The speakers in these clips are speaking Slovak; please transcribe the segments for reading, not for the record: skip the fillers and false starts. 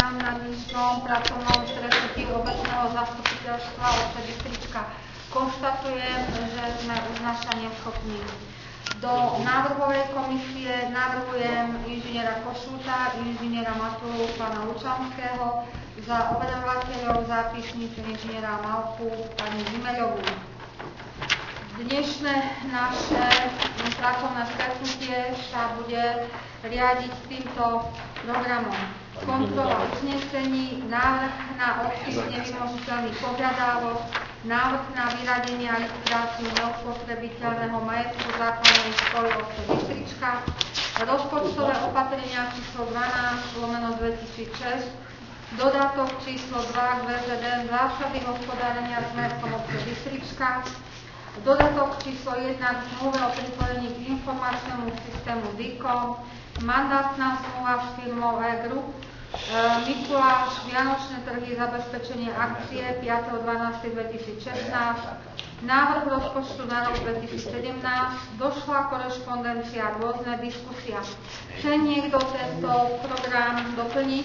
Na dnešnom pracovnom stretnutí obecného zastupiteľstva obce Bystrička konštatujem, že sme uznášania schopní. Do návrhovej komisie navrhujem inžiniera Košúta, inžiniera Matulu, pána Lučanského, za obradovateľov zápisnice inžiniera Malku, pani Zimeľovú. Dnešné naše pracovné stretnutie sa bude riadiť týmto programom. Kontrola uznesení, návrh na odpis nevymožiteľných pohľadávok, návrh na vyradenie a likvidáciu neospotrebiteľného majetku základnej školy obce Bystrička, rozpočtové opatrenia číslo 12/2006, dodatok číslo 2 k VZN zásady hospodárenia s majetkom obce Bystrička, dodatok číslo 1 k zmluve o pripojení k informačnému systému DICOM, mandátna zmluva s firmou E-Group, Mikuláš, Vianočné trhy, zabezpečenie akcie 5.12.2016, návrh rozpočtu na rok 2017, došla korešpondencia, rôzne diskusia. Chce niekto tento program doplniť?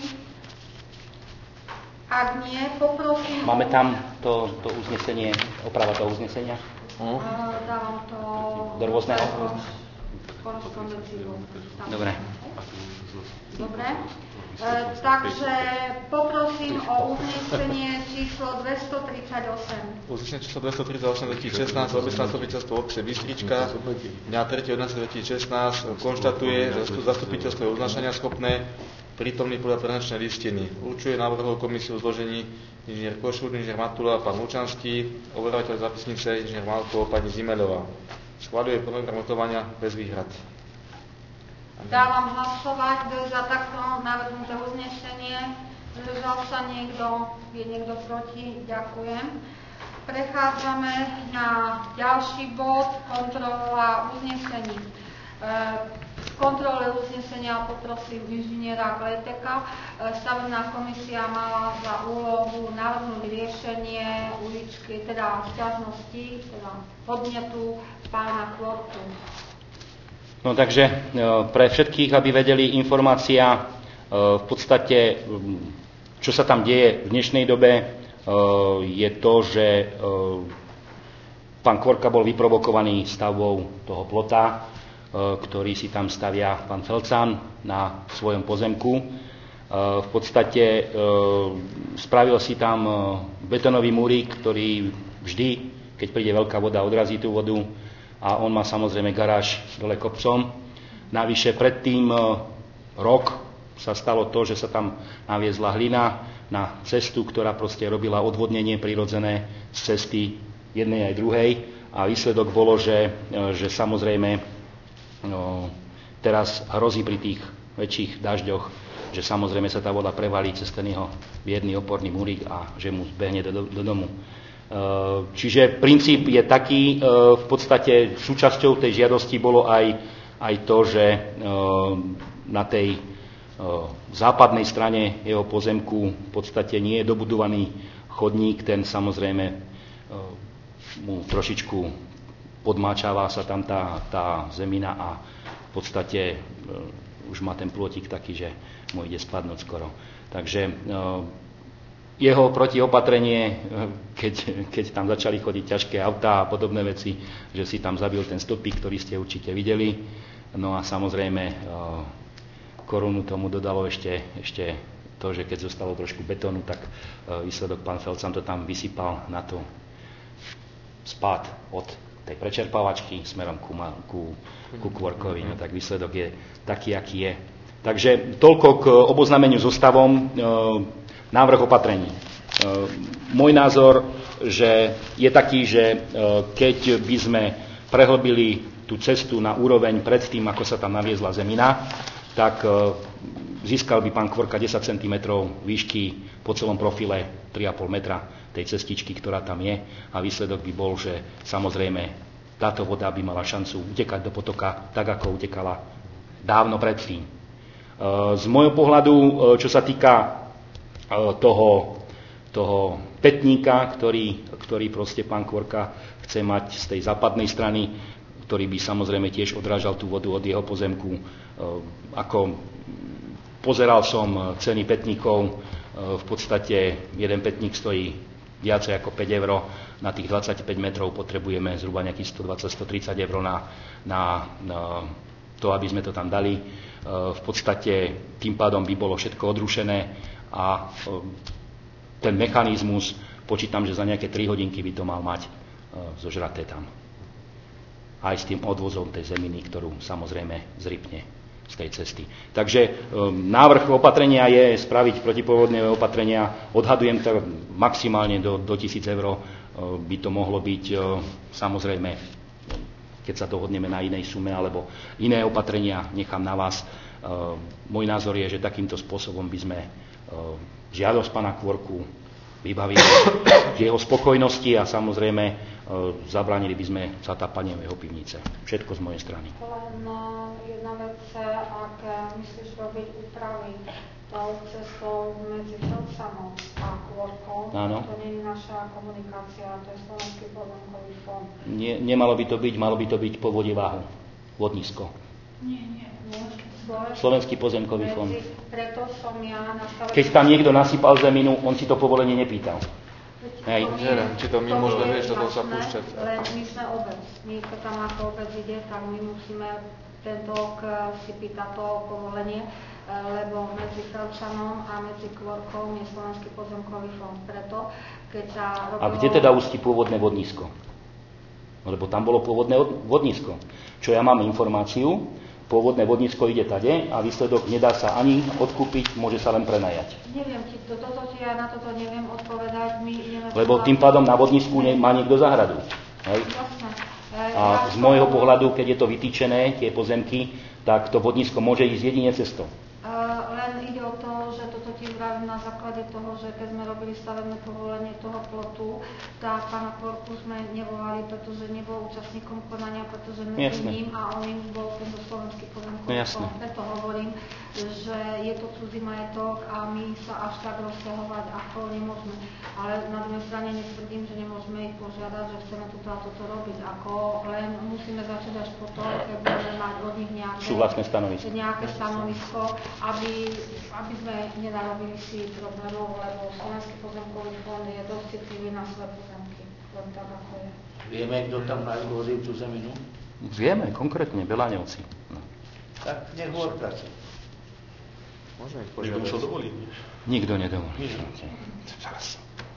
Ak nie, poprosím... Máme tam to uznesenie, oprava toho uznesenia? Dávam to... Do rôzneho? Korešpondenciu. Dobre. Dobre. Takže poprosím o uznesenie číslo 238. Uznesenie číslo 238 2016 obecné zastupiteľstvo obce Bystrička dňa 3.11.2016 konštatuje, že sú zastupiteľstvo uznášania schopné prítomný podľa prenačnej listiny. Určuje návrhovú komisiu v zložení inžinier Košút, inžinier Matula, pán Lučanský, overovateľ zápisnice inžinier Malko, pani Zimeľová. Schvaľuje program hlasovania bez výhrad. Dávam hlasovať, kto je za takto navrhnuté uznesenie. Zdržal sa niekto? Je niekto proti? Ďakujem. Prechádzame na ďalší bod, kontrola uznesení. V kontrole uznesenia poprosím inžiniera Gleteka. Stavebná komisia mala za úlohu navrhnúť riešenie uličky, teda sťažnosti, teda podnetu pána Kvorku. No takže pre všetkých, aby vedeli, informácia v podstate, čo sa tam deje v dnešnej dobe, je to, že pán Kvorka bol vyprovokovaný stavbou toho plota, ktorý si tam stavia pán Felcan na svojom pozemku. V podstate spravil si tam betónový múrik, ktorý vždy, keď príde veľká voda, odrazí tú vodu, a on má samozrejme garáž dole kopcom. Navyše predtým rok sa stalo to, že sa tam naviezla hlina na cestu, ktorá proste robila odvodnenie prirodzené z cesty jednej aj druhej, a výsledok bolo, že samozrejme teraz hrozí pri tých väčších dažďoch, že samozrejme sa tá voda prevalí cez ten jeho biedný oporný múrik a že mu zbehne do domu. Čiže princíp je taký, v podstate súčasťou tej žiadosti bolo aj to, že na tej západnej strane jeho pozemku v podstate nie je dobudovaný chodník, ten samozrejme mu trošičku podmáčava sa tam tá zemina a v podstate už má ten plôtik taký, že mu ide spadnúť skoro. Takže jeho protiopatrenie, keď tam začali chodiť ťažké autá a podobné veci, že si tam zabil ten stopík, ktorý ste určite videli. No a samozrejme korunu tomu dodalo ešte to, že keď zostalo trošku betónu, tak výsledok pán Felcan to tam vysypal na to spád od tej prečerpávačky smerom ku Kvorkovi. No tak výsledok je taký, aký je. Takže toľko k oboznámeniu so stavom. Návrh opatrení. Môj názor, že je taký, že keď by sme prehlbili tú cestu na úroveň pred tým, ako sa tam naviezla zemina, tak získal by pán Kvorka 10 cm výšky po celom profile 3,5 metra tej cestičky, ktorá tam je, a výsledok by bol, že samozrejme táto voda by mala šancu utekať do potoka tak, ako utekala dávno predtým. Z môjho pohľadu, čo sa týka toho pätníka, ktorý proste pán Kvorka chce mať z tej západnej strany, ktorý by samozrejme tiež odrážal tú vodu od jeho pozemku. Ako Pozeral som ceny pätníkov, v podstate jeden pätník stojí viacej ako 5 eur, na tých 25 metrov potrebujeme zhruba nejakých 120-130 eur na to, aby sme to tam dali. V podstate tým pádom by bolo všetko odrušené a ten mechanizmus, počítam, že za nejaké 3 hodinky by to mal mať zožraté tam. Aj s tým odvozom tej zeminy, ktorú samozrejme zrypne z tej cesty. Takže návrh opatrenia je spraviť protipovodné opatrenia. Odhadujem to maximálne do 1000 eur. By to mohlo byť, samozrejme, keď sa dohodneme na inej sume alebo iné opatrenia, nechám na vás. Môj názor je, že takýmto spôsobom by sme žiadosť pána Kvorku vybavili k jeho spokojnosti a samozrejme zabránili by sme zatápaniu jeho pivnice. Všetko z mojej strany. Len jedna vec, ak myslíš robiť úpravy tou cestou medzi Felcanom a Kvorkom, to nie je naša komunikácia, to je Slovenský pozemkový fond. Nemalo by to byť, malo by to byť po vode váhu, vodnisko. Nie. Slovenský pozemkový fond. Preto som ja nastavila... Keď tam niekto nasypal zeminu, on si to povolenie nepýtal. Hej. Či to my môžeme, vieš, do toho sa púšťať. Len my sme obec. My, keď tam ako obec ide, tak my musíme tento si pýtať to povolenie, lebo medzi Felčanom a medzi Kvorkom je Slovenský pozemkový fond. Preto, keď sa robilo... A kde teda ústí pôvodné vodnisko? Lebo tam bolo pôvodné vodnisko. Čo ja mám informáciu, pôvodné vodnisko ide tade a výsledok nedá sa ani odkúpiť, môže sa len prenajať. Neviem, ja na toto neviem odpovedať. Lebo tým pádom na vodnisku má niekto záhradu. Hej? A z môjho pohľadu, keď je to vytýčené, tie pozemky, tak to vodnisko môže ísť jedine cestou. Len ide o to, že toto ti vravím na základe toho, že keď sme robili stavebné povolenie toho plotu, tak pána Kvorku sme nevolali, pretože nebol účastníkom konania, pretože medzi ním a oným bol tento Slovenský pozemkový fond. Preto hovorím, že je to cudzí majetok a my sa až tak rozťahovať ako nemôžeme. Ale na druhej strane netvrdím, že nemôžeme ich požiadať, že chceme toto a toto robiť. Len musíme začať až potom, keď budeme mať od nich nejaké stanovisko, aby sme nenarobili si problémov, lebo Slovenský pozemkový fond je dosť citlivý na svoje pozemky. Len tak, ako je. Vieme, kto tam vozil tú zeminu? Vieme, konkrétne, Beláňovci. No. Tak nech odpracujú. Môžeme ich požiadať. Nikto musel dovoliť. Nikto nedovolí. Zaraz.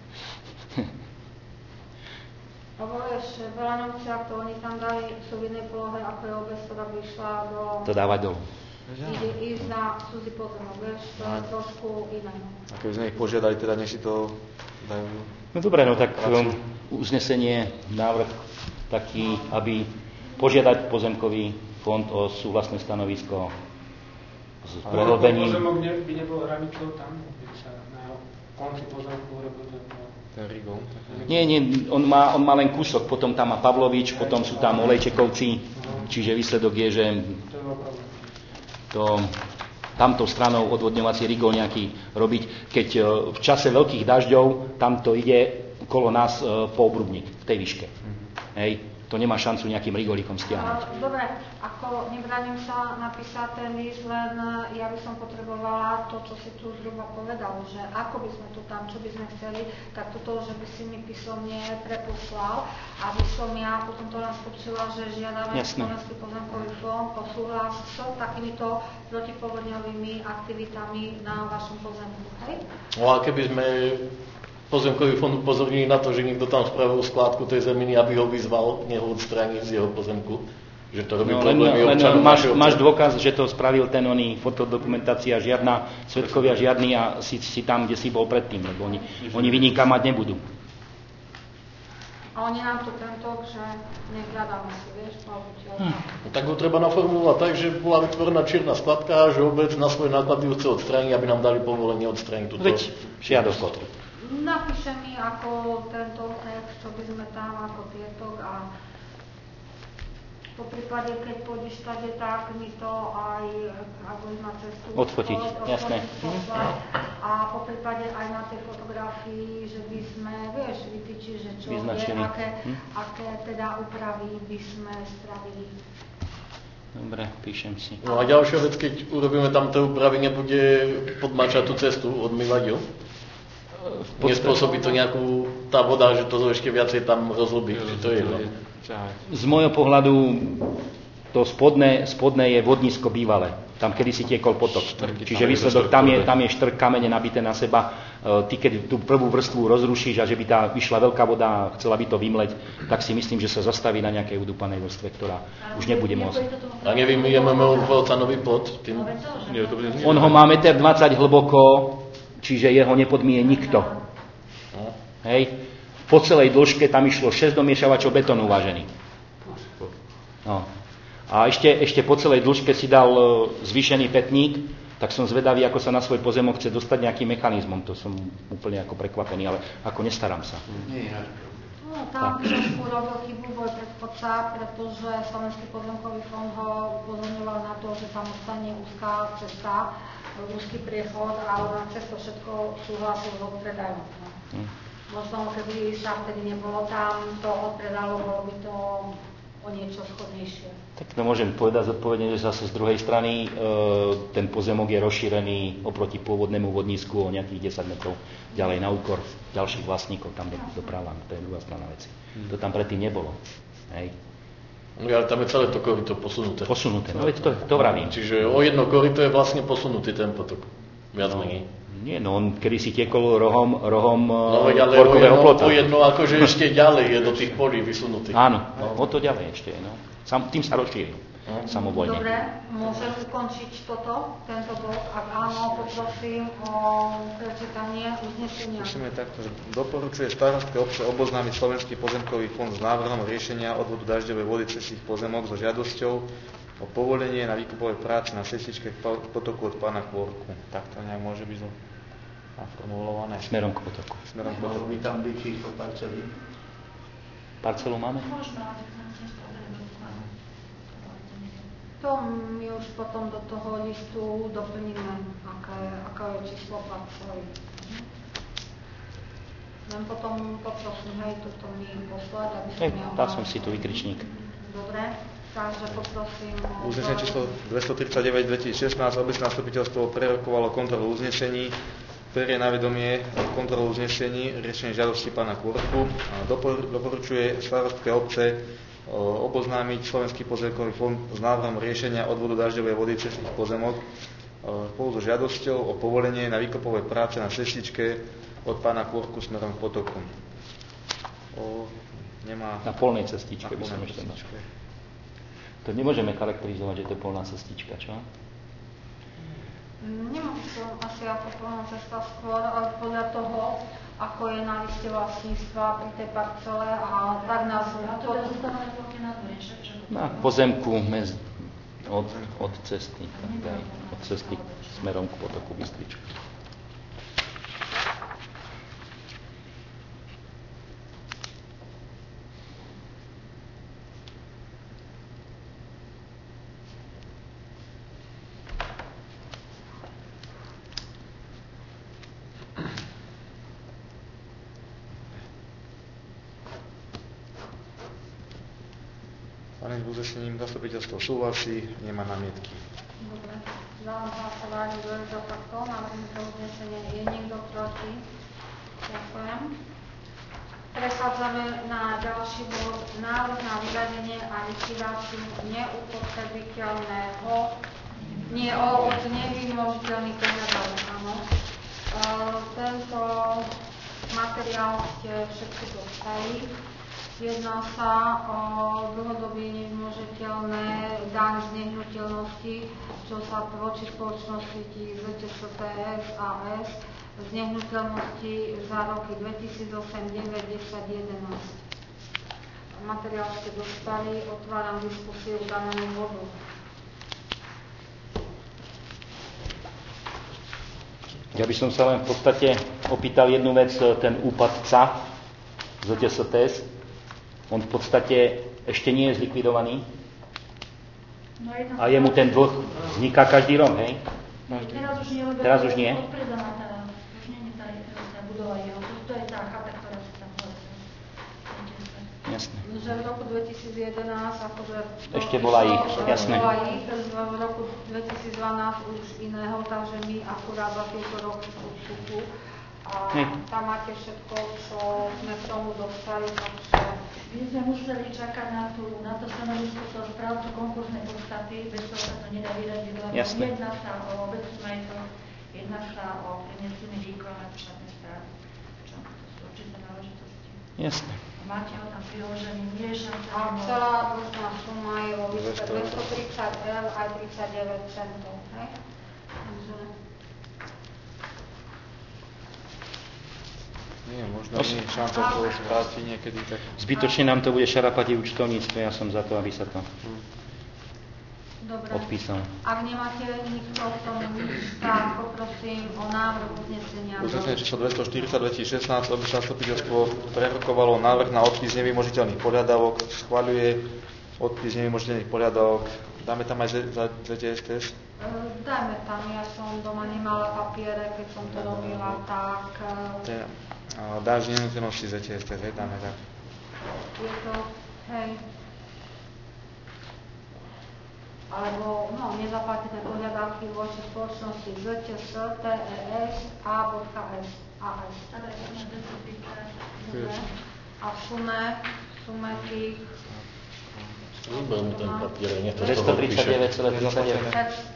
Lebo vieš, Beláňovci, ak to oni tam dali, sú v inej polohe, ako je obec, ktorá by išla do... To dávať dolu. Ide ísť na cudzí pozemok, vieš, to je trošku iné. A keby sme ich požiadali, teda nech si to dajú... No dobre, no tak uznesenie, návrh taký, aby požiadať pozemkový fond o súhlasné stanovisko s prehlbením. Pozemok by nebol hranicou tam, by sa na konci pozemku urobil ten rigón. Nie, on má len kúsok, potom tam má Pavlovič, potom sú tam Olejčekovci, čiže výsledok je, že tamto stranou odvodňovací rigón nejaký robiť, keď v čase veľkých dažďov tamto ide okolo nás po obrubník v tej výške. Hej. To nemá šancu nejakým rigolíkom stiahnuť. Dobre, ako nebránim sa napísať ten list, len ja by som potrebovala to, čo si tu zhruba povedal, že ako by sme tu tam, čo by sme chceli, tak toto, že by si mi písomne preposlal, aby som ja potom to naskočila, že žiadame Slovenský pozemkový fond o súhlas s takýmito protipovodňovými aktivitami na vašom pozemku. Hej? No a keby sme pozemkový fond upozornili na to, že niekto tam spravil skládku tej zeminy, aby ho vyzval, nech ho odstráni z jeho pozemku. Že to robí problémy občanov. Máš dôkaz, že to spravil ten oný fotodokumentácia žiadna, svedkovia žiadny a si tam, kde si bol predtým, lebo oni vyníka mať nebudú. A oni nám tu tento, že nehľadáme si, vieš, Tak ho treba naformulovať tak, že bola vytvorená čierna skladka, že obec na svoje náklady ju chce odstrániť, aby nám dali povolenie odstrániť túto. Veď žiadosť. Napíše mi ako tento text, čo by sme tam, ako tieto a po prípade, keď pôjdeš tady, tak mi to aj, ako na cestu odfotiť, jasné. A po prípade aj na tej fotografii, že by sme, vieš, vytýčiť, že čo je, aké teda úpravy by sme spravili. Dobre, píšem si. No a ďalšia vec, keď urobíme tam tie úpravy, nebude podmačať tú cestu, odmývať ju? Nespôsobí to nejakú, tá voda, že to ešte viacej tam rozhlbí, či to je jedno? Z môjho pohľadu to spodné je vodnisko bývalé. Tam kedysi tiekol potok. Čiže výsledok, tam je štrk kamene nabité na seba. Ty, keď tú prvú vrstvu rozrušíš a že by tá vyšla veľká voda a chcela by to vymleť, tak si myslím, že sa zastaví na nejakej udúpanej vrstve, ktorá už nebude môcť. A nevymieme nový plot? On ho má 1,20 m hlboko, čiže jeho nepodmije nikto. Hej. Po celej dĺžke tam išlo 6 domiešavačov betónu, vážený. No. A ešte po celej dĺžke si dal zvýšený pätník, tak som zvedavý, ako sa na svoj pozemok chce dostať nejakým mechanizmom. To som úplne ako prekvapený, ale ako nestarám sa. No, tam trošku robil chybu môj predchodca, pretože Slovenský pozemkový fond ho upozorňoval na to, že tam ostane úzká cesta, úzky priechod, ale na cesto všetko súhlasil s odpredajom. Možno, keby sa vtedy nebolo tam, to odpredalo, bolo by to o niečo schodnejšie. Tak to môžem povedať zodpovedne, že zase z druhej strany ten pozemok je rozšírený oproti pôvodnému vodnísku o nejakých 10 metrov ďalej na úkor ďalších vlastníkov tam dopravám. To je druhá strana veci. To tam predtým nebolo. Hej. No ale tam je celé to korito posunuté. Posunuté, no veď to vravím. Čiže o jedno korito je vlastne posunutý ten potok. Viac menej. Nie, no on kedysi tiekol rohom ale porkového plota. O jedno akože ešte ďalej je do tých polí vysunutý. Áno, o to ďalej ešte je. No. Tým sa rozšíril samovoľne. Dobre, môžem ukončiť tento bod. Ak áno, poprosím o prečítanie uznesenia. Musíme takto, že doporučuje starostke obce oboznámiť Slovenský pozemkový fond s návrhom riešenia odvodu dažďovej vody cez ich pozemok so žiadosťou o povolenie na výkupové práce na cestičke k potoku od pána Kôrku. Tak to nejak môže byť naformulované. Smerom k potoku. Smerom k potoku. Mohol by tam byť číslo parcely? Parcelu máme? To my už potom do toho listu doplníme, aké je číslo parcely. Len potom poprosím, toto mi poslať, aby som ja... Dal som si tu vykričník. Dobre, takže poprosím... Uznesenie číslo 239/2016 obec zastupiteľstvo prerokovalo kontrolu uznesení, berie na vedomie kontrolu uznesení, riešenie žiadosti pána Kôrku. Doporučuje starostke obce oboznámiť Slovenský pozemkový fond s návrhom riešenia odvodu dažďovej vody cez ich pozemok spolu so žiadosťou o povolenie na výkopové práce na cestičke od pána Kôrku smerom k potoku. Na polnej cestičke by som ešte dal. To nemôžeme charakterizovať, že to je polná cestička, čo? Nemám to asi ako polná cesta skôr, ale podľa toho, ako je na liste vlastníctva pri tej parcele a tak nás... Na pozemku od cesty. Od cesty smerom k potoku Bystričky. S uznesením zastupiteľstvo súhlasí, nemá námietky. Dobre, dávam hlasovanie do takto, navrhnuté uznesenie. Je niekto proti? Ďakujem. Prechádzame na ďalší bod. Návrh na vyradenie a likvidáciu neupotrebiteľného, od nevymožiteľných prehľadov. Áno. Tento materiál ste všetci dostali. Jedná sa o dlhodobie nevymožiteľné daň z nehnuteľnosti, čo sa voči spoločnosti ZTSTS AS z nehnuteľnosti za roky 2008, 9, 10, 11. Materiál ste dostali, otváram diskusiu k danému bodu. Ja by som sa len v podstate opýtal jednu vec, ten úpadca ZTSTS. On v podstate ešte nie je zlikvidovaný a jemu ten dlh vzniká každý rok, hej? Teraz už nie, lebo odpredaná už nie je tá budova jeho. To je tá chata, ktorá sa tam hľadá. Jasné. že v roku 2011 akože Ešte bola ich, jasné. Bola ich, v roku 2012 už iného, takže my akurát za tieto roky vstupu. A tam máte všetko, čo sme k tomu dostali, takže... My sme museli čakať na to stanovisko toho správcu konkursnej podstaty, bez toho sa to nedá vyradiť, lebo jedná sa o obecný majetok, jedná sa o prenesený výkon a štátne správy. Čo? To sú určité náležitosti. Jasné. Máte ho tam priložený, nie je šanca. A celá dlžná suma je o výške 230 eur aj 39 centov, hej? Takže... Nie, možno nie je šanca to sprátiť niekedy tak. Zbytočne nám to bude šarapať v účtovníctve, ja som za to, aby sa to odpísal. Ak nemáte nikto k tomu nič, tak poprosím o návrh uznesenia. Uznesenie číslo 240 2016 obecné zastupiteľstvo prerokovalo návrh na odpis nevymožiteľných pohľadávok, schvaľuje odpis nevymožiteľných pohľadávok. Dáme tam aj ZTSTS? Dajme tam, ja som doma nemala papiere, keď som to robila, tak... Dáš nenútenosti ZTSTS, dáme tak. Je to, hej... alebo nezaplatené pohľadávky voči spoločnosti ZTS, TES, A.S. A v sume tých... Zber mu ten papier, nech to 239,39.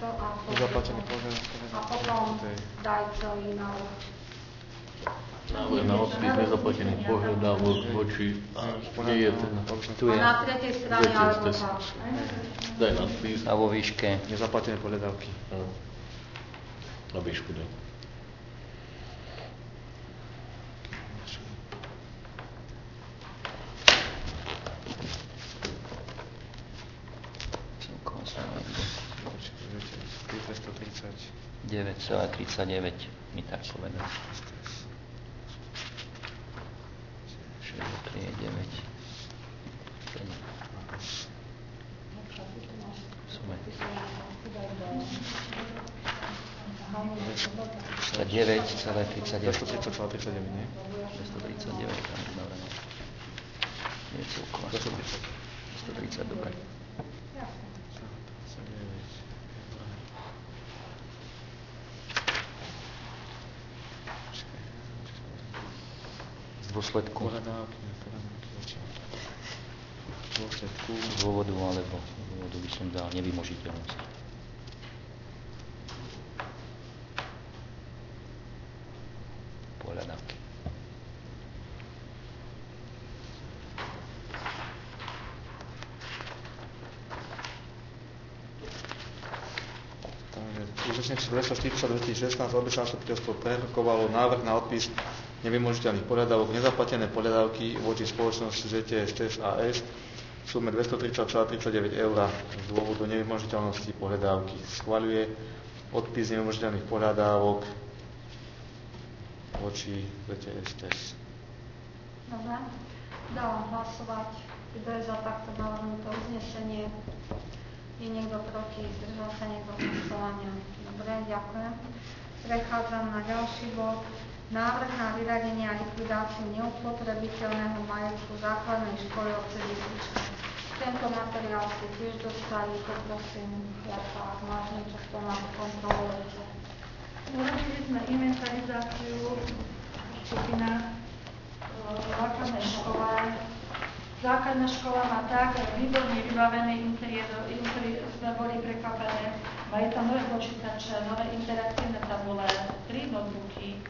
A potom daj celý návrh. Návrh na odpis nezaplatených pohľadávok voči... Kde je ten? Tu je. A na tretej strane alebo tak. Daj nadpis. A vo výške. Nezaplatené pohľadávky. Na výšku daj. Celková suma je 239. 9,39 mi tak povedal. 6, 3, 9. Sume. 9,39. 230,39, nie? 239, tam je dobre. Je celková suma. 230, dobre. Z dôsledku dôvodu alebo dôvodu by som dal nevymožiteľnosť. Pohľadávky. Uznesenie 240 2016 obecné zastupiteľstvo prerokovalo návrh na odpis nevymožiteľných pohľadávok, nezaplatené pohľadávky voči spoločnosti ZTS A.S. v sume 230,39 eur z dôvodu nevymožiteľnosti pohľadávky. Schvaľuje odpis nevymožiteľných pohľadávok voči ZTS. Dobre, dávam hlasovať. Kto je za takto navrhnuté uznesenie? Je niekto proti? Zdržal sa niekto hlasovania? Dobre, ďakujem. Prechádzam na ďalší bod. Návrh na vyradenie a likvidáciu neupotrebiteľného majetku základnej školy obce Bystrička. Tento materiál ste tiež dostali, poprosím, ak máš niečo k tomu, ako kontrolujete. Urobili sme inventarizáciu skupina v základnej škole. Základná škola má tak výborne vybavený interiér, sme boli prekvapené. Majú tam nové počítače, nové interaktívne tabule, 3 notebooky.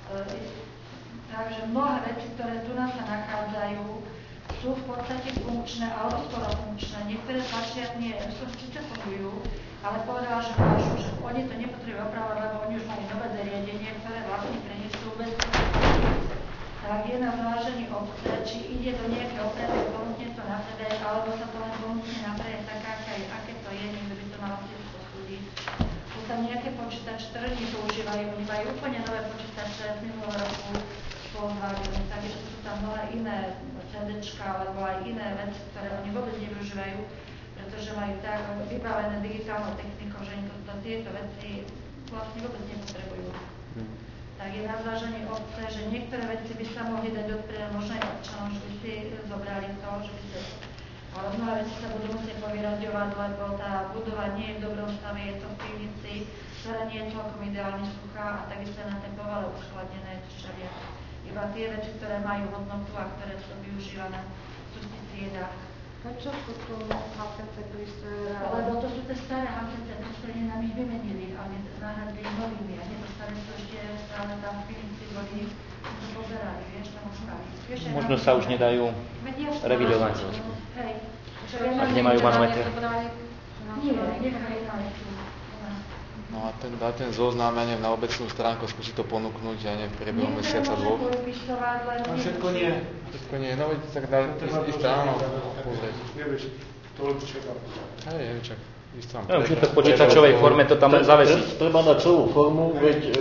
Takže mnohé veci, ktoré tu nás sa nachádzajú, sú v podstate funkčné alebo skoro funkčné. Niektoré tlačiarne síce fungujú, ale povedala, že oni to nepotrebujú opravovať, lebo oni už majú nové zariadenie, ktoré vlastne prenesú bez tak je na zvážení obce, či ide do nejaké opravy, ponúkne to na sebe, alebo sa to len ponúkne na preje taká, aké to je, niekto by to mal tiež posúdiť. Sú tam nejaké počítače, ktoré nepoužívajú, oni majú úplne nové počítače z minulého roku spoluvážení, takže sú tam mnohé iné CDčka, alebo aj iné veci, ktoré oni vôbec nevyužívajú, pretože majú tak vybavené digitálnou technikou, že im to tieto veci vlastne vôbec nepotrebujú. tak je na zváženie obce, že niektoré veci by sa mohli dať odpredať možno aj občanom, že by si zobrali to, že by ste... Ale mnohé veci sa budú musieť povyraďovať, lebo tá budova nie je v dobrom stave, je to v pivnici, ktorá nie je celkom ideálne suchá a takisto je na tej povale uskladnené čaria. Iba tie veci, ktoré majú hodnotu a ktoré sú využívané, sú v tých triedách. Prečo sú tu HCC prístroje? Lebo to sú tie staré HCC, to ktoré nám ich vymenili, ale nahradili novými. A nie to staré sú ešte stále tam v pivnici dvorí, to pozerali, vieš, tam ostali. Možno sa už nedajú revidovať. Hej. Ak nemajú manometer. Nie, nechajú na lekciu. No a dá ten zoznam, ja neviem, na obecnú stránku, skúsi to ponúknuť, ja neviem, v priebehu mesiaca, dvoch. Všetko nie. Všetko nie, no veď tak dá ísť áno, pozrieť. Nevieš, to len čakám. Hej, čak, ísť tam. No, už je to v počítačovej forme, to tam zavesiť. Treba dať celú formu, veď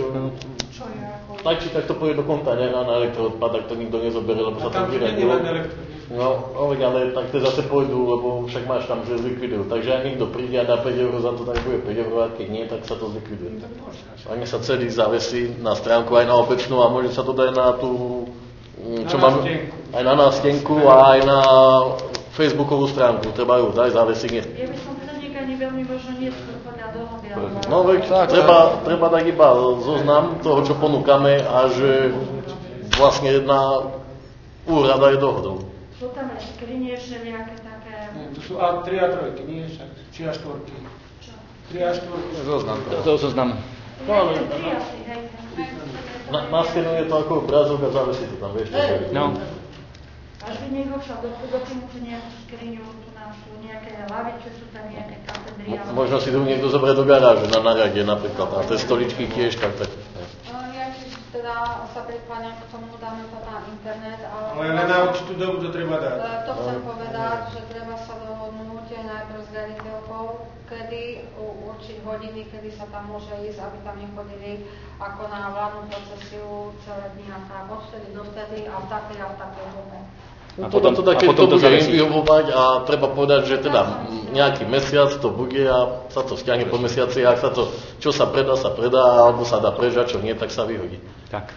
tak či tak to pôjde do kontajnera na elektroodpad, tak to nikto nezoberie, lebo sa tam vyradilo. No, ale tak to zase pôjdu, lebo však máš tam, že zlikvidujú. Takže ak niekto príde a dá 5 eur za to, tak bude 5 eur, a keď nie, tak sa to zlikviduje. A sa celý zavesí na stránku aj na obecnú a môže sa to dať na tú, čo mám, aj na nástenku a aj na Facebookovú stránku. Treba ju dať zavesí. Ja by som chcel ani veľmi možno nie skôr podľa dohody. No veď treba dať iba zoznam toho, čo ponúkame a že vlastne jedna úrada je dohodou. Sú tam aj skrinie všelijaké také... To sú 3 a 3, nie však? Či a 4? Čo? 3 a 4. Zoznam. To zoznam. No ale... 3 asi, hej. Naskenuje to ako obrázok a zavesí to tam, vieš. No. Až by niekto šal do pivnice nejakú skriňu, tu nám sú nejaké lavice, sú tam nejaké katedry. Možno si tu niekto zoberie do garáže na narade napríklad a tie stoličky tiež tak. Ja tiež teda sa prikláňam k tomu, dáme to na internet, Ale na určitú dobu to treba dať. To chcem povedať, že treba sa dohodnúť najprv s riaditeľkou, kedy určiť hodiny, kedy sa tam môže ísť, aby tam nechodili ako na vládnu procesiu celé dni a tak, odvtedy dovtedy a v takej dobe. A potom to bude vyhovovať a treba povedať, že teda nejaký mesiac to bude a sa to stiahne po mesiaci a ak sa to, čo sa predá, alebo sa dá prežať, čo nie, tak sa vyhodí. Tak.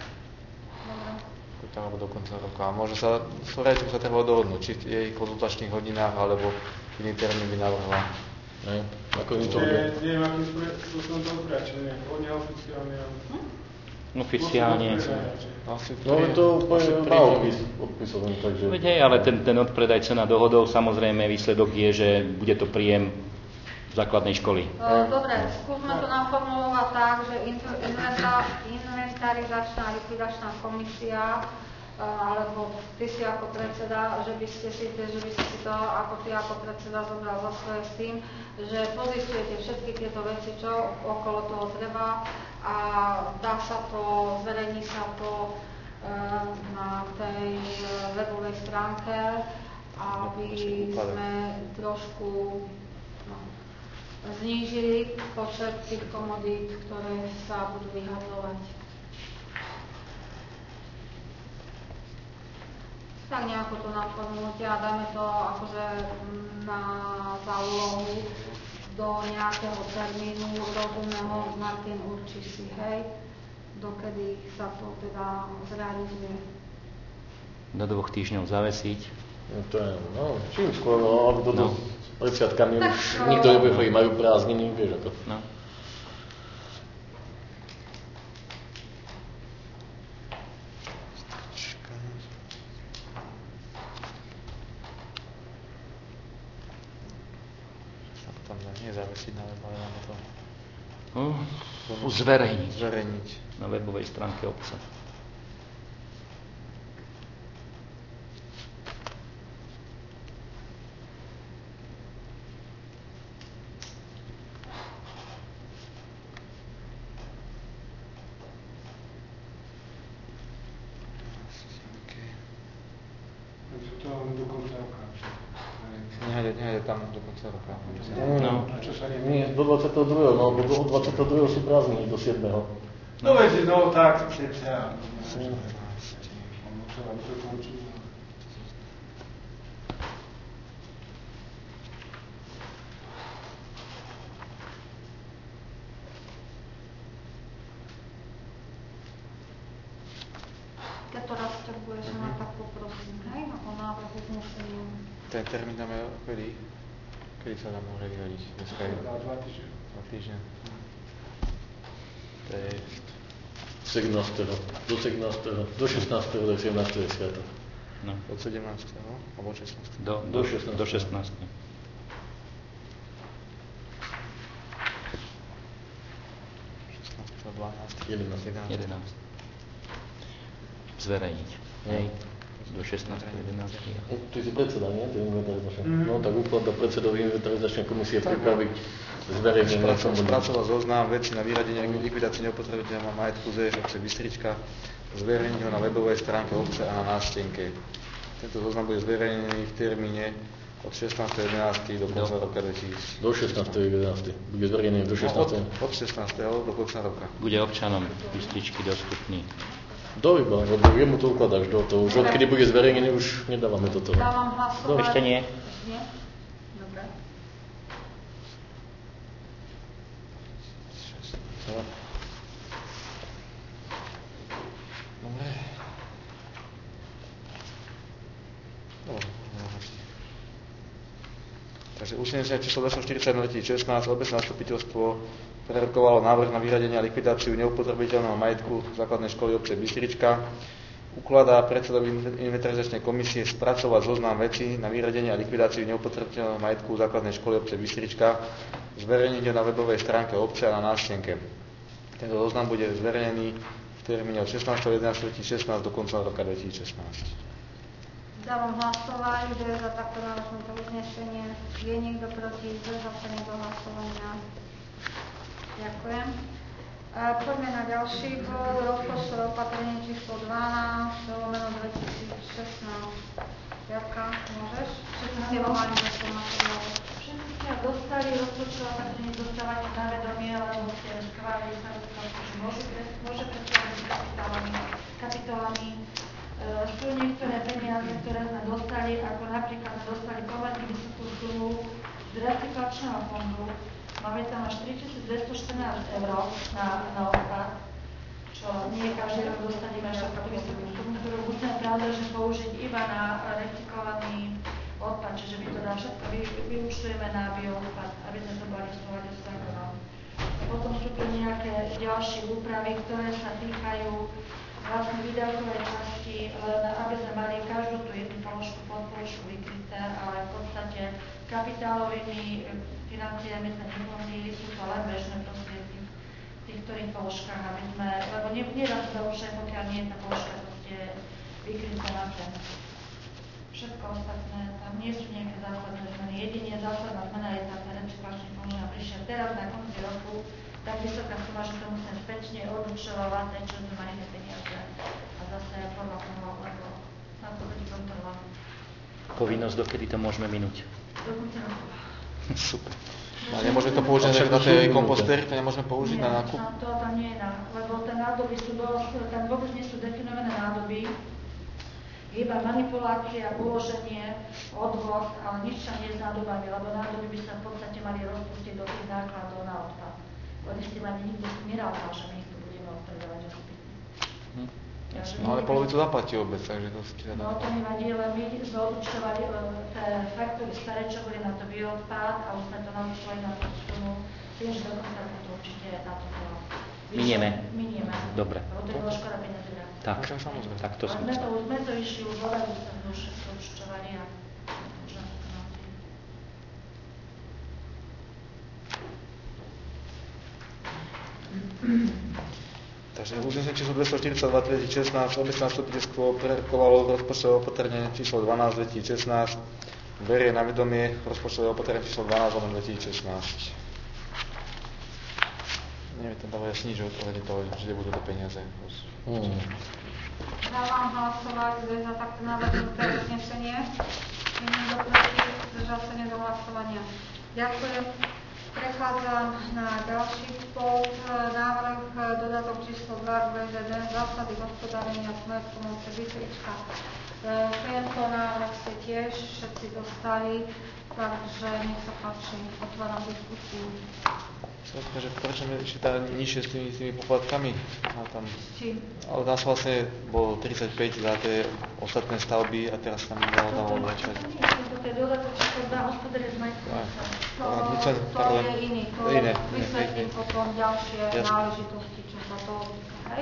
Alebo do konca roka. A môže sa, sa treba dohodnúť, či v jej konzultačných hodinách, alebo iný termín by navrhla. Ako im to bude? Neviem, akým spôsobom to upračené, neoficiálne. Oficiálne. No to na odpisovým, takže... Veď hej, ale ten odpredaj cena dohodou, samozrejme výsledok je, že bude to príjem základnej školy. Dobre, skúsme to naformulovať tak, že inventarizačná a likvidačná komisia, alebo ty si ako predseda, že by ste si to, ako ty ako predseda zobral za svoje s tým, že pozistujete všetky tieto veci, čo okolo toho treba a dá sa to, zverejní sa to na tej webovej stránke, aby sme trošku znížili počet tých komodít, ktoré sa budú vyhadzovať. Tak nejako to naformulujte a dáme to akože na zálohu do nejakého termínu rozumného. Martin, určí si, hej, dokedy sa to teda zrealizuje. Do 2 týždňov zavesiť. To je, čím skôr, aby to pred sviatkami už nikto nebude chodiť, majú prázdniny, vieš ako. No. Tam nie zavesiť na web, ale máme to Zverejniť na webovej stránke obce. Nehajde tam do konca roka. No. Nie, do 22. No, do 22. sú prázdniny, do 7. No veď, no tak, cca. návrh uznesenia. Ten termín dáme kedy? Kedy sa nám môže vyhodiť? Dneska je 2 týždne. 2 týždne. To je 17. Do 17. Do 16. do 17. je sviatok. No. od 17. alebo 16. Do 16. Do 16. 16. do 12. 11. Zverejniť. Hej. Do 16. 11. Ty si predseda, nie? No tak ukladá predsedovi inventarizačnej komisie pripraviť zverejnenie. Spracovať zoznam veci na vyradenie likvidácie neopotrebiteľného majetku ZŠ obce Bystrička, zverejniť ho na webovej stránke obce a na nástenke. Tento zoznam bude zverejnený v termíne od 16.11. do konca roka 2000. Do 16.11. Bude zverejnený do 16. Od 16. do konca roka. Bude občanom Bystričky dostupný. Iba, lebo jemu to ukladáš do toho. Už odkedy bude zverejnený, už nedávame toto. Dávam hlasovať. Ešte nie. Nie? Dobre. Dobre. Takže usnesenie číslo 241/2016 obecné zastupiteľstvo prerokovalo návrh na vyradenie a likvidáciu neupotrebiteľného majetku základnej školy obce Bystrička. Ukladá predsedovi inventarizačnej komisie spracovať zoznam vecí na vyradenie a likvidáciu neupotrebiteľného majetku základnej školy obce Bystrička, zverejniť ho na webovej stránke obce a na nástenke. Tento zoznam bude zverejnený v termíne od 16.11.2016 do konca roka 2016. Dávam hlasovať, kto je za takto navrhnuté uznesenie. Je niekto proti? Zdržal sa niekto hlasovania? Ďakujem. Poďme na ďalší bod. Rozpočtové opatrenie číslo 12/2016. Jarka, môžeš? Všetci ste ho mali za svoj materiál. Všetci ste ho dostali, rozpočtové opatrenie dostávate na vedomie, lebo ste schválili sa rozpočtu, že môže predstaviť kapitolami. Sú niektoré peniaze, ktoré sme dostali, ako napríklad sme dostali pomerne vysokú sumu z recyklačného fondu. Máme tam až 3214 eur na odpad, čo nie každý rok dostaneme až takú vysokú sumu, ktorú musíme pravda, že použiť iba na recyklovaný odpad, čiže my to dá všetko vyúčtujeme na bioodpad, aby sme to boli v súlade s zákonom. Potom sú tu nejaké ďalšie úpravy, ktoré sa týkajú vlastne výdavkovej časti, len aby sme mali každú tú jednu položku, podpoložku vykryté, ale v podstate kapitálovými financiami sme nemohli, sú to len bežné prostriedky v tých ktorých položkách, aby sme, lebo nedá sa to už aj pokiaľ nie je tá položka proste vykrytá na zem. Všetko ostatné, tam nie sú nejaké zásadné zmeny. Jedine zásadná zmena je tá recyklačný fond, že prišiel teraz na konci roku tak vysoká suma, že to musíme späťne odúčtovať, čo sme mali tie peniaze a zase formátovať, lebo na to bude kontrolovať. Povinnosť, dokedy to môžeme minúť? Do konca roku. Super. A nemôžeme to použiť na tej kompostery, to nemôžeme použiť na nákup? Nie, to tam nie je lebo tie nádoby sú dosť, tam vôbec nie sú definované nádoby, iba manipulácia, uloženie, odvoz, ale nič tam nie je s nádobami, lebo nádoby by sa v podstate mali rozpustiť do tých nákladov na odpad. Oni s tým ani nikde nerátali, že my ich tu budeme odpredávať a zbytne. No ale polovicu zaplatí obec, takže to si No to nevadí, len my sme odúčtovali tie faktory staré, čo boli na to bioodpad a už sme to naučtovali na tú sumu. Tým, že dokonca to určite na to bylo. Minieme. Minieme. Dobre. Lebo to bolo škoda peniaze viac. Tak, samozrejme. tak to sme chceli. Sme to išli už voľa, už sme to všetko odúčtovali a už nás to naučili. Takže uznesenie číslo 242/2016 obecné zastupiteľstvo prerokovalo rozpočtové opatrenie číslo 12/2016, berie na vedomie rozpočtové opatrenie číslo 12/2016. Nie tam dáva jasný, že ohľadne toho, že budú to peniaze. Dávam hlasovať, kto je za takto navrhnuté uznesenie. Je niekto proti? Zdržal sa niekto hlasovania? Ďakujem. Prechádzam na ďalší bod. Návrh dodatok číslo 2 k VZD, zásady hospodárenia s majetkom obce Bystrička. Tento návrh ste tiež všetci dostali, takže nech sa páči, otváram diskusiu. Že prečo sme ešte tá nižšie s tými poplatkami? Ale nás vlastne bolo 35 za tie ostatné stavby a teraz tam dalo vračať. To je dodatok, čo dá hospodáriť s majetkom. To je iný, to vysvetlím potom ďalšie náležitosti, čo sa toho týka. Hej?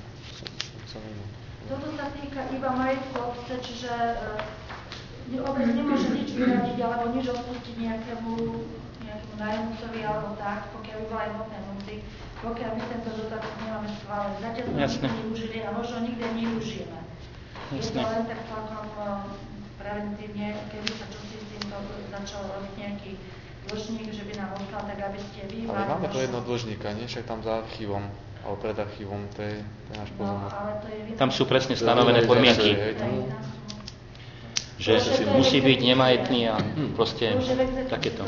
Toto sa týka iba majetku obce, čiže obec nemôže nič vyradiť alebo nič odpustiť nejakému nájomcovi alebo tak, pokiaľ by bola aj hmotné moci, pokiaľ my tento dodatok nemáme schválený. Zatiaľ sme ho nevyužili a možno nikde nevyužijeme. Je to len tak celkom preventívne, keby sa čosi s týmto začal robiť nejaký dlžník, že by nám poslal, tak aby ste vy... Ale máme to jedno dlžníka, nie? Však tam za archívom, alebo pred archívom, to je náš pozemok. Tam sú presne stanovené podmienky. Že musí byť nemajetný a proste takéto.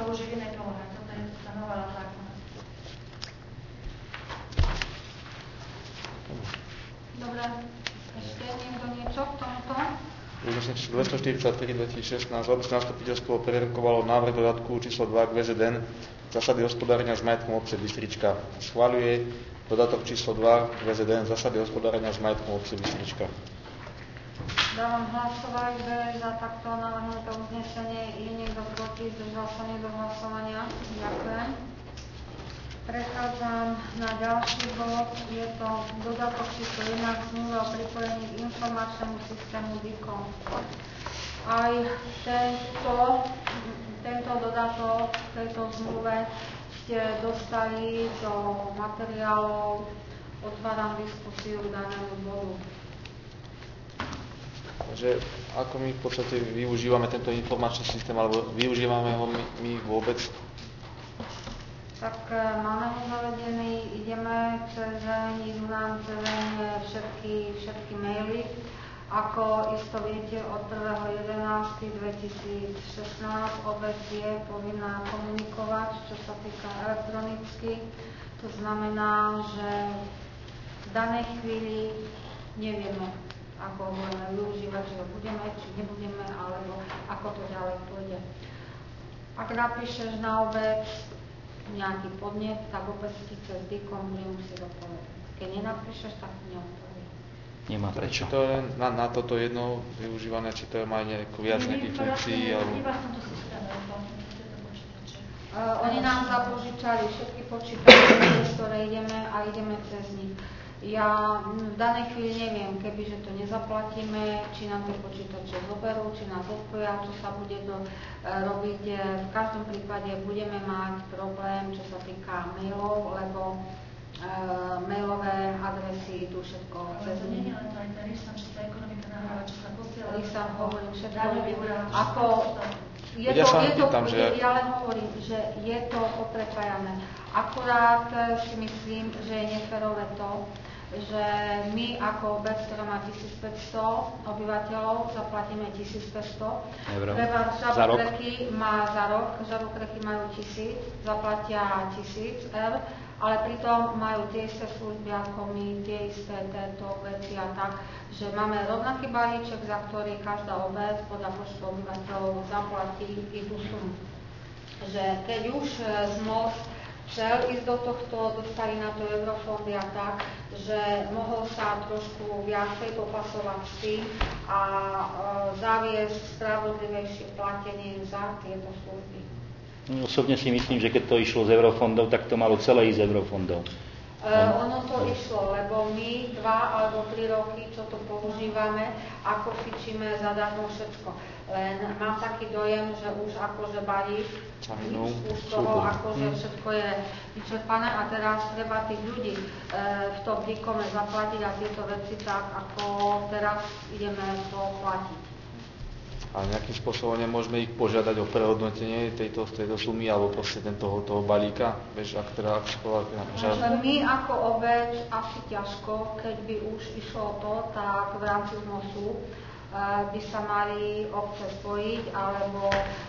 Dobre, ešte niekto niečo k tomuto? Uznesenie číslo 243/2016 obecné zastupiteľstvo prerokovalo návrh dodatku číslo 2 k VZN zásady hospodárenia s majetkom obce Bystrička. Schvaľuje dodatok číslo 2 k VZN zásady hospodárenia s majetkom obce Bystrička. Dávam hlasovať, že za takto navrhnuté uznesenie je niekto proti, zdržal sa niekto hlasovania. Ďakujem. Prechádzam na ďalší bod. Je to dodatok číslo 1 k zmluve o pripojení k informačnému systému DICOM. Aj tento dodatok v tejto zmluve ste dostali do materiálov. Otváram diskusiu k danému bodu. Takže ako my v podstate využívame tento informačný systém, alebo využívame ho my vôbec? Tak máme ho zavedený, ideme idú nám všetky maily. Ako isto viete, od 1.11.2016 obec je povinná komunikovať, čo sa týka elektronicky. To znamená, že v danej chvíli nevieme, ako ho budeme využívať, či ho budeme, či nebudeme, alebo ako to ďalej pôjde. Ak napíšeš na obec nejaký podnet, tak obec ti cez DICOM bude musieť odpovedať. Keď nenapíšeš, tak neodpovie. Nemá prečo. Či to je na toto jedno využívané, či to má viac nejakých funkcií? Iba v tomto systéme, tieto počítače. Oni nám zapožičali všetky počítače, ktoré ideme a ideme cez nich. Ja v danej chvíli neviem, kebyže to nezaplatíme, či nám tie počítače zoberú, či nás odpoja, čo sa bude robiť. V každom prípade budeme mať problém, čo sa týka mailov, lebo mailové adresy idú všetko cez to nie je len to, aj ten RISAN, či tá ekonomika nahráva, čo sa posiela. RISAN hovorím všetko. Ja len hovorím, že je to poprepájané. Akurát si myslím, že je neférové to, že my ako obec, ktorá má 1500 obyvateľov, zaplatíme 1500 eur. Žabokreky má za rok, žabokreky majú 1000, zaplatia 1000 eur, ale pritom majú tie isté služby ako my, tie isté tieto veci a tak, že máme rovnaký balíček, za ktorý každá obec podľa počtu obyvateľov zaplatí tú sumu. Že keď už z MOS chcel ísť do tohto, dostali na to eurofondy a tak, že mohol sa trošku viacej popasovať s tým a zaviesť spravodlivejšie platenie za tieto služby. Osobne si myslím, že keď to išlo z eurofondov, tak to malo celé ísť z eurofondov. Ono to išlo, lebo my 2 alebo 3 roky, čo to používame, ako fičíme zadarmo všetko. Len mám taký dojem, že už akože balík, už toho akože všetko je vyčerpané a teraz treba tých ľudí v tom DICOMe zaplatiť a tieto veci tak, ako teraz ideme to platiť. A nejakým spôsobom nemôžeme ich požiadať o prehodnotenie tejto sumy alebo proste toho balíka? Vieš, My ako obec asi ťažko, keď by už išlo to, tak v rámci ZMOSu by sa mali obce spojiť, alebo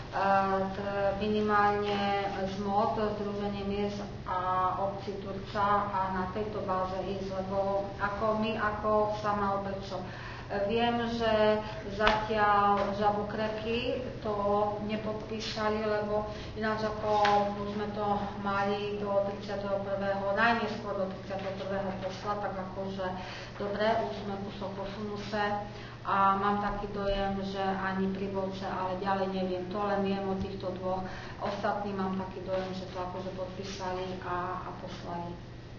minimálne ZMOT, Združenie miest a obcí Turca a na tejto báze ísť, lebo ako my, ako sama obec, čo Viem, že zatiaľ Žabokreky to nepodpísali, lebo ináč ako sme to mali do 31. najneskôr do 31. poslať, tak akože dobre, už sme kúsok posunuté a mám taký dojem, že ani Pribovce, ale ďalej neviem, to len viem o týchto dvoch. Ostatní mám taký dojem, že to akože podpísali a poslali.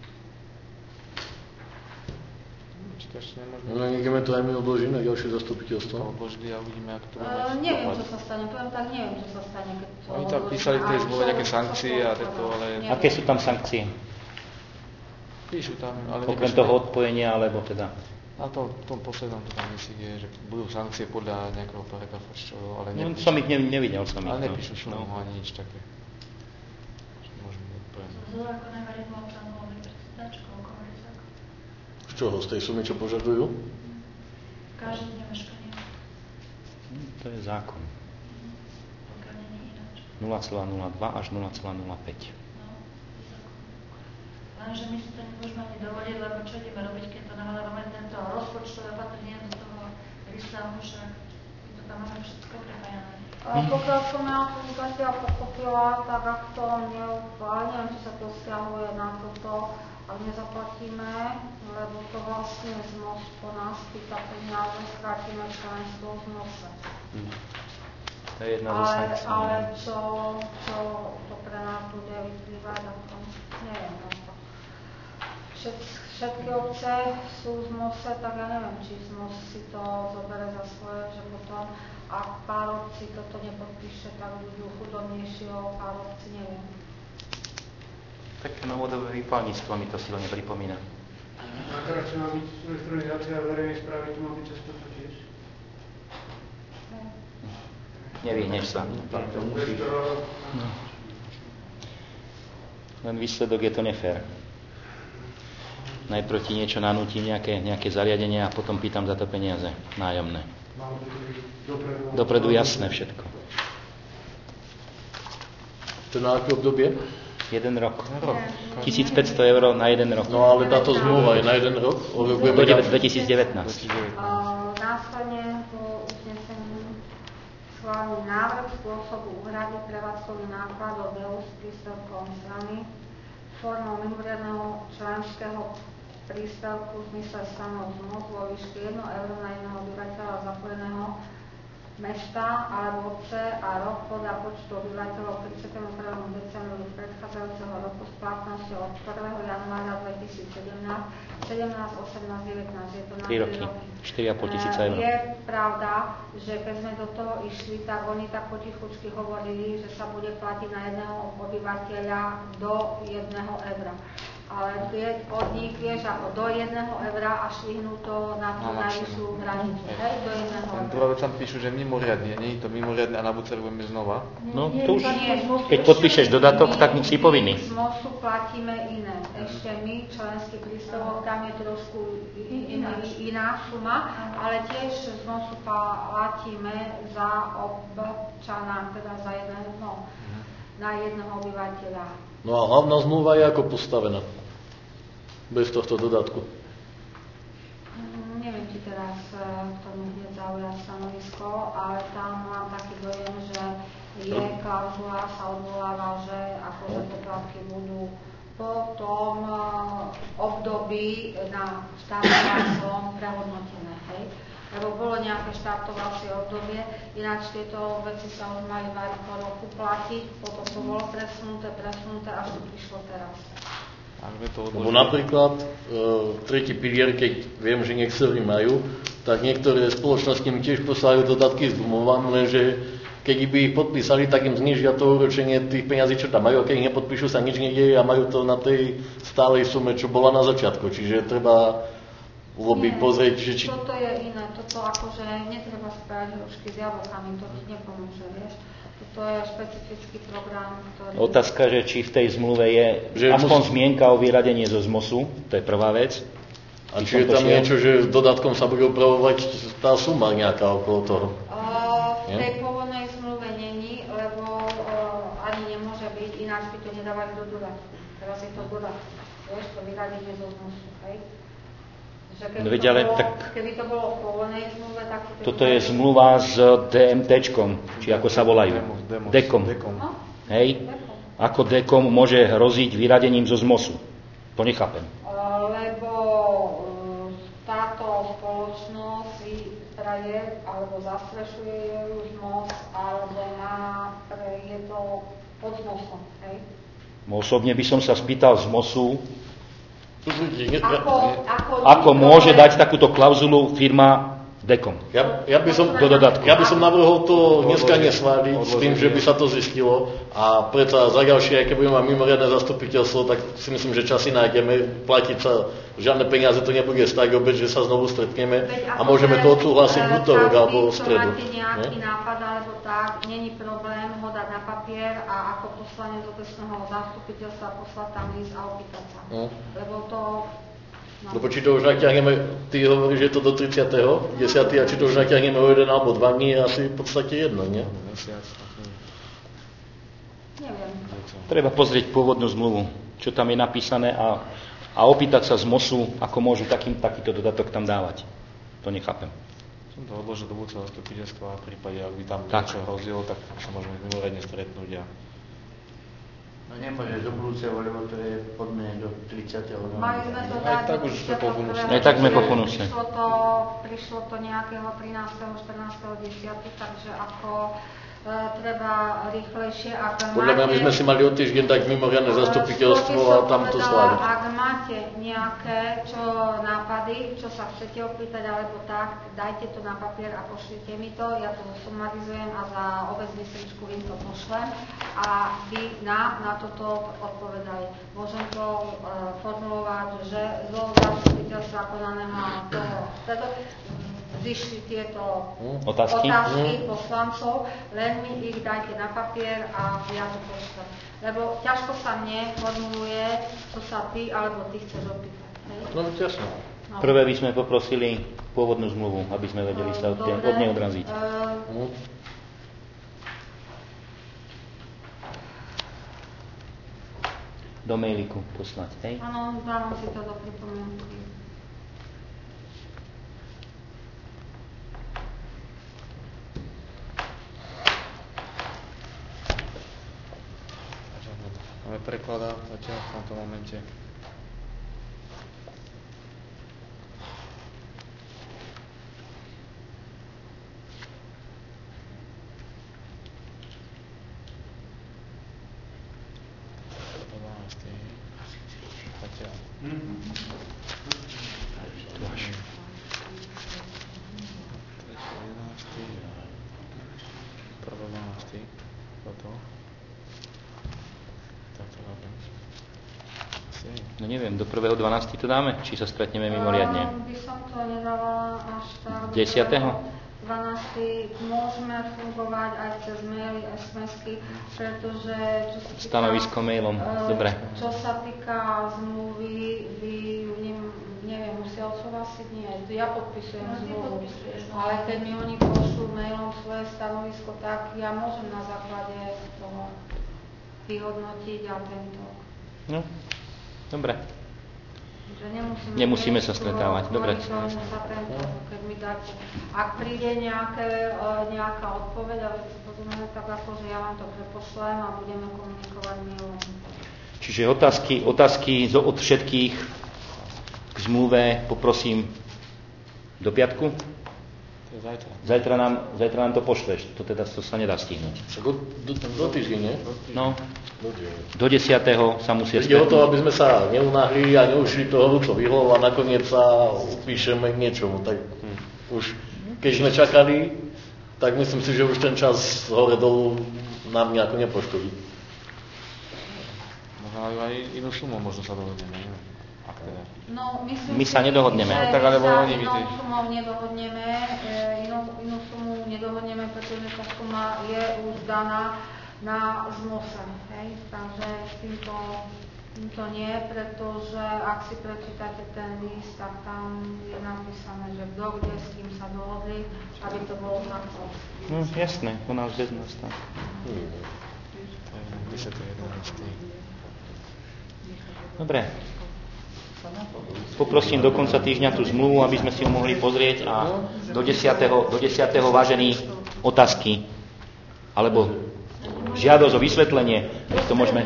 No ideme to aj my odložiť na ďalšie zastupiteľstvo. Odložili a uvidíme, ako to bude mať. Neviem, čo sa stane, poviem tak, neviem, čo sa stane, keď to Oni tam písali v tej zmluve nejaké sankcie a to, ale... Aké sú tam sankcie? Píšu tam, ale Okrem toho odpojenia, alebo teda? A to v tom poslednom to tam myslí, že budú sankcie podľa nejakého paragrafu, ale nepíšu. Som ich nevidel som ich. Ale nepíšu sumu ani nič také. Môžeme odpovedať. Z čoho? Z tej sumy, čo požadujú? Každý nemeškanie. To je zákon. Pokiaľ nie je ináč. 0,02 až 0,05. No, lenže my si to nemôžeme ani dovoliť, lebo čo ideme robiť, keď to nahľadáme tento rozpočtové opatrenie do toho výstavu, že my to tam máme všetko prepájané. Pokiaľ som ja to zatiaľ pochopila, tak ak to neviem, či sa to vzťahuje na toto, ak nezaplatíme, lebo to vlastne z MOS po nás pýta peniaze, strátime členstvo z MOSe. To je jedna zo sankcií. Ale čo to pre nás bude vyplývať, ako neviem. Všetky obce sú z MOSe, tak ja neviem, či z MOS si to zobere za svoje, že potom ak pár obcí toto nepodpíše, tak budú chudobnejší o pár obcí, neviem. Také novodobé výpalníctvo mi to silne pripomína. A teraz, čo má byť elektronizácia verejnej správy, to má byť často to tiež? Nevyhneš sa. No. Len výsledok je to nefér. Najprv ti niečo nanútim, nejaké zariadenie a potom pýtam za to peniaze nájomné. Dopredu jasné všetko. To na aké obdobie? 1 rok. 1500 € na 1 rok. No ale táto zmluva je na 1 rok? Do 2019. Následne po uznesení schválený návrh spôsobu úhrady prevádzkových nákladov EU s príspevkom strany formou mimoriadneho členského príspevku v zmysle stanov zmluv vo výške 1 € na jedného obyvateľa zapojeného mesta alebo obce a rok podľa počtu obyvateľov 31. decembru predchádzajúceho roku s platnosťou od 1. januára 2017, 17, 18, 19, je to na 3 roky, 4,5 tisíca €. Je pravda, že keď sme do toho išli, tak oni tak potichučky hovorili, že sa bude platiť na jedného obyvateľa do 1 €. Ale od nich, vieš, ako do 1 € a švihnú to na tú najvyššiu hranicu, hej, do 1 €. Druhá vec tam píšu, že mimoriadne, nie je to mimoriadne a na budúce budeme znova. No to už, keď podpíšeš dodatok, tak si povinný. Z MOSu platíme iné. Ešte my, členský príspevok, tam je trošku iná suma, ale tiež z MOSu platíme za občana, teda za na jedného obyvateľa. No a hlavná zmluva je ako postavená? Bez tohto dodatku. Neviem, či teraz k tomu hneď zaujať stanovisko, ale tam mám taký dojem, že je klauzula, sa odvoláva, že akože poplatky budú po tom období na štartovacom prehodnotené, hej? Lebo bolo nejaké štartovacie obdobie, ináč tieto veci sa už mali po roku platiť, potom to bolo presunuté, až to prišlo teraz. Lebo napríklad tretí pilier, keď viem, že niektorí majú, tak niektoré spoločnosti mi tiež poslajú dodatky s zmluvám, lenže keď by ich podpísali, tak im znižia to úročenie tých peňazí, čo tam majú, a keď ich nepodpíšu, sa nič nedieje a majú to na tej stálej sume, čo bola na začiatku. Čiže treba pozrieť, že či... Toto je iné, toto akože netreba spájať hrušky s jablkami, to ti nepomôže, vieš. To je špecifický program, ktorý... Otázka, že či v tej zmluve je aspoň zmienka o vyradenie zo ZMOSu, to je prvá vec. A či je tam niečo, že s dodatkom sa bude upravovať tá suma nejaká okolo toho? V tej pôvodnej zmluve není, lebo ani nemôže byť, ináč by to nedávali do dodatku. Teraz je to dodatku, vieš, to vyradenie zo ZMOSu, hej? Že Keby to bolo v povolenej zmluve, tak... Toto je zmluva s DMT-čkom, či ako sa volajú. Dekom. Hej? Ako Dekom môže hroziť vyradením zo ZMOSu? To nechápem. Lebo táto spoločnosť je, alebo zastrešuje ju ZMOS, alebo je to pod ZMOSom. Hej? Osobne by som sa spýtal ZMOSu, ako môže dať takúto klauzulu firma Dekom. Ja by som navrhol to dneska nesvádiť s tým, že by sa to zistilo a preto za ďalšie, aj keď budeme mať mimoriadne zastupiteľstvo, tak si myslím, že časy nájdeme, platiť sa, žiadne peniaze to nebude stať, opäť, že sa znovu stretneme a môžeme to odsúhlasiť v útorok alebo v stredu. Keď máte nejaký nápad alebo tak, není problém ho dať na papier a ako poslanec okresného zastupiteľstva poslať tam list a opýtať sa. Lebo to... Lebo či to už naťahneme, ty hovoríš, že je to do 30.10. a či to už naťahneme o 1 alebo 2 dní, je asi v podstate jedno, nie? Neviem. Treba pozrieť pôvodnú zmluvu, čo tam je napísané a opýtať sa z MOSu, ako môžu takýto dodatok tam dávať. To nechápem. Som to odložil do budúceho zastupiteľstva a v prípade, ak by tam niečo hrozilo, tak sa môžeme mimoriadne stretnúť a... No nemôžeš do budúceho, lebo to je podmienené do 30. Mali sme to dať tak už sme pofunúšne. Aj tak sme pofunúšne. Prišlo to nejakého 13. 14. 10. takže ako treba rýchlejšie. Podľa mňa by sme si mali o týždeň dať mimoriadne zastupiteľstvo a tam to sláviť. Ak máte nejaké nápady, čo sa chcete opýtať alebo tak, dajte to na papier a pošlite mi to, ja to sumarizujem a za obezmyslíčku im to pošlem a vy na toto odpovedali. Môžem to formulovať, že zo zastupiteľstva konaného toho zišli tieto otázky poslancov, len mi ich dajte na papier a ja to pošlem. Lebo ťažko sa mne formuluje, čo sa ty alebo ty chceš opýtať. No, jasno. Prvé by sme poprosili pôvodnú zmluvu, aby sme vedeli sa od nej odraziť. Do mailiku poslať, hej? Áno, dávam si to do pripomienky. Máme prekladá zatiaľ v tomto momente. No neviem, do 1.12. to dáme? Či sa stretneme mimoriadne? By som to nedala až tak. 10. 12. môžeme fungovať aj cez maily, SMS-ky, pretože čo sa týka... Stanovisko mailom, dobre. Čo sa týka zmluvy, vy neviem, musia odsúhlasiť? Nie, ja podpisujem zmluvu, ale keď mi oni pošlú mailom svoje stanovisko, tak ja môžem na základe toho vyhodnotiť a tento... No. Dobre. Nemusíme sa stretávať. Dobre. Keď mi dáte. Ak príde nejaká odpoveď a veci podobné, tak akože ja vám to prepošlem a budeme komunikovať mailom. Čiže otázky od všetkých k zmluve poprosím do piatku? Zajtra nám to pošleš. To sa nedá stihnúť. Do týždňa, nie? No. Do 10. sa musia stretnúť. Ide o to, aby sme sa neunáhli a neušli to horúco vyhlov a nakoniec sa upíšeme k niečomu. Tak už keď sme čakali, tak myslím si, že už ten čas hore dolu nám nejako nepoškodí. Možno aj inú sumu možno sa dohodneme. No, my sa nedohodneme. Tak, alebo inou sumou nedohodneme, inú sumu nedohodneme, pretože tá suma je už daná na ZMOSe, hej? Takže s týmto nie, pretože ak si prečítate ten list, tak tam je napísané, že kto kde s kým sa dohodli, aby to bolo takto. No jasné, u nás bez nás tam. Dobre. Poprosím do konca týždňa tú zmluvu, aby sme si ju mohli pozrieť a do 10. vážení otázky alebo žiadosť o vysvetlenie, to môžeme...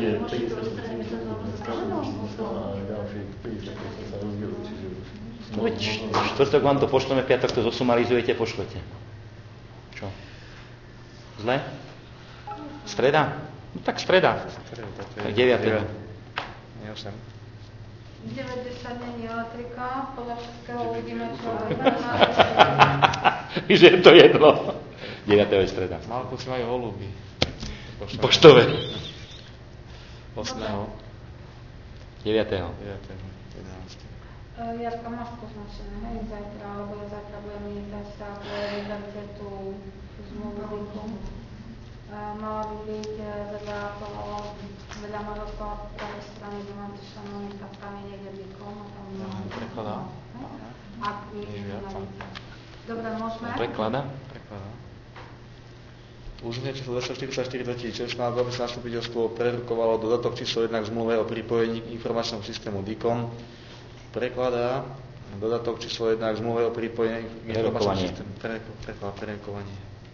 No veď štvrtok vám to pošleme, piatok to zosumarizujete, pošlete. Čo? Zle? Streda? No tak streda. Tak 9. Nie 8. 9:10 nie je elektrika, podľa všetkého uvidíme, čo Že je to jedno. 9. je streda. Malkovci majú holuby. Poštové. 8. 9. 11. Jarka, máš poznačené, hej, zajtra, alebo ja zajtra budem lietať, tak vyberte tú zmluvu. Mala by byť vedľa Maroko pravej strany, kde mám to šanovný, tak tam je niekde výkon. Prekladá. Ak vy dobre, môžeme? Prekladá. Uznesenie číslo 244/2016 obecné zastupiteľstvo prerukovalo dodatok číslo 1 k zmluve o pripojení k informačnému systému DICOM. Prekladá dodatok číslo 1 k zmluve o pripojení k informačnému systému. Prerukovanie.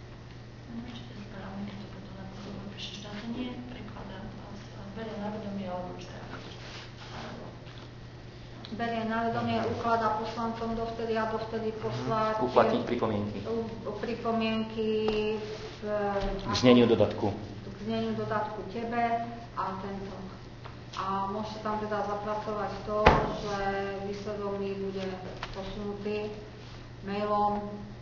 Berie na vedomie, ukladá poslancom dovtedy a dovtedy poslať Uplatniť pripomienky k zneniu dodatku. K zneniu dodatku tebe a tento. A môžete tam teda zapracovať to, že výsledok mi bude posunutý mailom.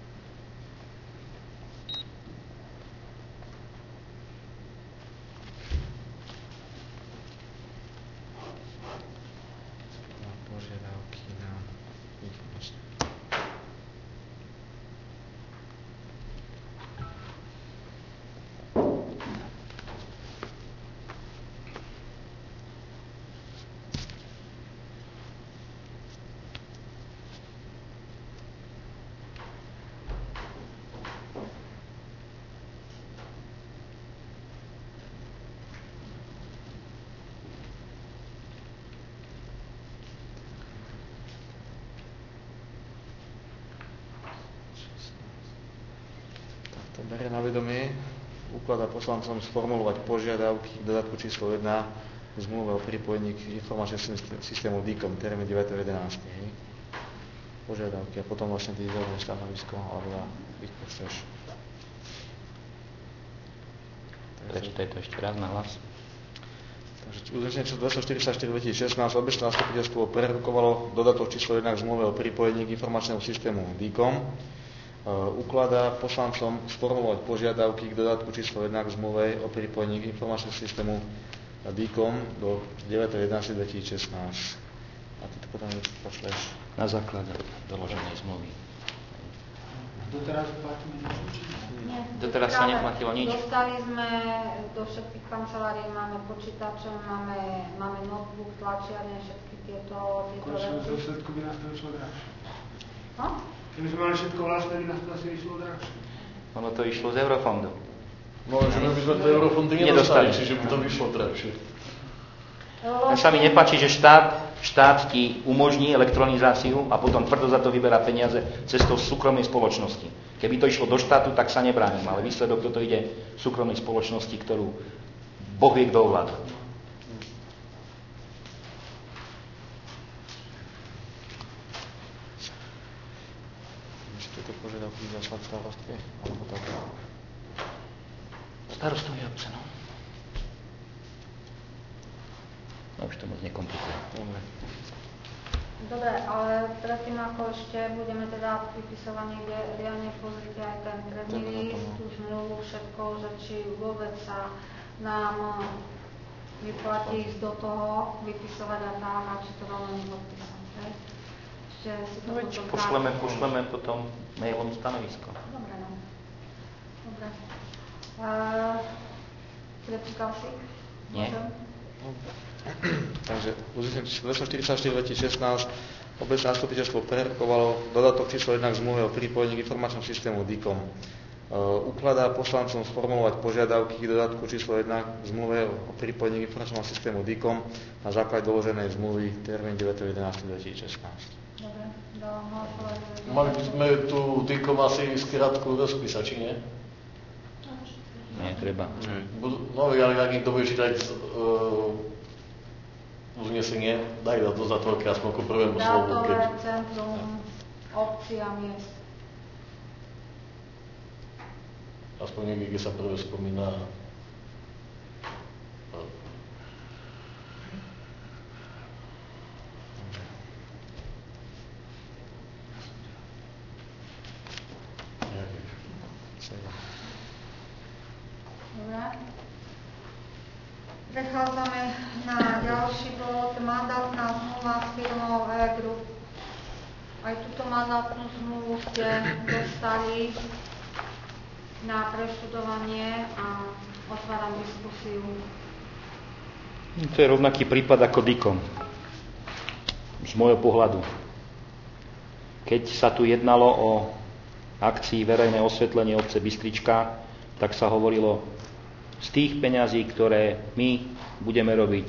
Berie na vedomie, ukladá poslancom sformulovať požiadavky k dodatku číslo 1 v zmluve o pripojení k informačnému systému DICOM, termín 9.11. Požiadavky a potom vlastne ty zaujímavé stanovisko, alebo ich pošleš. Prečítaj to ešte raz na hlas. Takže uznesenie číslo 244/2016 obecné zastupiteľstvo prerukovalo dodatok číslo 1 k zmluve o pripojení k informačnému systému DICOM. Ukladá poslancom sformulovať požiadavky k dodatku číslo 1 k zmluve o pripojení k informačnému systému DICOM do 9.11.2016. A ty to potom pošleš. Na základe doloženej zmluvy. Doteraz platíme niečo? Nie. Doteraz sa neplatilo nič. Dostali sme do všetkých kancelárií, máme počítače, máme notebook, tlačiarne, všetky tieto Konečne veci. zo všetko by nás to vyšlo drahšie. No? Keby sme mali všetko vlastné, by nás to asi vyšlo drahšie. Ono to išlo z Eurofondu. No, že my by sme to eurofondy nedostali, čiže by to vyšlo drahšie. Mne sa mi nepáči, že štát ti umožní elektronizáciu a potom tvrdo za to vyberá peniaze cestou súkromnej spoločnosti. Keby to išlo do štátu, tak sa nebránim, ale výsledok toto ide súkromnej spoločnosti, ktorú Boh vie, kto ovláda. Tieto požiadavky zaslať starostke, alebo tak. Starostovi obce, no. No už to moc nekomplikuje. Dobre, ale predtým ako ešte budeme teda vypisovanie, kde riadne pozrite aj ten trestný list, tú zmluvu, všetko, že či vôbec sa nám vyplatí ísť do toho, vypisovať a tak, a či to veľmi nepodpísať. Ešte si to potom Pošleme potom mailom stanovisko. Dobre, no. Dobre. Prečítal si? Nie. Takže uznesenie 244/2016 obecné zastupiteľstvo prerukovalo dodatok číslo 1 k zmluve o pripojení k informačnému systému DICOM. ukladá poslancom sformulovať požiadavky k dodatku číslo 1 v zmluve o pripojení informačného systému DICOM na základe doloženej zmluvy termín 9.11.2016. Dobre, dávam hlasovať. Mali by sme tu DICOM asi skratku rozpísať, či nie? Nie, treba. No, ale ak niekto bude čítať uznesenie, daj to za to aspoň ku prvému slovu. Dátové centrum obcí a miest. Aspoň niekde, kde sa prvé spomína. Dobre. Prechádzame na ďalší bod, mandátna zmluva s firmou E-Group. Aj túto mandátnu zmluvu ste dostali na preštudovanie a otváram diskusiu. To je rovnaký prípad ako DICOM. Z môjho pohľadu. Keď sa tu jednalo o akcii verejné osvetlenie obce Bystrička, tak sa hovorilo z tých peňazí, ktoré my budeme robiť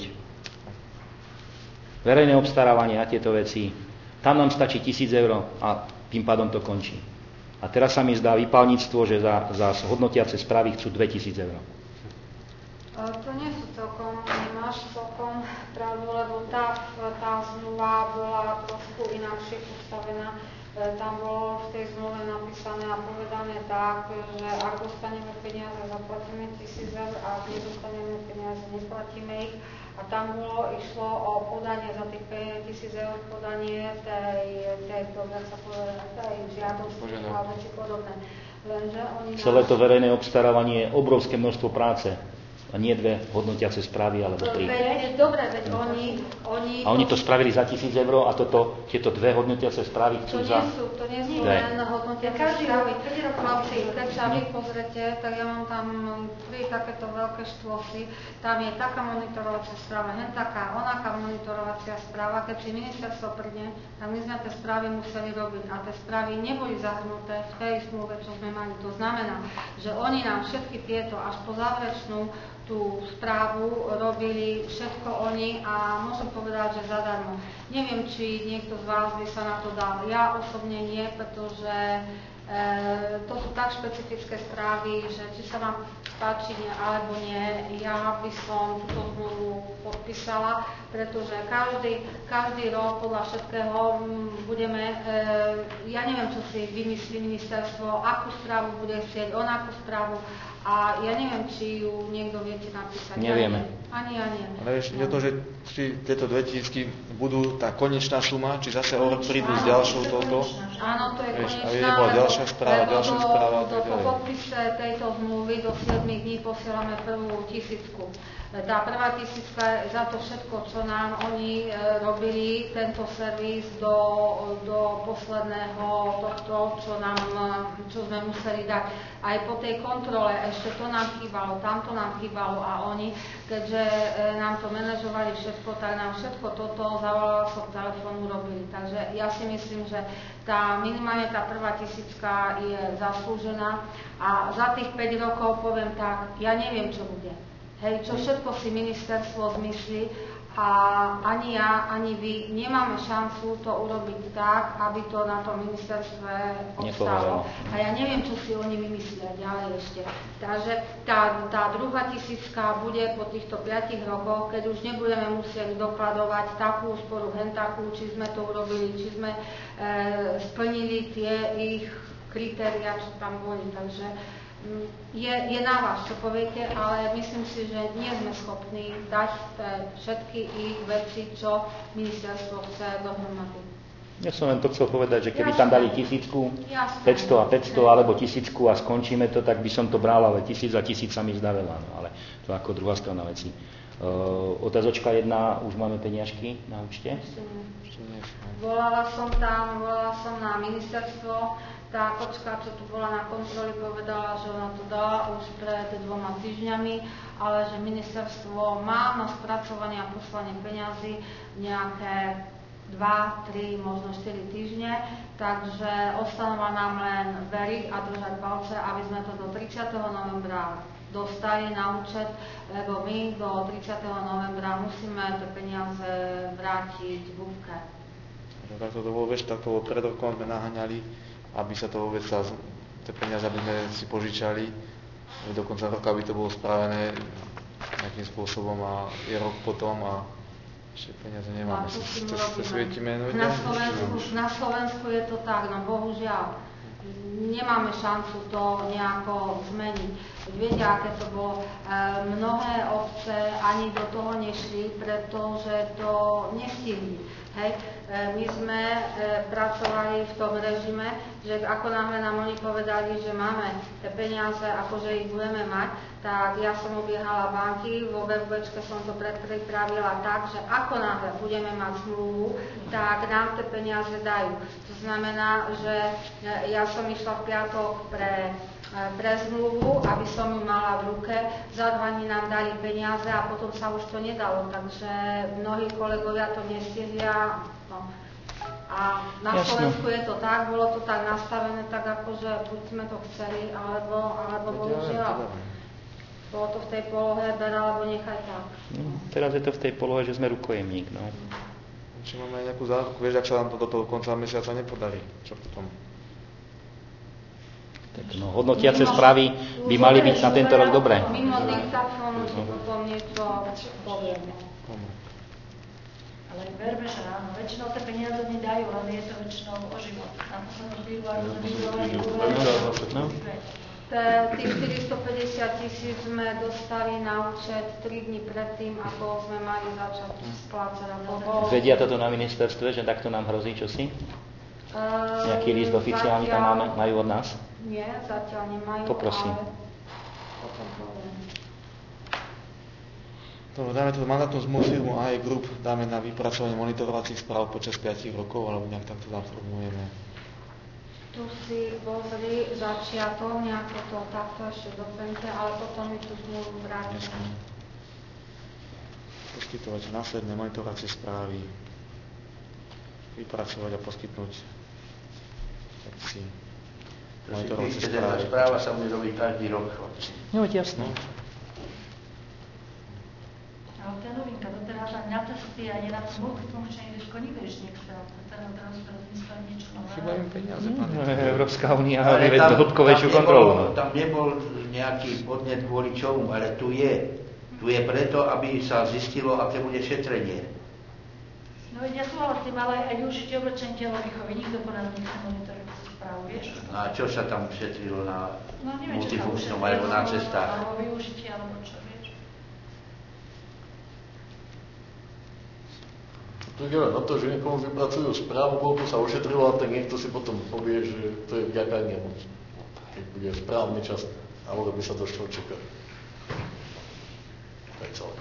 verejné obstarávanie a tieto veci, tam nám stačí 1 000 eur a tým pádom to končí. A teraz sa mi zdá výpalníctvo, že za hodnotiace správy chcú 2 000 eur. To nie sú celkom, nemáš celkom pravdu, lebo tá zmluva bola trošku inakšie postavená. Tam bolo v tej zmluve napísané a povedané tak, že ak dostaneme peniaze, zaplatíme 1 000 eur a ak nedostaneme peniaze, neplatíme ich. A tam išlo o podanie za tých 1 000 eur, podanie tej žiadosti a veci podobné. Lenže oni celé to verejné obstarávanie je obrovské množstvo práce. A nie 2 hodnotiace správy, alebo 3. Dobre, veď oni to spravili za 1 000 eur a tieto 2 hodnotiace správy chcú za... To nie sú len hodnotiace správy. Chlapci, keď sa vy pozrete, tak ja mám tam 3 takéto veľké štôsy. Tam je taká monitorovacia správa, hen taká, onaká monitorovacia správa. Keď si ministerstvo príde, tak my sme tie správy museli robiť. A tie správy neboli zahrnuté v tej zmluve, čo sme mali. To znamená, že oni nám všetky tieto až po záverečnú tú správu robili všetko oni a môžem povedať, že zadarmo. Neviem, či niekto z vás by sa na to dal. Ja osobne nie, pretože to sú tak špecifické správy, že či sa vám páči alebo nie, ja by som túto zmluvu podpísala, pretože každý rok podľa všetkého budeme, ja neviem, čo si vymyslí ministerstvo, akú správu bude chcieť, onakú správu. A ja neviem, či ju niekto viete napísať. Nevieme. Ani ja nie. Ale vieš, je to, že či tieto 2 000 budú tá konečná suma, či zase prídu s ďalšou touto? Áno, to je konečná. A nebola ďalšia správa, ďalšia správa. Po podpise tejto zmluvy do 7 dní posielame prvú 1000. Tá prvá 1000 za to všetko, čo nám oni robili, tento servis do posledného tohto, čo sme museli dať. Aj po tej kontrole ešte to nám chýbalo, tamto nám chýbalo a oni, keďže nám to manažovali všetko, tak nám všetko toto zavolala som telefónu robili. Takže ja si myslím, že minimálne tá prvá 1000 je zaslúžená a za tých 5 rokov poviem tak, ja neviem, čo bude. Hej, čo všetko si ministerstvo zmyslí a ani ja, ani vy nemáme šancu to urobiť tak, aby to na tom ministerstve obstálo. A ja neviem, čo si oni vymyslia ďalej ešte. Takže tá druhá 1000 bude po týchto 5 rokoch, keď už nebudeme musieť dokladovať takú úsporu, hen takú, či sme to urobili, či sme splnili tie ich kritériá, čo tam boli. Takže je na vás, čo poviete, ale myslím si, že nie sme schopní dať všetky ich veci, čo ministerstvo chce dohromady. Ja som len to chcel povedať, že keby tam dali 1000, 500 a 500 alebo 1000 a skončíme to, tak by som to bral, ale 1000 a 1000 sa mi zdá veľa, no, ale to ako druhá strana veci. Otázočka 1, už máme peniažky na účte? Volala som na ministerstvo. Tá kočka, čo tu bola na kontroli, povedala, že ona to dala už pred 2 týždňami, ale že ministerstvo má na spracovanie a poslanie peňazí nejaké 2 2, 3, možno 4 týždne, takže ostáva nám len veriť a držať palce, aby sme to do 30. novembra dostali na účet, lebo my do 30. novembra musíme tie peniaze vrátiť BUFke. Tak to bolo vieš, tak to pred rokom sme naháňali, aby sa to vôbec tie peniaze, aby sme si požičali, do konca roka by to bolo spravené nejakým spôsobom a je rok potom a ešte peniaze nemáme. Na Slovensku je to tak, no bohužiaľ. Nemáme šancu to nejako zmeniť. Viete, aké to bolo? Mnohé obce ani do toho nešli, pretože to nestihli. Hej. My sme pracovali v tom režime, že ako náhle nám oni povedali, že máme tie peniaze, akože ich budeme mať, tak ja som obiehala banky, vo VVčke som to pripravila tak, že ako náhle budeme mať zmluvu, tak nám tie peniaze dajú. To znamená, že ja som išla v piatok pre zmluvu, aby som ju mala v ruke. Za 2 dní nám dali peniaze a potom sa už to nedalo, takže mnohí kolegovia to nestihlia. No. A na Slovensku je to tak, bolo to tak nastavené, tak akože buď sme to chceli, alebo bohužiaľ. Bolo to v tej polohe, ber alebo nechaj tak. No, teraz je to v tej polohe, že sme rukojemník. No. Či máme nejakú záruku, vieš, ak sa nám to do toho konca mesiaca nepodarí, čo potom? Tak no, hodnotiace správy by mali byť na tento rok dobré. Mimo diktafónu si potom niečo povieme. Ale verme, že áno, väčšinou tie peniaze nedajú, ale je to väčšinou o život. Tam sa rozbíru a rozbíru. Tých 450 000 sme dostali na účet 3 dní predtým, ako sme mali začať splácať. Vedia toto na ministerstve, že takto nám hrozí čosi? Nejaký list oficiálny tam majú od nás? Nie, zatiaľ nemajú. Poprosím. Dobre, dáme to mandátnu zmluvu firmu AI Group, dáme na vypracovanie monitorovacích správ počas 5 rokov, alebo nejak takto zaformujeme. Tu si pozri začiatok, nejako to takto ešte doplňte, ale potom mi tú zmluvu vrátim. Poskytovať následné monitorovacie správy, vypracovať a poskytnúť sekcii. Monitorovacie správy. Správa sa bude robiť každý rok. No, jasné. Ale to je novinka, doteraz ani na testy, ani na to multifunkčné Ježiško nikdy nechcel. Teraz rozmyslel niečo nové. Chybajú im peniaze, pane. Európska únia nevie do hĺbkovejšiu kontrolu. Tam nebol nejaký podnet kvôli čomu, ale tu je. Tu je preto, aby sa zistilo, aké bude šetrenie. No veď ja súhlasím, ale aj využitie oblečenia telovýchovy. Nikto po nás nechce monitorovať správu, vieš? A čo sa tam šetrilo na neviem, multifunkčnom alebo na cestách? Alebo využitie, alebo čo, vieš? To je na to, že niekomu vypracujú správu, koľko sa ošetrilo, a tak niekto si potom povie, že to je vďaka nemu. Keď bude správny čas, alebo by sa to čo čakať. To je celé.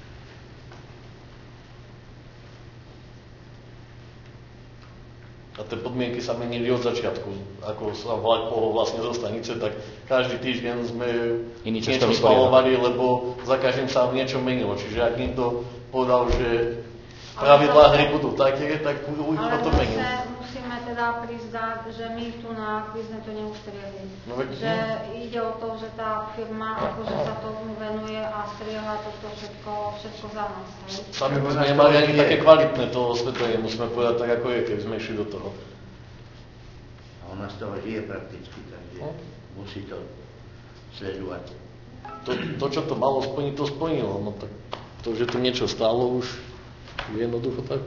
A tie podmienky sa menili od začiatku. Ako sa vlak pohol vlastne zo stanice, tak každý týždeň sme niečo schvaľovali, lebo za každým sa niečo menilo. Čiže ak niekto povedal, že pravidlá hry budú také, tak budú to meniť. Ale musíme teda priznať, že my tu na by sme to neustriehli. No, že ide o to, že tá firma akože sa tomu venuje a striehla toto všetko za nás. Sami by sme nemali ani také kvalitné to osvetlenie, musíme povedať tak, ako je, keby sme išli do toho. A ona z toho žije prakticky, takže musí to sledovať. To, čo to malo splniť, to splnilo. No tak to, že to niečo stálo už, jednoducho tak.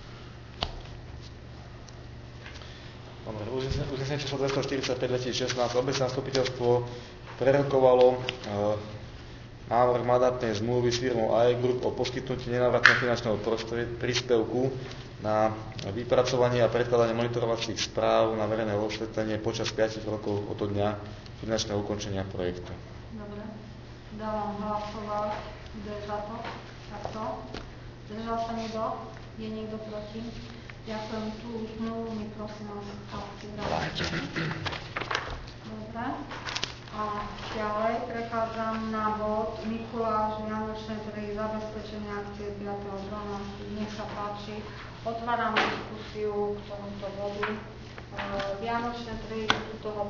Uznesenie číslo 245/2016 obecné zastupiteľstvo prerokovalo návrh mandátnej zmluvy s firmou AI Group o poskytnutí nenávratného finančného príspevku na vypracovanie a predkladanie monitorovacích správ na verejné osvetlenie počas 5 rokov od dňa finančného ukončenia projektu. Dobre, dávam hlasovať. Kto je za to? Takto. Zdržal sa niekto? Je niekto proti? Ďakujem. Tú zmluvu mi prosím vás aktivovať. Dobre. A ďalej prechádzam na bod Mikuláš Vianočné trhy zabezpečenia akcie 5.12. Nech sa páči. Otváram diskusiu k tomuto bodu. Vianočné trhy sú toho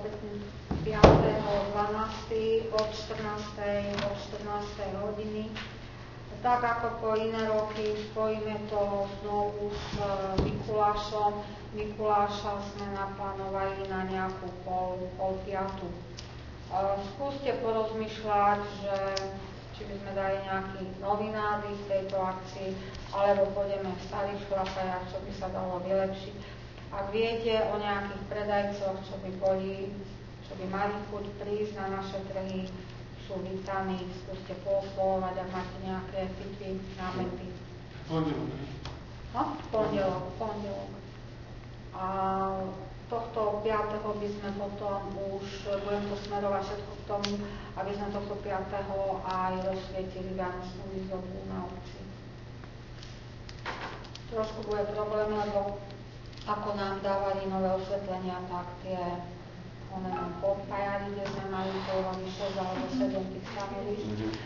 5.12. od 14. hodiny. Tak ako po iné roky spojíme to znovu s Mikulášom. Mikuláša sme naplánovali na nejakú pol piatu. Skúste porozmýšľať, že či by sme dali nejaký nový názv tejto akcii, alebo pôjdeme v starých šlapajách, čo by sa dalo vylepšiť. Ak viete o nejakých predajcoch, čo by mali chuť prísť na naše trhy, sú vítaní, skúste pooslovovať, ak máte nejaké tipy, námety. Pondelok. A tohto 5. by sme potom už, budem to smerovať všetko k tomu, aby sme tohto 5. aj rozsvietili vianočnú výzdobu na obci. Trošku bude problém, lebo ako nám dávali nové osvetlenia, tak tie nám podpájali, kde sme mali povolaní 6 alebo 7 tých stanovísk.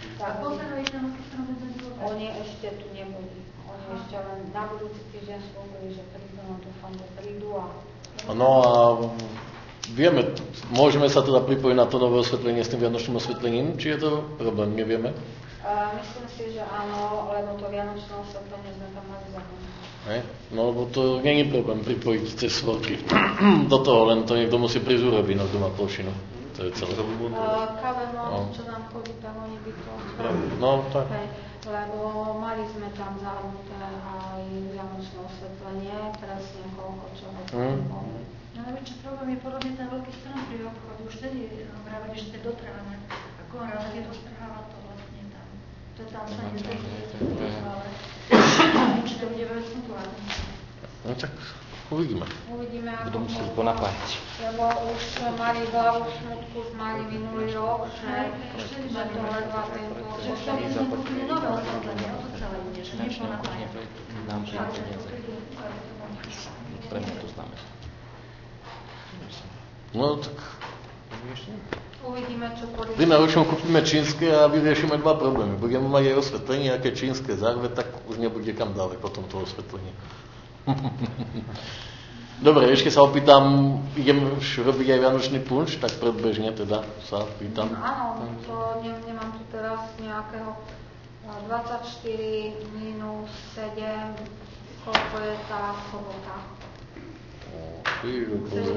Oni ešte tu neboli. Oni ešte len na budúci týždeň slúbili, že prídu, no dúfam, že prídu a... No a vieme, môžeme sa teda pripojiť na to nové osvetlenie s tým vianočným osvetlením? Či je to problém? Nevieme? Myslím si, že áno, lebo to vianočné osvetlenie sme tam mali zahrnúť. No lebo to nie je problém pripojiť cez svorky do toho, len to niekto musí prísť urobiť, no kto má plošinu. To je celé. Kavermont, čo nám chodí tam, oni by to... No, tak. Lebo mali sme tam zahrnuté aj vianočné osvetlenie, presne koľko čoho tam boli. No ale čo problém je podobne ten veľký strom pri obchode, už tedy vravili, že to je dotrhané. Ako on rád je roztrháva to vlastne tam. To tam sa nezdrží, ale či to bude veľmi fungovať. No tak uvidíme. Uvidíme, ako budú musieť ponapájať. Lebo už mali hlavu smutku, už mali minulý rok, že to ledva tento... Že v tom sme kúpili nové osvetlenie, o to celé ide, že neponapájať. Nám príde peniaze. Pre mňa to znamená. No tak... Uvidíme, čo poriešime. My na ročnom kúpime čínske a vyriešime dva problémy. Budeme mať aj osvetlenie, aké čínske zárve, tak už nebude kam ďalej potom to osvetlenie. Dobre, ešte sa opýtam, idem už robiť aj vianočný punč, tak predbežne teda sa pýtam. Áno, to nemám tu teraz nejakého 24 minus 7, koľko je tá sobota? 19.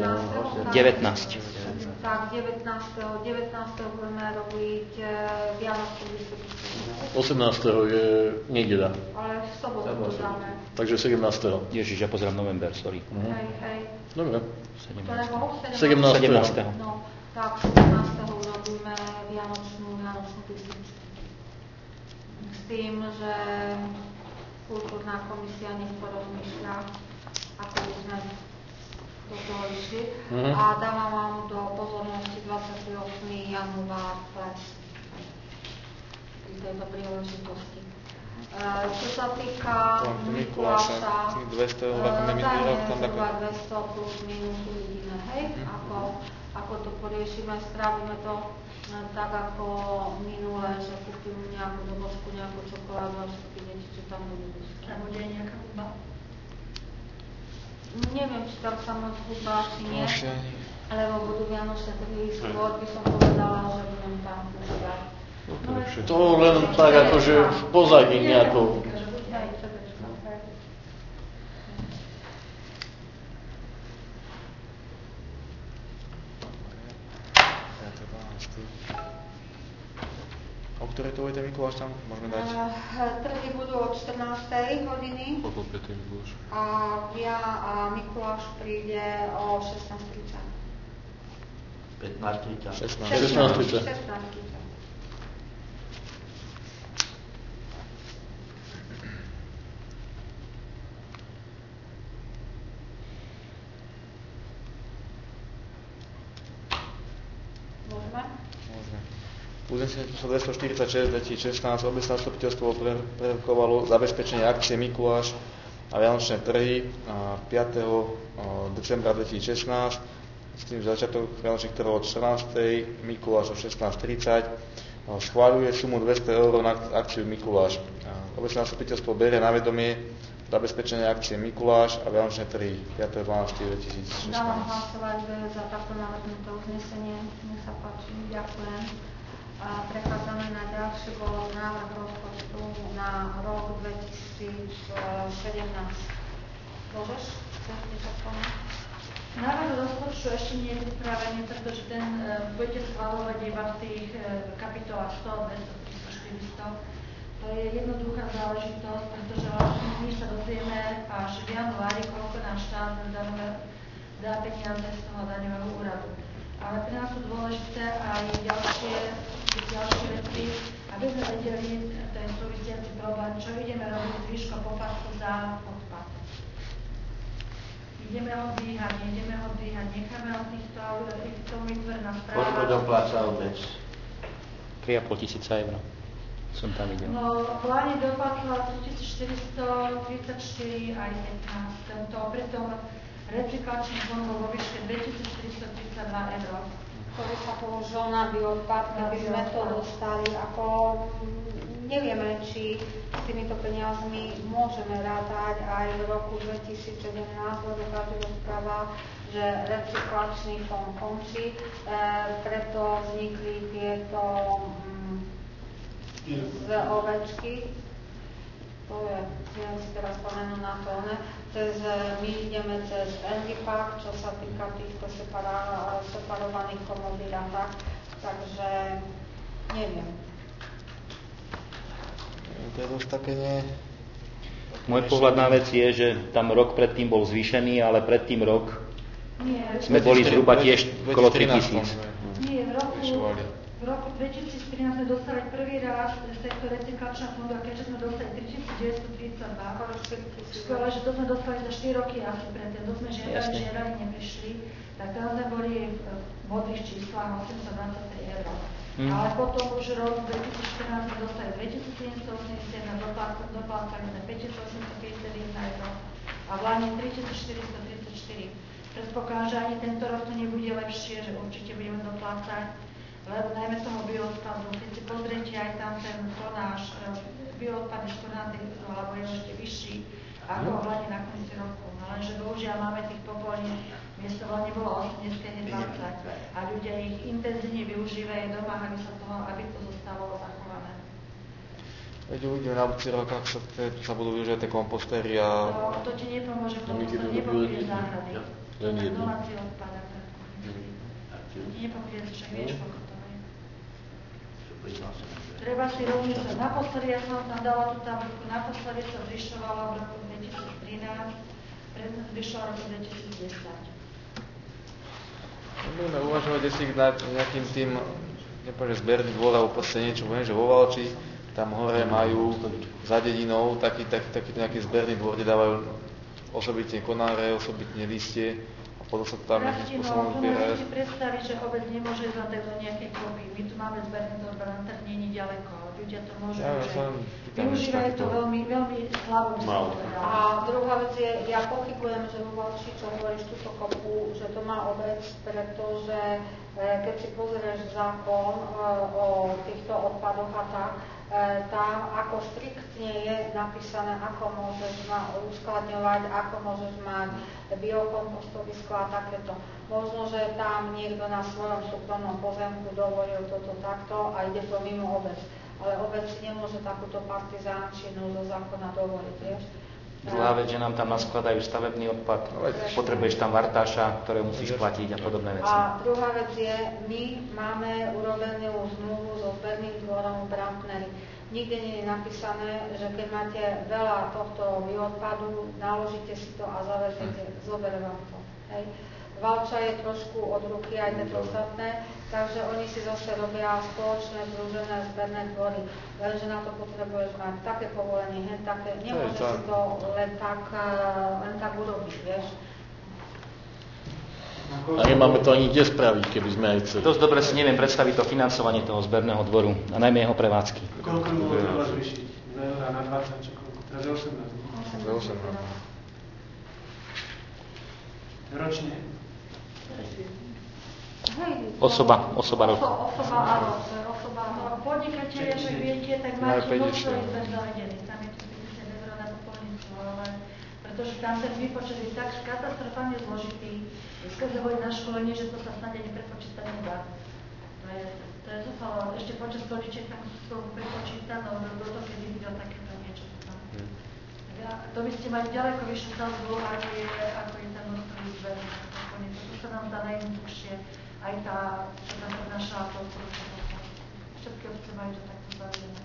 Tak, 19. budeme robiť vianočnú distribúciu. 18. je nedeľa. Ale v sobotu to dáme. Takže 17. Ježiš, ja pozerám november, sorry. Hej. Dobre. Ktorého? 17. No, tak 17. urobíme vianočnú distribúciu. S tým, že kultúrna komisia nech porozmýšľa, ako by sme do toho išli. A dávam vám do pozornosti 28. január ples pri tejto príležitosti. Čo sa týka Mikuláša, 200 eur, ako minulý rok, tam také... 200 plus minus uvidíme, hej? Ako to poriešime, spravíme to tak ako minule, že kúpim nejakú dobožku, nejakú čokoládu a všetky deti, čo tam budú. A bude aj nejaká hudba? Neviem, či tam sa moc hudba, či nie, lebo budú vianočné trhy, skôr by som povedala, že budem tam púšťať. To len tak akože v pozadí nejakou. O ktorej to bude Mikuláš tam môžeme dať? Trhy budú od 14. hodiny a Mikuláš príde o 16:30. 15:30. 16:30. Uznesenie číslo 246 2016 obecné zastupiteľstvo prerokovalo zabezpečenie akcie Mikuláš a vianočné trhy 5. decembra 2016 s tým, že začiatok vianočných trhov od 14. Mikuláš o 16:30 schváľuje sumu 200 eur na akciu Mikuláš. Obecné zastupiteľstvo berie na vedomie zabezpečenie akcie Mikuláš a Vianočné trhy 5.12.2016. Dávam hlasovať za takto navrhnuté uznesenie. Nech sa páči, ďakujem. A prechádzame na ďalší bod, návrh rozpočtu na rok 2017. Môžeš? Chceš niečo povedať? Návrh rozpočtu ešte nie je pripravený, pretože ten budete schvaľovať iba v tých kapitolách 100, 200, 300, 400. To je jednoduchá záležitosť, pretože vlastne my sa dozvieme až v januári, koľko náš štát dá peniaze z toho daňového úradu. Ale pre nás sú dôležité aj ďalšie veci, aby sme vedeli ten súvisiaci problém, čo ideme robiť s výškou poplatku za odpad. Ideme ho dvíhať, nejdeme ho dvíhať, necháme ho týchto vytvorená správa. Koľko dopláca obec? 3,5 tisíca eur. Som tam videl. No, v pláne doplatila 3434 aj 15. Tento pritom recyklačný fond vo výške 2332 eur. Ktorý sa položil na bioodpad, keby sme to dostali, ako nevieme, či s týmito peniazmi môžeme rátať aj v roku 2017, lebo každý rozpráva, že recyklačný fond končí, preto vznikli tieto z ovečky. To je, neviem si teraz spomenúť na to, ne? My ideme cez Envipak, čo sa týka týchto separovaných komodít a tak, takže neviem. To je dosť také nie... Môj pohľad na vec je, že tam rok predtým bol zvýšený, ale predtým rok sme boli zhruba tiež okolo 3000. Nie, v roku 2013 sme dostali prvý raz sektor recyklačného fondu a keďže sme dostali 3932, skoro, že to sme dostali za 4 roky asi predtým, to sme žiadali, neprišli, tak tam sme boli v modrých číslach 823 eur. Ale potom už rok 2014 sme dostali 2781, doplácali sme 5851 eur a v Lani 3434. Predpokladám, že ani tento rok to nebude lepšie, že určite budeme doplácať, lebo najmä tomu bioodpadu, keď si pozriete aj tam ten tonáž, bioodpad je škornáty, alebo je ešte vyšší ako hlavne na konci roku. No lenže bohužiaľ máme tých popolní, miesto hlavne bolo 8, dneska je 20 a ľudia ich intenzívne využívajú doma, aby to zostalo zachované. Veď uvidíme na budúci rok, ak sa budú využívať tie kompostéry a... No, to ti nepomôže, to nepokryje záhrady. To je domáci odpad, ak to nepokryje, však vieš, koľko to je. Treba si rovniť, naposledy, ja som tam dala tú tabuľku, naposledy sa zvyšovala v roku 2013, predtým zvyšovala v roku 2010. Budeme uvažovať, jestli nejakým tým, nepoviem, že zberný dvor, alebo proste niečo, viem, že vo Valči, tam hore majú za dedinou taký nejaký zberný dvor, kde dávajú osobitne konáre, osobitne listie a potom sa to tam nejakým spôsobom zbiera. No, si predstaviť, že obec nemôže ísť len tak do nejakej kopy. My tu máme zberný dvor, len tak nie je ďaleko. Ľudia to môžu využívajú to veľmi, veľmi slabo. A druhá vec je, ja pochybujem, že vo Valči, čo hovoríš túto kopu, že to má obec, pretože keď si pozrieš zákon o týchto odpadoch a tak, tam ako striktne je napísané, ako môžeš uskladňovať, ako môžeš mať biokompostovisko a takéto. Možno, že tam niekto na svojom súkromnom pozemku dovolil toto takto a ide to mimo obec. Ale obec si nemôže takúto partizánčinu zo zákona dovoliť, vieš? Druhá vec, že nám tam naskladajú stavebný odpad, potrebuješ tam vartáša, ktoré musíš platiť a podobné veci. A druhá vec je, my máme urobenú zmluvu so zberným dvorom Brantnery. Nikde nie je napísané, že keď máte veľa tohto bioodpadu, naložíte si to a zaveziete, zoberú vám to. Hej. Valča je trošku od ruky aj tie ostatné, takže oni si zase robia spoločné združené zberné dvory. Lenže na to potrebuješ mať také povolenie, také, nemôžeš si to len tak urobiť, vieš. A nemáme to ani kde spraviť, keby sme aj chceli. Dosť dobre si neviem predstaviť to financovanie toho zberného dvoru a najmä jeho prevádzky. Koľko by bolo treba zvýšiť? 2 eurá na 20, čo koľko? Teraz je 18. Ročne? Osoba rok. Osoba, áno. Podnikatelia, však viete, tak máte množstvo zber zavedený. Tam je tu 50 eur na popolníctvo, ale pretože tam ten výpočet je tak katastrofálne zložitý, skrze boli na školenie, že to sa snad ani prepočítať nedá. To je zúfalo, ešte počas količiek takú spolu prepočítať, no do toho, kedy videl takéto niečo. To by ste mali ďaleko vyššiu sazbu, ako je ten množstevý zber. To sa nám zdá najjednoduchšie. Aj tá, čo tam prednášala, to všetky obce majú to takto zavedené.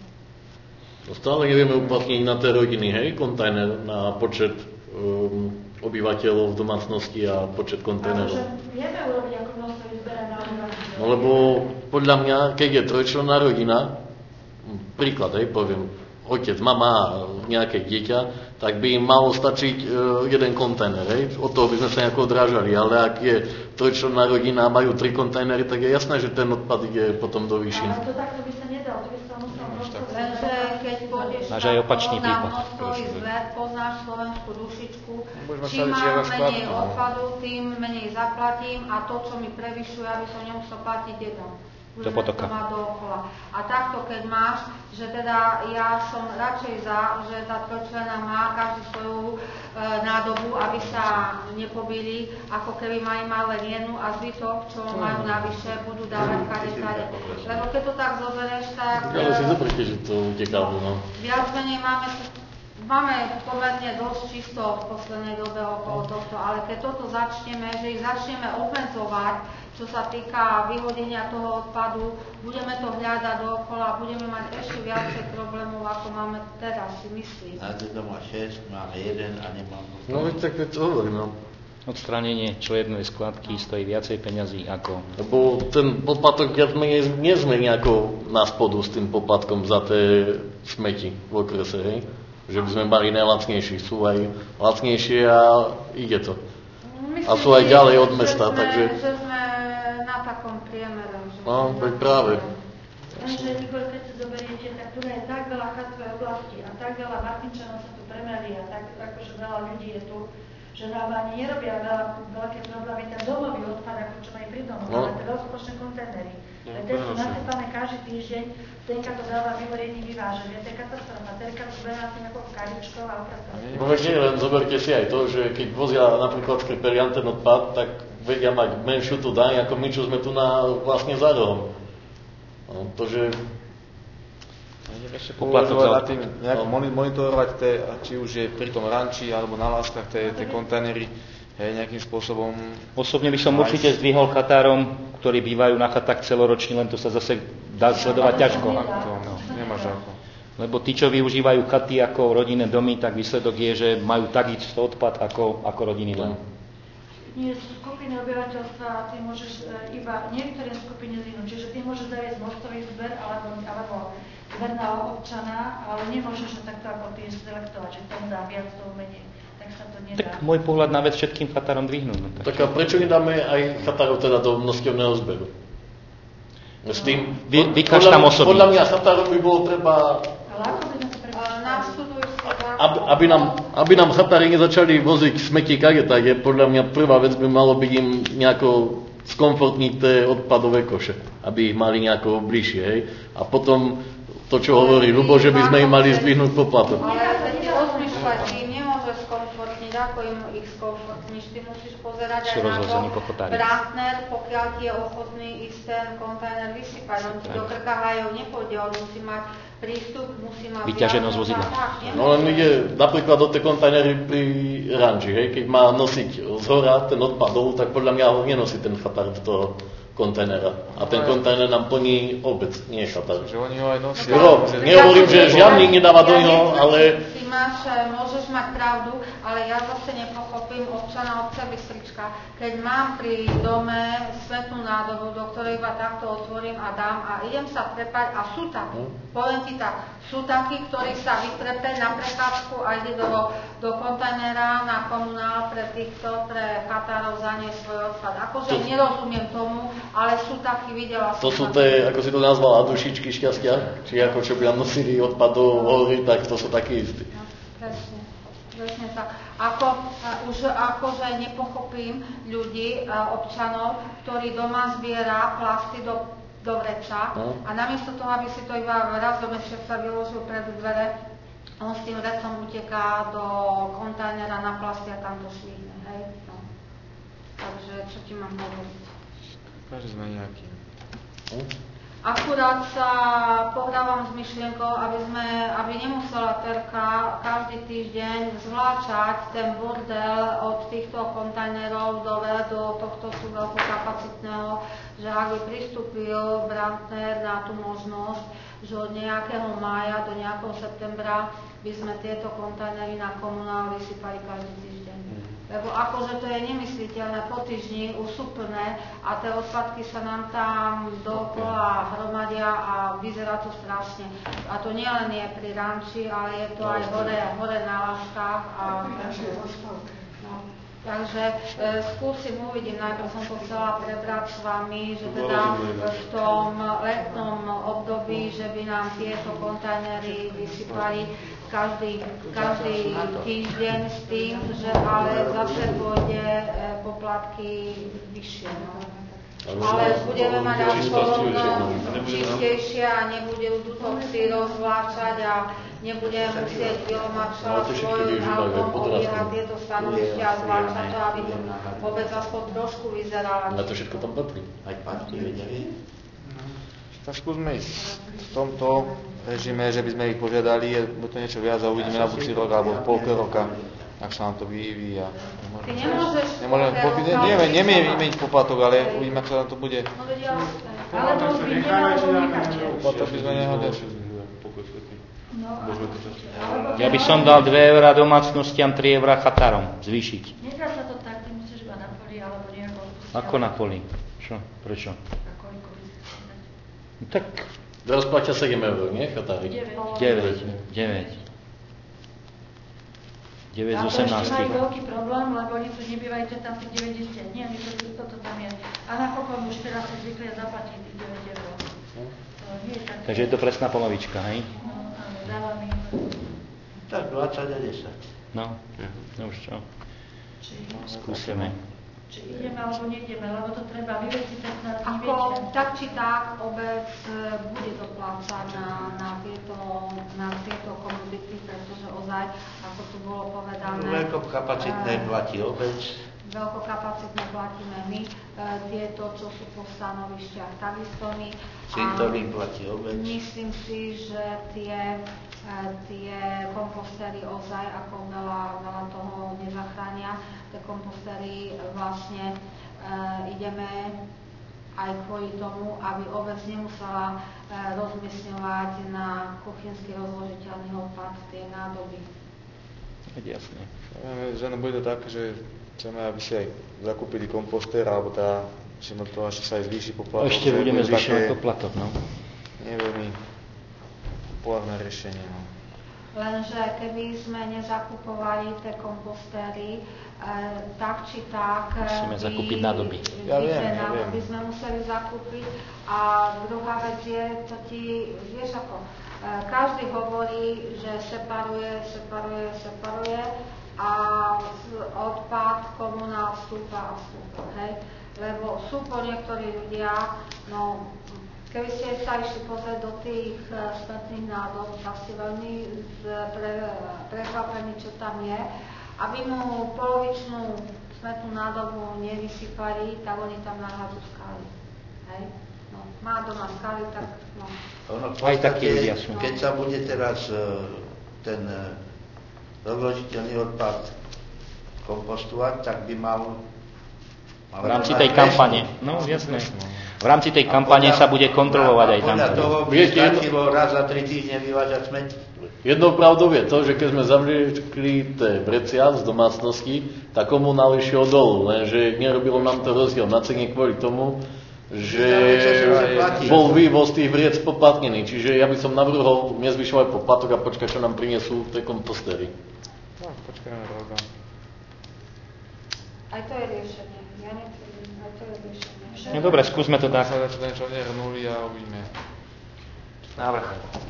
Stále nevieme uplatniť na tie rodiny, hej, kontajner na počet obyvateľov v domácnosti a počet kontajnerov. Ale že vieme urobiť ako množstevý zber na obyvateľov. No lebo podľa mňa, keď je trojčlenná rodina, príklad, hej, poviem, otec, mama, nejaké dieťa, tak by im malo stačiť jeden kontajner, hej? Od toho by sme sa nejako odrážali, ale ak je trojčlenná rodina a majú 3 kontajnery, tak je jasné, že ten odpad ide potom do výšin. Ale to takto by sa nedalo, to by sa muselo lenže keď pôjdeš máš aj opačný na prípad. množstvový zber, poznáš slovenskú dušičku, Môžeme čím staviť mám čiara menej skladku, no. odpadu, tým menej zaplatím a to, čo mi prevyšuje, aby som nemusel platiť jedno. Do potoka. To má dookola. A takto, keď máš, že teda ja som radšej za, že tá trojčlenná má každý svoju nádobu, aby sa nepobili, ako keby mali len jednu a zvyšok, čo majú navyše, budú dávať kade. Lebo keď to tak zoberieš, tak... Ale si zoberte, že to uteká, no. Viac menej máme pomerne dosť čisto v poslednej dobe okolo tohto, ale keď toto začneme, že ich začneme obmedzovať, čo sa týka vyhodenia toho odpadu, budeme to hľadať dookola, budeme mať ešte viacej problémov, ako máme teraz, si myslím. Na to má 6, máme 1 a nemáme. No veď tak to hovorím, no. Odstránenie člennej skladky stojí viacej peňazí ako... Lebo ten poplatok, nie sme nejako na spodu s tým poplatkom za tie smeti v okrese, hej? Že by sme mali najlacnejší, sú aj lacnejšie a ide to. Myslím, a sú aj ďalej od mesta, takže... Že sme na takom priemere. No, veď práve. Lenže, Igor, keď si zoberiete, tak tu je tak veľa chatovej oblasti a tak veľa Martinčanov sa tu premeli a tak akože veľa ľudí je tu, že nám ani nerobia veľké problémy ten domový odpad, ako čo majú pri domu, ale tie veľkopočné kontajnery. Tie sú nasypané každý týždeň, Stenka to dáva vyhorení vyváženie, to je katastrofa, Terka to zberá tým ako karičkou a opratovať. No veď nie, len zoberte si aj to, že keď vozia napríklad z Kriperian ten odpad, tak vedia mať menšiu tú daň, ako my, čo sme tu vlastne za rohom. No, to, že... Ešte poplatok za tým, nejak monitorovať, či už je pri tom ranči alebo na láskach tie kontajnery, nejakým spôsobom... Osobne by som určite zdvihol chatárom, ktorí bývajú na chatách celoročne, len to sa zase dá sledovať ťažko. No, nemáš ako. Lebo tí, čo využívajú chaty ako rodinné domy, tak výsledok je, že majú takisto odpad ako rodinný dom. Nie sú skupiny obyvateľstva a ty môžeš iba niektoré skupiny zvinúť. Čiže ty môžeš zaviesť mostový zber alebo zber na občana, ale nemôžeš takto ako ty selektovať, že tomu dám viac, tomu menej. Tak sa to nedá. Tak môj pohľad na vec všetkým chatárom dvihnúť. No, tak a prečo nedáme aj chatárov teda do množstevného zberu? S tým, vykaž tam osoby. Podľa mňa chatárov by bolo treba... Ale ako by sme to Nastuduj si aby nám chatári nezačali voziť smeti kade, tak je podľa mňa prvá vec by malo byť im nejako skomfortniť tie odpadové koše, aby ich mali nejako bližšie, hej? A potom to, čo hovorí Ľubo, že by sme im mali zdvihnúť poplatok. Ale rozmýšľať, ty im nemôžeš skomfortniť, ako im ich skomfortníš, ty musíš pozerať aj na to partner, pokiaľ ti je ochotný ísť ten kontajner vysypať, on ti do krkahajov nepôjde, on musí mať prístup, musí mať vyťaženosť vozidla. No len ide napríklad do tej kontajnery pri ranži, hej, keď má nosiť z hora ten odpad dolu, tak podľa mňa ho nenosí ten chatár do toho kontajnera. A ten kontajner nám plní obec, nie chatár. Že oni ho aj nosia. Nehovorím, že žiadny nedáva do neho, ale... Môžeš mať pravdu, ale ja zase nepochopím občana obce Bystrička, keď mám pri dome svetnú nádobu, do ktorej iba takto otvorím a dám a idem sa trepať a sú takí, poviem ti tak, sú takí, ktorí sa vytrepe na prechádzku a ide do kontajnera na komunál pre chatárov zaniesť svoj odpad. Akože nerozumiem tomu, ale sú takí, videla som. To sú tie, ako si to nazvala, dušičky šťastia, či ako čo by nám nosili odpad do hory, tak to sú takí istí. Presne tak. Akože nepochopím ľudí, občanov, ktorí doma zbiera plasty do vreca a namiesto toho, aby si to iba raz do mesiaca vyložil pred dvere on s tým vrecom uteká do kontajnera na plasty a tam to švihne, hej. No. Takže čo ti mám hovoriť? Každý sme nejaký. Akurát sa pohrávam s myšlienkou, aby nemusela Terka každý týždeň zvláčať ten bordel od týchto kontajnerov do tohto veľkokapacitného, že ak by pristúpil Brandner na tú možnosť, že od nejakého mája do nejakého septembra by sme tieto kontajnery na komunál vysypali každý týždeň. Lebo akože to je nemysliteľné, po týždni už sú plné a tie odpadky sa nám tam dookola hromadia a vyzerá to strašne. A to nielen je pri ranči, ale je to aj hore na Láskach. Takže skúsim, uvidím, najprv som to chcela prebrať s vami, že teda v tom letnom období, že by nám tieto kontajnery vysypali každý týždeň s tým, že ale zase pôjde poplatky vyššie. Ale budeme mať aspoň čistejšie a nebudú dôchodci rozvláčať a nebudeme musieť vylomačovať svojim autom, obíhať tieto stanovištia a zvláčať to, aby to vôbec aspoň trošku vyzerala. Na to všetko tam patrí. Aj patrí, vedeli? Tak skúsme ísť v tomto režime, že by sme ich požiadali, bude to niečo viac a uvidíme na budúci rok alebo v polke roka, ak sa nám to vyvíja. Ty nemôžeš Nevieme vymeniť poplatok, ale uvidíme, ak sa nám to bude. No veď jasné. Alebo by nemalo necháte. Poplatok by sme nehľadali. Ja by som dal 2 eurá domácnostiam, 3 eurá chatárom zvýšiť. Nedá sa to tak, ty musíš iba na poli alebo nejako odpustiť. Ako na poli? Čo? Prečo? A koľko by si chcel? Tak Teraz platia 7 eur, nie, chatári? 9 z A to ešte majú 18. veľký problém, lebo oni tu nebývajú tam tých 90 dní, toto tam je. A napokon už teraz sa zvykli zaplatiť tých 9 eur. To nie je také. Takže je to presná polovička, hej? No, áno, dáva mi. Tak 20 a 10. No už čo? Či Skúsime. ideme alebo neideme, lebo to treba vyvieť si ten na Ako tak či tak obec bude doplácať na tieto komodity, pretože ozaj, ako tu bolo povedané, Veľkokapacitné platí obec. Veľkokapacitné platíme my, tieto, čo sú po stanovišťach, takisto my. Cintorín platí obec. Myslím si, že tie kompostery ozaj ako veľa toho nezachránia. Tie kompostery vlastne ideme aj kvôli tomu, aby obec nemusela rozmiestňovať na kuchynský rozložiteľný odpad tie nádoby. Jasne. Že bude to tak, že chceme, aby si aj zakúpili komposter, alebo že to ešte sa aj zvýši poplatok. Ešte budeme zvyšovať poplatok, no. Nie veľmi populárne riešenie, no. Lenže keby sme nezakupovali tie kompostery, tak či tak musíme zakúpiť nádoby. Nádoby sme museli zakúpiť. A druhá vec je, to ti, vieš ako, každý hovorí, že separuje a odpad komunál stúpa, hej? Lebo sú po niektorí ľudia, no keby ste sa išli pozrieť do tých smetných nádob, tak ste veľmi prekvapení, čo tam je. Aby mu polovičnú smetnú nádobu nevysypali, tak oni tam nahádzu skaly. Hej? No, má doma skaly, tak no. Ono v Aj takí ľudia podstate, sú. keď sa bude teraz ten rozložiteľný odpad kompostovať, tak by mal V rámci tej kampane, no jasné. V rámci tej kampane sa bude kontrolovať aj tam. Podľa toho by stačilo raz za 3 týždne vyvážať smeti. Jednou pravdou je to, že keď sme zavriekli tie vrecia z domácnosti, tak komunál išiel dolu, lenže nerobilo nám to rozdiel na cene kvôli tomu, že bol vývoz tých vriec poplatnený. Čiže ja by som navrhol nezvyšovať poplatok a počkať, čo nám prinesú tie kompostery. No, počkajme roka. Aj to je riešenie. Ja netvrdím, aj to je riešenie. No dobre, skúsme to tak. Sa niečo nehrnuli a uvidíme. Návrh.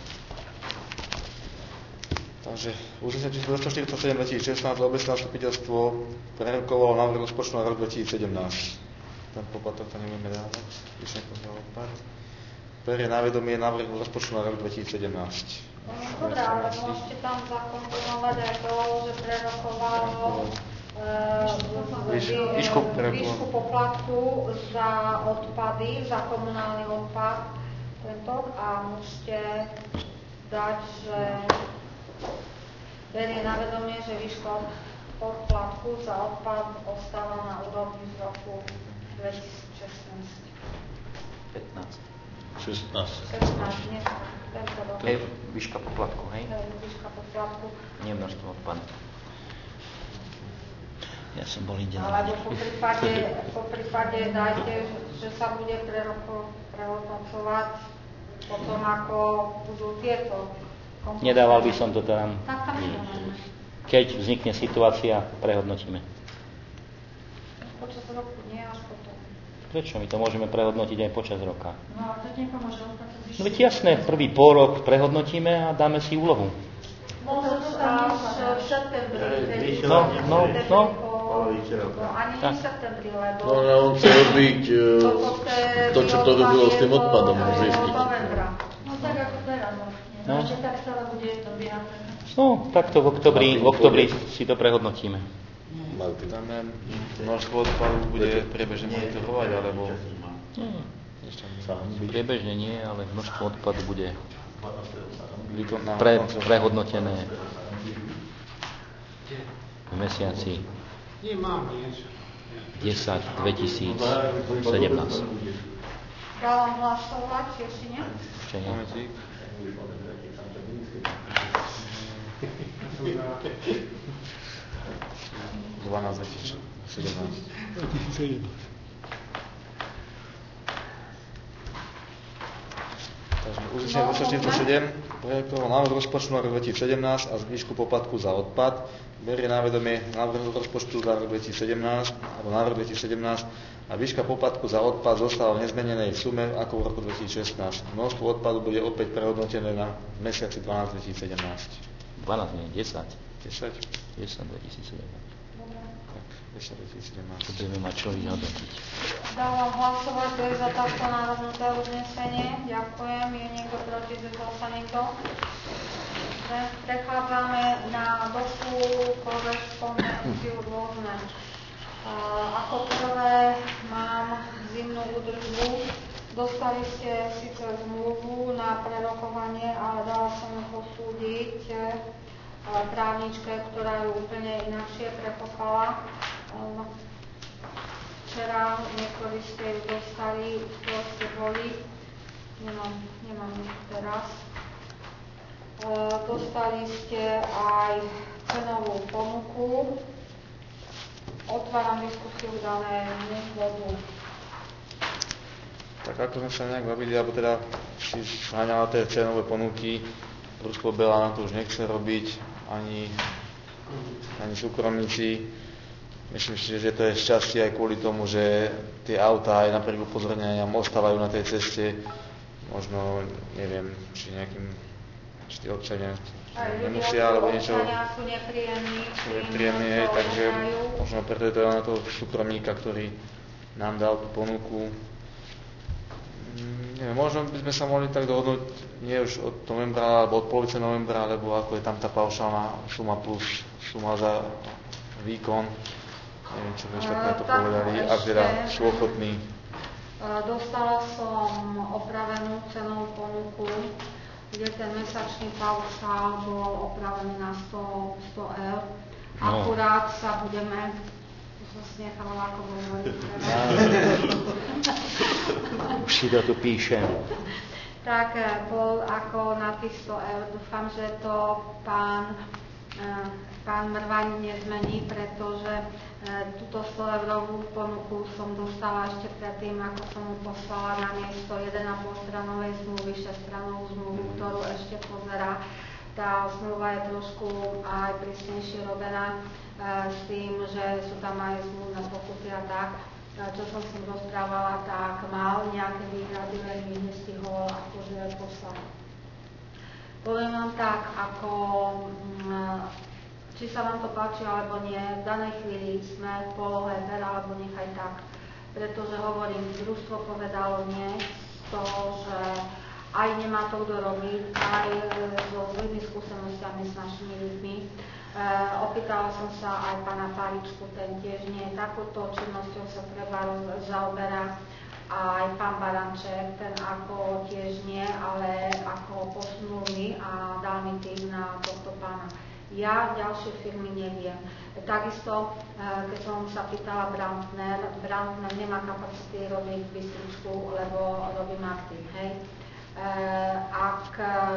Takže uznesenie číslo 147/2016 obecné zastupiteľstvo prerokovalo návrh rozpočtu na rok 2017. Ten poplatok to nebudeme dávať. Berie na vedomie návrh rozpočtu na rok 2017. Dobre, ale môžete tam zakomponovať aj to, že prerokovalo výšku poplatku za odpady, za komunálny odpad tento, a môžete dať, že berie na vedomie, že výška poplatku za odpad ostáva na úrovni z roku 2016. 16, nie, tento rok. To je výška poplatku, hej? Výška poplatku. Nie množstvo odpadu. Ja som bol inde. Alebo po prípade dajte, že sa bude prehodnocovať potom, ako budú tieto kompenzácie. Nedával by som to tam. Tak tam nedáme. Keď vznikne situácia, prehodnotíme. Počas roku, nie až potom. Prečo? My to môžeme prehodnotiť aj počas roka. No a to nepomôže. No veď jasné, prvý pôrok prehodnotíme a dáme si úlohu. Môže to až v septembri. No. Ani nie v septembri, lebo... No ale on chce robiť to, čo to robilo s tým odpadom, zistiť. No tak ako teraz vlastne. No. Že tak stále bude dobiehať. No, takto v oktobri si to prehodnotíme. Dáme množstvo odpadu bude priebežne monitorovať, alebo... Priebežne nie, ale množstvo odpadu bude prehodnotené v mesiaci 10.2017. Dávam hlasovať, ešte nie? Ešte nie. Momentík. Uznesenie číslo 7 projektového návrhu rozpočtu na rok 2017 a zvýšku poplatku za odpad berie na vedomie návrh rozpočtu za rok 2017 alebo na rok 2017 a výška poplatku za odpad zostáva v nezmenenej sume ako v roku 2016. Množstvo odpadu bude opäť prehodnotené na mesiaci 12 2017. 12, nie, 10. 10? 10 2017. Tak, 10 2017. Budeme mať čo vyhodnotiť. Dávam hlasovať, to je za takto navrhnuté uznesenie. Ďakujem. Je niekto proti, zdržal sa niekto? Prechádzame na došlú korespondenciu rôzne. Ako prvé mám zimnú údržbu. Dostali ste síce zmluvu na prerokovanie, ale dala som ju posúdiť právničke, ktorá ju úplne inakšie prepokala. Včera niektorí ste ju dostali, skôr ste boli, nemám ju teraz. Dostali ste aj cenovú ponuku. Otváram diskusiu k danému bodu. Tak ako sme sa nejak bavili, alebo teda si zháňala tie cenové ponuky, Rusko Bela na to už nechce robiť, ani súkromníci. Myslím si, že to je šťastie aj kvôli tomu, že tie autá aj napriek upozorneniam ostávajú na tej ceste. Možno, neviem, či tí občania nemusia, alebo niečo sú nepríjemní, takže možno preto je to na toho súkromníka, ktorý nám dal tú ponuku. Neviem, možno by sme sa mohli tak dohodnúť nie už od novembra, alebo od polovice novembra, alebo ako je tam tá paušálna suma plus suma za výkon. Neviem, čo by sme na to povedali, ak teda sú ochotní. Dostala som opravenú cenovú ponuku, kde ten mesačný paušál bol opravený na 100 eur. Akurát sa budeme... To som si nechala ako hovoriť. Už si to tu píšem. Tak bol ako na tých 100 eur. Dúfam, že to pán Mrvaň nezmení, pretože túto 100 eurovú ponuku som dostala ešte predtým, ako som mu poslala na miesto 1,5 stranovej zmluvy, 6-stranovú zmluvu, ktorú ešte pozerá. Tá zmluva je trošku aj prísnejšie robená s tým, že sú tam aj zmluvné pokuty a tak. Čo som s ním rozprávala, tak mal nejaké výhrady, len mi nestihol akože poslať. Poviem vám tak, ako... či sa vám to páči alebo nie, v danej chvíli sme v polohe ber alebo nechaj tak. Pretože hovorím, družstvo povedalo nie, to, že aj nemá to kto robiť, aj so zlými skúsenostiami s našimi ľuďmi. Opýtala som sa aj pána Páričku, ten tiež nie, takúto činnosťou sa treba zaoberať. A aj pán Baranček, ten ako tiež nie, ale ako posunul mi a dal mi tým na tohto pána. Ja ďalšie firmy neviem. Takisto, keď som sa pýtala Brandner nemá kapacity robiť Bystričku, lebo robím aktív, hej. Ak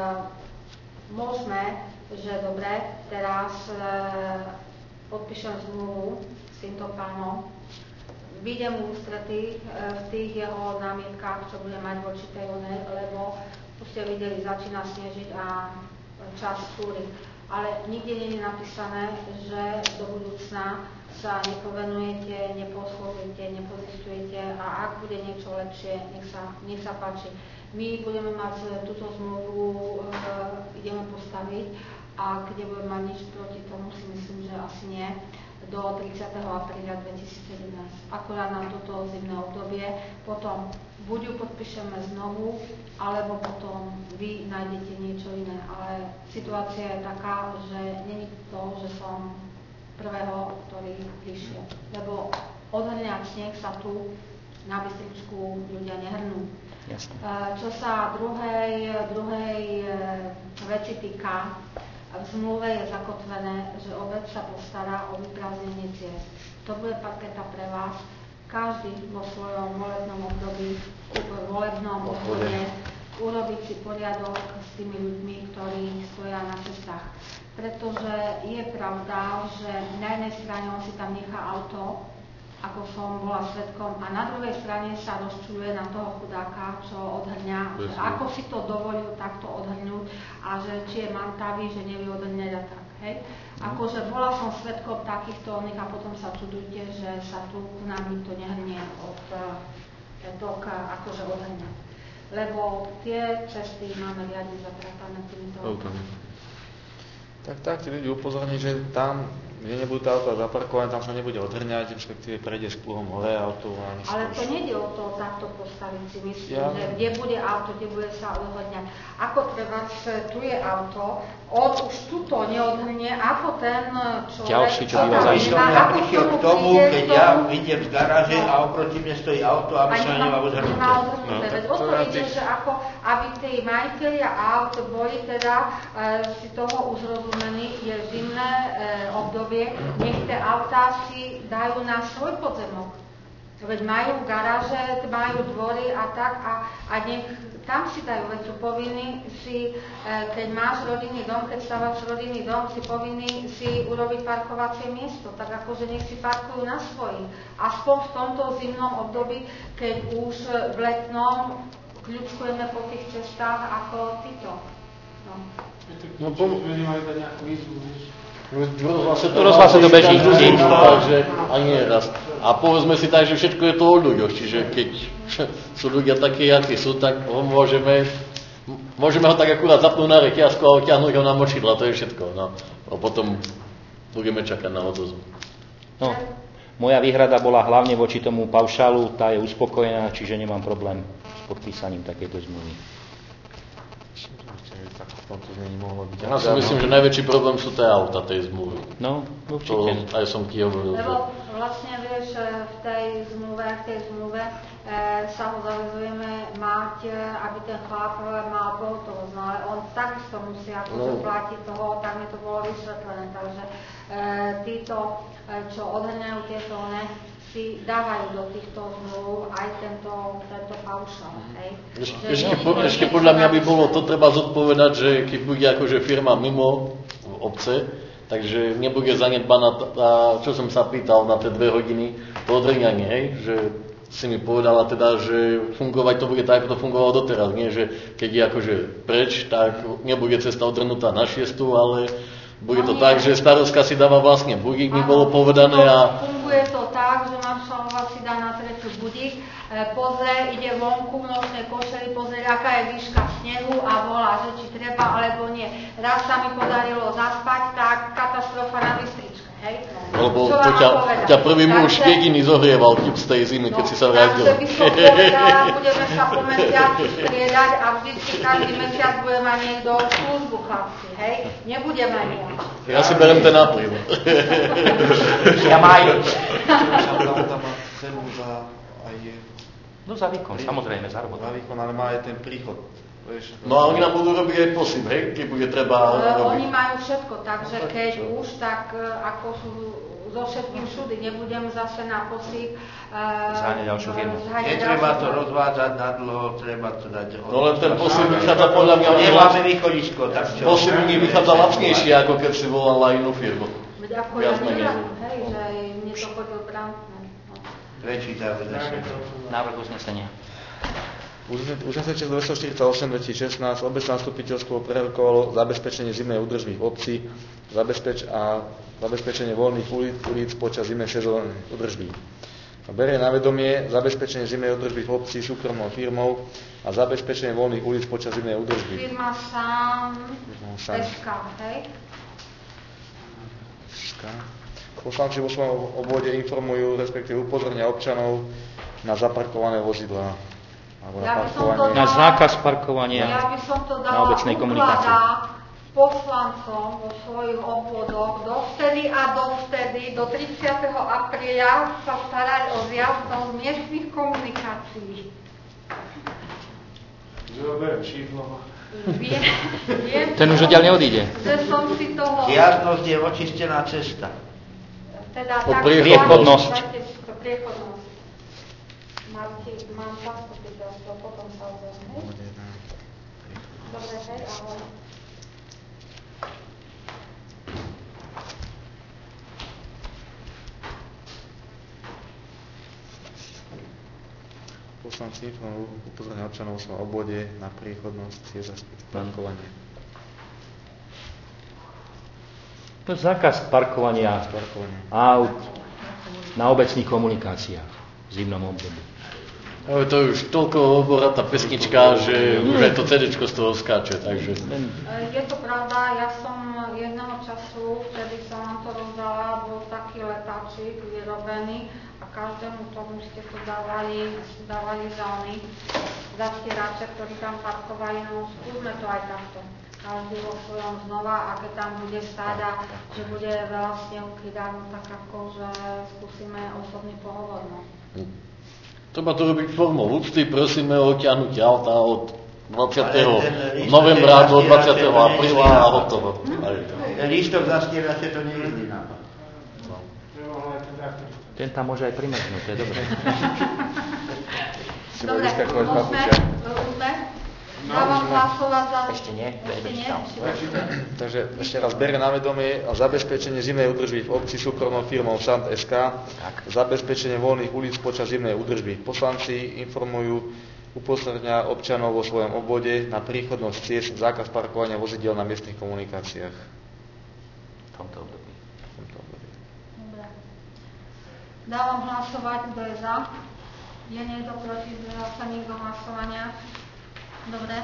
môžeme, že dobre, teraz podpíšem zmluvu s týmto pánom, vyjdem v ústretí v tých jeho námietkách, čo bude mať voči tej UNE, lebo už ste videli, začína snežiť a čas súri. Ale nikde nie je napísané, že do budúcna sa nepovenujete, neposlovujete, nepozistujete a ak bude niečo lepšie, nech sa páči. My budeme mať túto zmluvu, ideme postaviť a keď nebudeme mať nič proti tomu, si myslím, že asi nie, do 30. apríla 2017. Akorát nám toto zimné obdobie, potom buď ju podpíšeme znovu, alebo potom vy nájdete niečo iné. Ale situácia je taká, že není to, že som prvého, ktorý prišiel. Lebo odhrňať sneh sa tu na Bystričku ľudia nehrnú. Jasne. Čo sa druhej veci týka, v zmluve je zakotvené, že obec sa postará o vyprázdnenie ciest. To bude parketa pre vás. Každý vo svojom volebnom období, volebnom období urobiť si poriadok s tými ľuďmi, ktorí stoja na cestách. Pretože je pravda, že na jednej strane on si tam nechá auto, ako som bola svedkom, a na druhej strane sa rozčuluje na toho chudáka, čo odhrňa, že ako si to dovolil takto odhrňuť a že či je mantavý, že nevie odhrňať a tak, hej. Akože bola som svedkom takýchto oných a potom sa čudujte, že sa tu k nám nikto nehrnie od akože odhrňa. Lebo tie cesty máme riadne zatratané týmto. Tak tí ľudí upozorní, že tam, kde nebudú tá auta zaparkované, tam sa nebude odhrňať, respektíve prejde s plúhom hore auto. Ale to nejde o to takto postaviť si, myslím, že kde bude auto, kde bude sa odhrňať. Ako treba, tu je auto, on už tuto neodhrnie, ako ten človek... Ďalší, čo býva za isto. Ja prišiel k tomu, keď ja vidiem z garáže a oproti mne stojí auto, aby sa nemá odhrnuté. Veď o to ide, že ako, aby tí majitelia aut boli teda si toho uzrozumení, je zimné obdobie, nech tie autá si dajú na svoj podzemok. Veď majú garáže, majú dvory a tak a nech tam si dajú, veď sú povinní si, keď máš rodinný dom, keď stávaš rodinný dom, si povinný si urobiť parkovacie miesto, tak akože nech si parkujú na svojich. Aspoň v tomto zimnom období, keď už v letnom kľúčkujeme po tých cestách ako títo. No nemali dať nejakú výzvu, V rozhlase to beží. Takže ani raz. A povedzme si tak, že všetko je to o ľuďoch, čiže keď sú ľudia takí, akí sú, tak ho môžeme ho tak akurát zapnúť na reťazku a oťahnuť ho na močidla, to je všetko. No. A potom budeme čakať na odozvu. No, moja výhrada bola hlavne voči tomu paušálu, tá je uspokojená, čiže nemám problém s podpísaním takéto zmluvy. Ja si myslím, že najväčší problém sú tie auta tej zmluvy. No, určite. To aj som ti hovoril. Lebo vlastne vieš, v tej zmluve sa ho zavezujeme mať, aby ten chlap mal pohotovosť, no ale on takisto musí akože platiť toho, tak mi to bolo vysvetlené, takže títo, čo odhrňajú tieto si dávajú do týchto zmluv aj tento paušal. Ešte podľa mňa by bolo to treba zodpovedať, že keď bude akože firma mimo obce, takže nebude zanedbaná, čo som sa pýtal na tie 2 hodiny po odhrňaní, hej, že si mi povedala teda, že fungovať to bude tak, ako to fungovalo doteraz, nie, že keď je akože preč, tak nebude cesta odhrnutá na 6, ale bude to tak, že starostka si dáva vlastne budík, mi bolo povedané a... Funguje to tak, že Maršalová si dá na 3. budík, pozrie, ide vonku v nočnej košeli, pozrie, aká je výška snehu a volá, že či treba alebo nie. Raz sa mi podarilo zaspať, tak katastrofa na Bystričke, hej? Lebo Čo to vám povedať? ťa prvý muž Takže- jediný zohrieval z tej zimy, keď si sa vrátil. Takže by som povedala, budeme sa po mesiaci striedať a vždycky každý mesiac bude mať niekto službu, chlapci, hej? Nebudeme ja. Ja si berem ten apríl. Ja maj. Tam má cenu za aj No za výkon, samozrejme, za robotu. za výkon, ale má aj ten príchod. Vieš, No a oni nám budú robiť aj posyp, hej? Keď bude treba robiť. Oni majú všetko, takže keď už, tak ako sú so všetkým všudy, nebudem zase na posyp Zháňať ďalšiu firmu. Netreba to rozvádzať na dlho, treba to dať... No len ten posyp vychádza podľa mňa... Nemáme východisko, tak čo? Posyp mi vychádza lacnejšie, ako keď si volala inú firmu. Veď ako Viac ja menej. neviem, hej, že mne to chodil brantné. Prečítajú zase. Návrh uznesenia. Uznesenie číslo 248/2016 obec zastupiteľského prerokovalo zabezpečenie zimnej údržby v obci a zabezpečenie voľných ulic počas zimnej sezónnej údržby. Berie na vedomie zabezpečenie zimnej údržby v obci súkromnou firmou a zabezpečenie voľných ulic počas zimnej údržby. Firma SAM SK, hej? Poslanci vo svojom obvode informujú, respektíve upozornia občanov na zaparkované vozidlá. Alebo na Ja by som to parkovanie. Na zákaz parkovania. Ja by som to na dala obecnej komunikácii. poslancom vo svojich obvodoch dovtedy a dovtedy do 30. apríla sa starať o zjazdnosť miestnych komunikácií. Zober šíflo. Viem, Ten už odtiaľ neodíde. že som si toho... Jasnosť je očistená cesta. Teda O tak, priechodnosť. dajte si to, priechodnosť. Mám zastupiteľstvo, potom sa ozvem. Dobre, hej, ahoj. Poslanci informujú, upozornia občanov vo svojom obvode na priechodnosť ciest a parkovanie. To je zákaz parkovania aut na obecných komunikáciách v zimnom období. Ale to je už toľko oboratá pesnička, že už aj to CDčko z toho skáče, takže... Je to pravda, ja som jedného času, vtedy som vám to rozdala, bol taký letáčik vyrobený a každému tomu ste to dávali zastierače, ktorí tam parkovali, no skúsme to aj takto. Každý vo svojom znova a keď tam bude stáť a že bude veľa snehovky dať, no tak akože skúsime osobný pohovor, no. Treba to robiť formou úcty, prosíme o ťahnutie auta od 20. novembra do 20. apríla a hotovo. Lístok zastierače to nie je zlý nápad. Ten tam môže aj primrznúť, to je dobré. Dobre, úsme. Dávam hlasovať za... Ešte nie, to je Ešte nie, ešte Takže ešte raz berie na vedomie a zabezpečenie zimnej údržby v obci súkromnou firmou SANT SK, zabezpečenie voľných ulic počas zimnej údržby. Poslanci informujú, upozornia občanov vo svojom obvode na príchodnosť ciest, zákaz parkovania vozidiel na miestnych komunikáciách. v tomto období. Dobre. Dávam hlasovať, kto je za. Je niekto proti, zdržal sa nikto hlasovania. Dobre.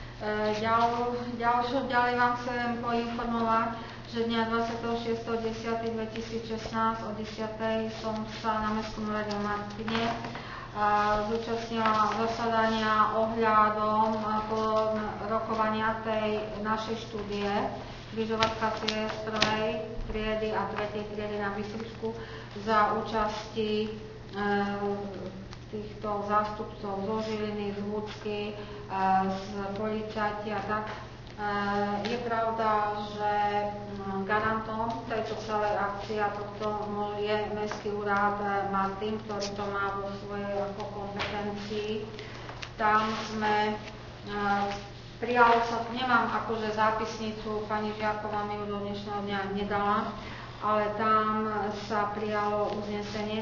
Ďalej vám chcem poinformovať, že dňa 26.10.2016 o 10.00 som sa na Mestskom rade v Martine zúčastnila zasadania ohľadom rokovania tej našej štúdie križovatkacie z 1. triedy a 3. triedy na Bystričku za účasti týchto zástupcov zo Žiliny, z Húcky, z policajti a tak. Je pravda, že garantom tejto celej akcie a tohto je Mestský úrad Martin, ktorý to má vo svojej ako kompetencii. Tam sme prijalo sa, nemám akože zápisnicu, pani Žiaková mi ju do dnešného dňa nedala, ale tam sa prijalo uznesenie,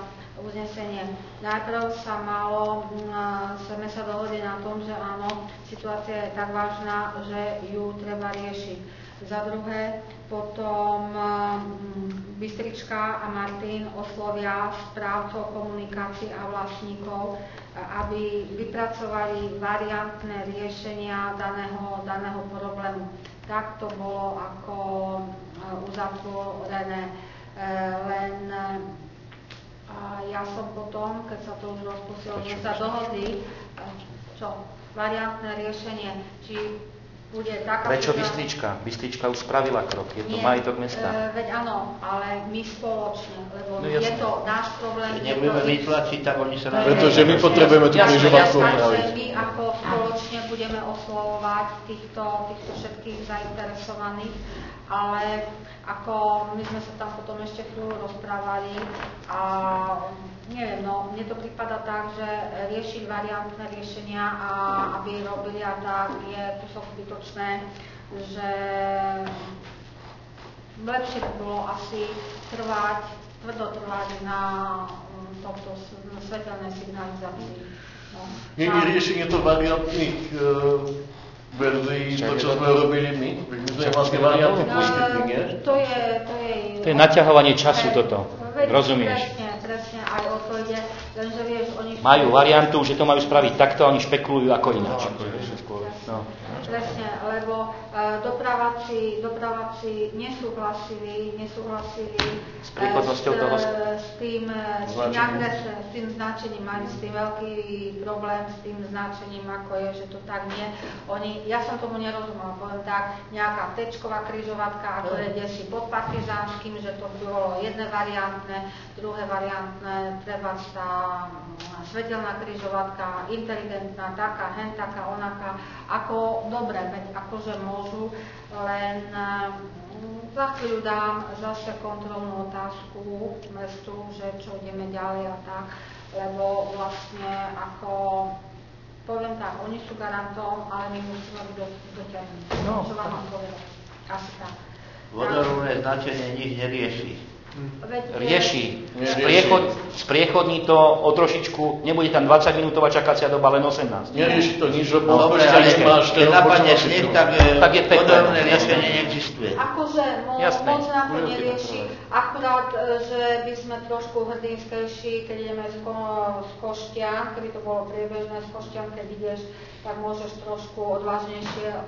najprv sa sme sa dohodli na tom, že áno, situácia je tak vážna, že ju treba riešiť. Za druhé, potom Bystrička a Martin oslovia správcov komunikácií a vlastníkov, aby vypracovali variantné riešenia daného problému. Tak to bolo ako uzatvorené. len ja som potom, keď sa to už rozpustilo, sme sa dohodli, variantné riešenie, či bude taká... Prečo Bystrička? Bystrička už spravila krok, je to majetok mesta. Veď áno, ale my spoločne, lebo je to náš problém. Nebudeme vytlačiť, tak oni sa... Pretože my potrebujeme tú križovatku opraviť. My ako spoločne budeme oslovovať týchto všetkých zainteresovaných, ale ako my sme sa tam potom ešte chvíľu rozprávali a neviem, no mne to prípada tak, že riešiť variantné riešenia a aby robili a tak je tu sú zbytočné, že lepšie by bolo asi tvrdo trvať na tomto svetelnej signalizácii. No. Nie je riešenie to variantných verzií, to čo sme robili my? My sme vlastne varianty poskytli, nie? To je naťahovanie času toto, rozumieš? Presne, aj o to ide, lenže vieš, oni... Majú variantu, že to majú spraviť takto, oni špekulujú ako ináč. No. Presne, lebo dopraváci nesúhlasili s príchodnosťou toho... s tým značením, mali s tým veľký problém s tým značením, ako je, že to tak nie. Ja som tomu nerozumela, poviem tak, nejaká tečková križovatka, ako je desi pod Partizánskym, že to bolo jedné variantné, druhé variantné, treba tá svetelná križovatka, inteligentná, taká, hen taká, onaká, ako dobre, veď akože môžu, len za chvíľu dám zase kontrolnú otázku mestu, že čo ideme ďalej a tak, lebo vlastne ako, poviem tak, oni sú garantom, ale my musíme byť dotiahnutí. No, čo vám mám povedať? Asi tak. Vodorovné značenie nič nerieši. Rieši. Spriechodní to o trošičku, nebude tam 20-minútová čakacia doba, len 18. Nerieši to nič, lebo dobre, ale keď napadne sneh, tak je pekné. vodorovné riešenie neexistuje. Akože moc na to nerieši. Akurát, že by sme trošku hrdinskejší, keď ideme z Koštian, keby to bolo priebežné z Koštian, keď ideš, tak môžeš trošku odvážnejšie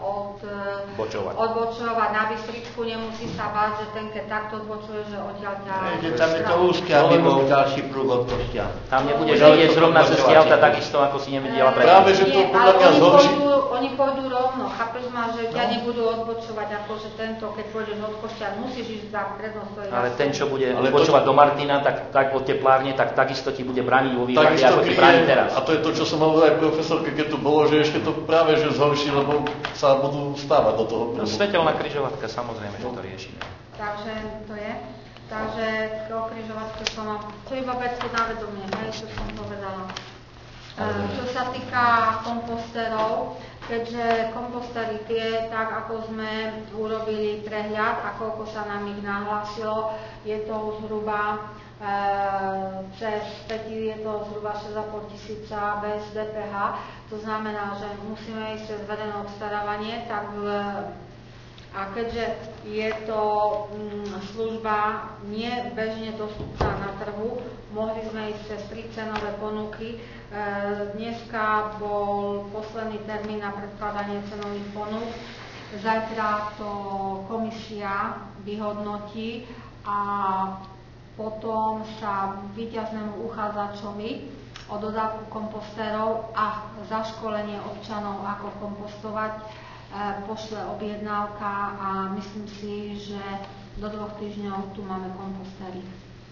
odbočovať na Bystričku, nemusí sa báť, že ten, keď takto odbočuje, že odtiaľ ťa... Tam je to úzke, aby bol ďalší prúh od Koštian. Tam nebudeš vidieť zrovna cez tie auta takisto, ako si nevidela predtým. Práve, že to podľa mňa zhorší. Oni pôjdu rovno, chápeš ma, že ťa nebudú odbočovať, akože tento, keď pôjdeš od Koštian, musíš ísť za prednosť. Ale ten, čo bude odbočovať do Martina, tak od teplárne, tak takisto ti bude brániť vo výhľade, ako ti bráni teraz. A to je to, čo som hovoril aj profesorke, keď tu bolo, že ešte to práve že zhorší, lebo sa budú stávať do toho prúhu. Svetelná križovatka, samozrejme, že to riešime. Takže to je. Takže o križovatke som mám. To iba veci na vedomie, čo som povedala. Čo sa týka kompostérov, keďže kompostery tie, tak ako sme urobili prehľad a koľko sa nám ich nahlásilo, je to zhruba cez Peti je to zhruba 6,5 tisíca bez DPH. To znamená, že musíme ísť cez verejné obstarávanie, tak a keďže je to služba nie bežne dostupná na trhu, mohli sme ísť cez 3 cenové ponuky. Dneska bol posledný termín na predkladanie cenových ponúk. Zajtra to komisia vyhodnotí a potom sa víťaznému uchádzačovi o dodávku kompostérov a zaškolenie občanov, ako kompostovať, pošle objednávka a myslím si, že do 2 týždňov tu máme kompostéry.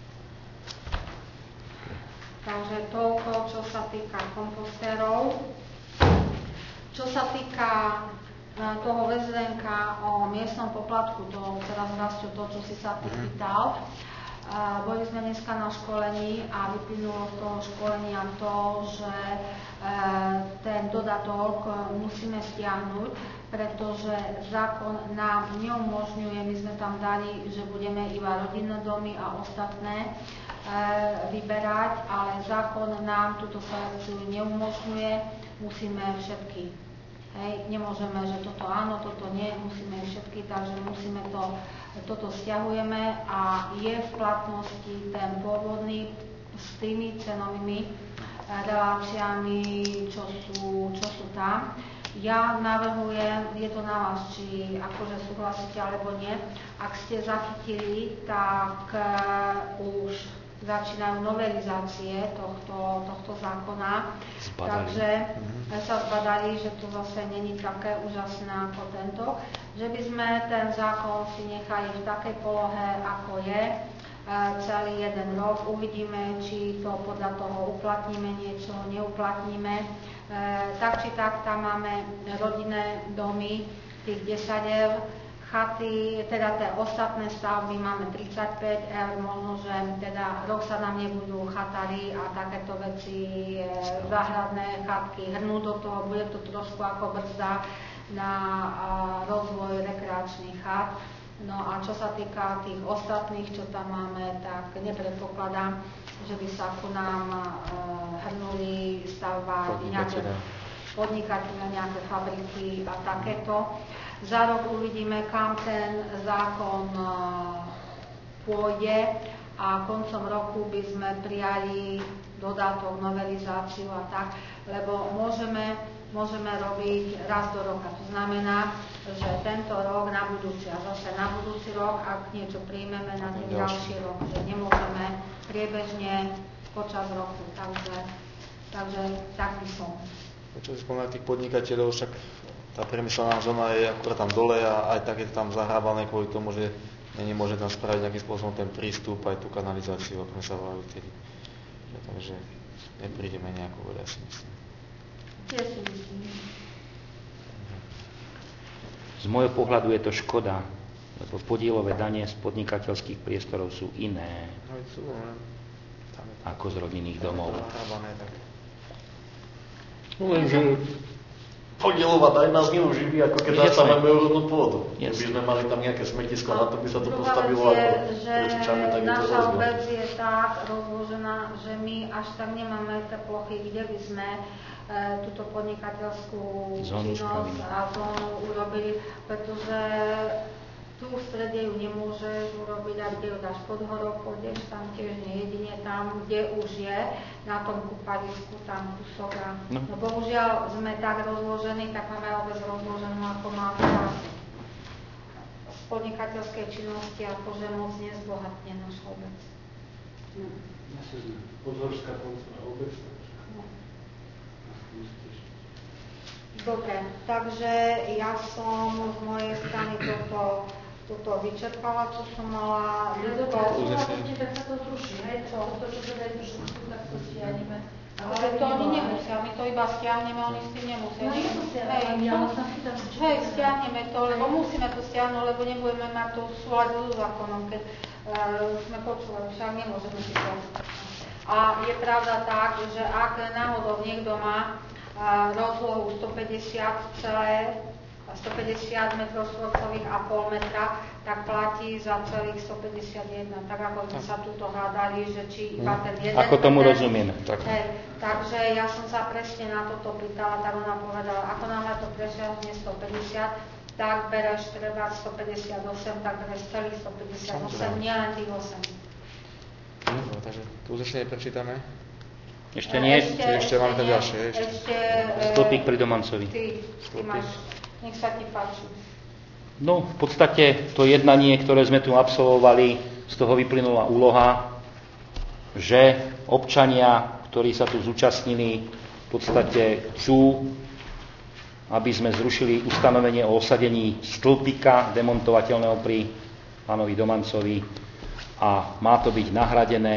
Takže toľko, čo sa týka kompostérov. Čo sa týka toho VZN-ka o miestnom poplatku, to teraz Rastio, to, čo si sa pýtal. Boli sme dneska na školení a vyplynulo z toho školenia to, že ten dodatok musíme stiahnuť, pretože zákon nám neumožňuje, my sme tam dali, že budeme iba rodinné domy a ostatné vyberať, ale zákon nám túto selekciu neumožňuje, musíme všetky. Hej, nemôžeme, že toto áno, toto nie, musíme všetky, takže musíme toto stiahujeme a je v platnosti ten pôvodný s tými cenovými reláciami, čo sú tam. Ja navrhujem, je to na vás, či akože súhlasíte alebo nie. Ak ste zachytili, tak už začínajú novelizácie tohto zákona. Takže sa zbadali, že to zase není také úžasné ako tento. Že by sme ten zákon si nechali v takej polohe, ako je, celý jeden rok. Uvidíme, či to podľa toho uplatníme niečo, neuplatníme. Tak či tak, tam máme rodinné domy, tých 10 eur, chaty, teda tie ostatné stavby máme 35 eur, možno, že teda rok sa nám nebudú chatári a takéto veci, záhradné chatky hrnú do toho, bude to trošku ako brzda na rozvoj rekreačných chat. No a čo sa týka tých ostatných, čo tam máme, tak nepredpokladám, že by sa ku nám hrnuli stavba nejaké podnikatelia, nejaké fabriky a takéto. Za rok uvidíme, kam ten zákon pôjde a koncom roku by sme prijali dodatok, novelizáciu a tak, lebo môžeme robiť raz do roka. To znamená, že tento rok na budúci a zase na budúci rok, ak niečo príjmeme na ten ďalší rok, že nemôžeme priebežne počas roku. Takže tak by som. Čo si spomínali tých podnikateľov, však tá priemyselná zóna je akurát tam dole a aj tak je tam zahrábané kvôli tomu, že nemôže tam spraviť nejakým spôsobom ten prístup, aj tú kanalizáciu, ako sa volajú vtedy. Takže neprídeme nejako veľa, si myslím. Ja si myslím. Z môjho pohľadu je to škoda, lebo podielové dane z podnikateľských priestorov sú iné ako z rodinných domov. Lenže podielová daň nás neuživí, ako keď zastávame úrodnú pôdu. Keby sme mali tam nejaké smetisko, na to by sa to postavilo ako Trebičany, tak je to naša rozdiel. obec je tak rozložená, že my až tak nemáme tie plochy, kde by sme túto podnikateľskú činnosť a zónu urobili, pretože tu v strede ju nemôžeš urobiť a kde ju dáš pod horou, pôjdeš tam tiež nie jedine tam, kde už je na tom kúpadisku, tam kúsok a no bohužiaľ sme tak rozložení, tak máme obec rozloženú, ako máme z podnikateľskej činnosti, akože moc nezbohatne naša obec. Ja sa znam, Podhorská obec. Dobre, takže ja som z mojej strany toto vyčerpala, čo som mala. Tak sa to zruší, hej? To, čo sa dajú všetko, tak to stiahneme. Ale to oni nemusia, my to iba stiahneme, oni s tým nemusia. No nemusia, ja sa chytám, hej, stiahneme to, lebo musíme to stiahnuť, lebo nebudeme mať to v súlade so zákonom, keď sme počúvali, však nemôžeme si to. A je pravda tak, že ak náhodou niekto má rozlohu 150 m2 a pol metra, tak platí za celých 151, tak ako sme sa tuto hádali, že či iba ten jeden ako tomu rozumieme. Takže ja som sa presne na toto pýtala, tak ona povedala, ako náhle to presiahne 150, tak bereš treba 158, tak bereš celých 158, nielen tých 8. No, takže tu uznesenie prečítame. Ešte nie? Ešte máme tam ďalšie. Stĺpik pri Domancovi. Ty máš, nech sa ti páči. No, v podstate to jednanie, ktoré sme tu absolvovali, z toho vyplynula úloha, že občania, ktorí sa tu zúčastnili, v podstate chcú, aby sme zrušili ustanovenie o osadení stĺpika demontovateľného pri pánovi Domancovi a má to byť nahradené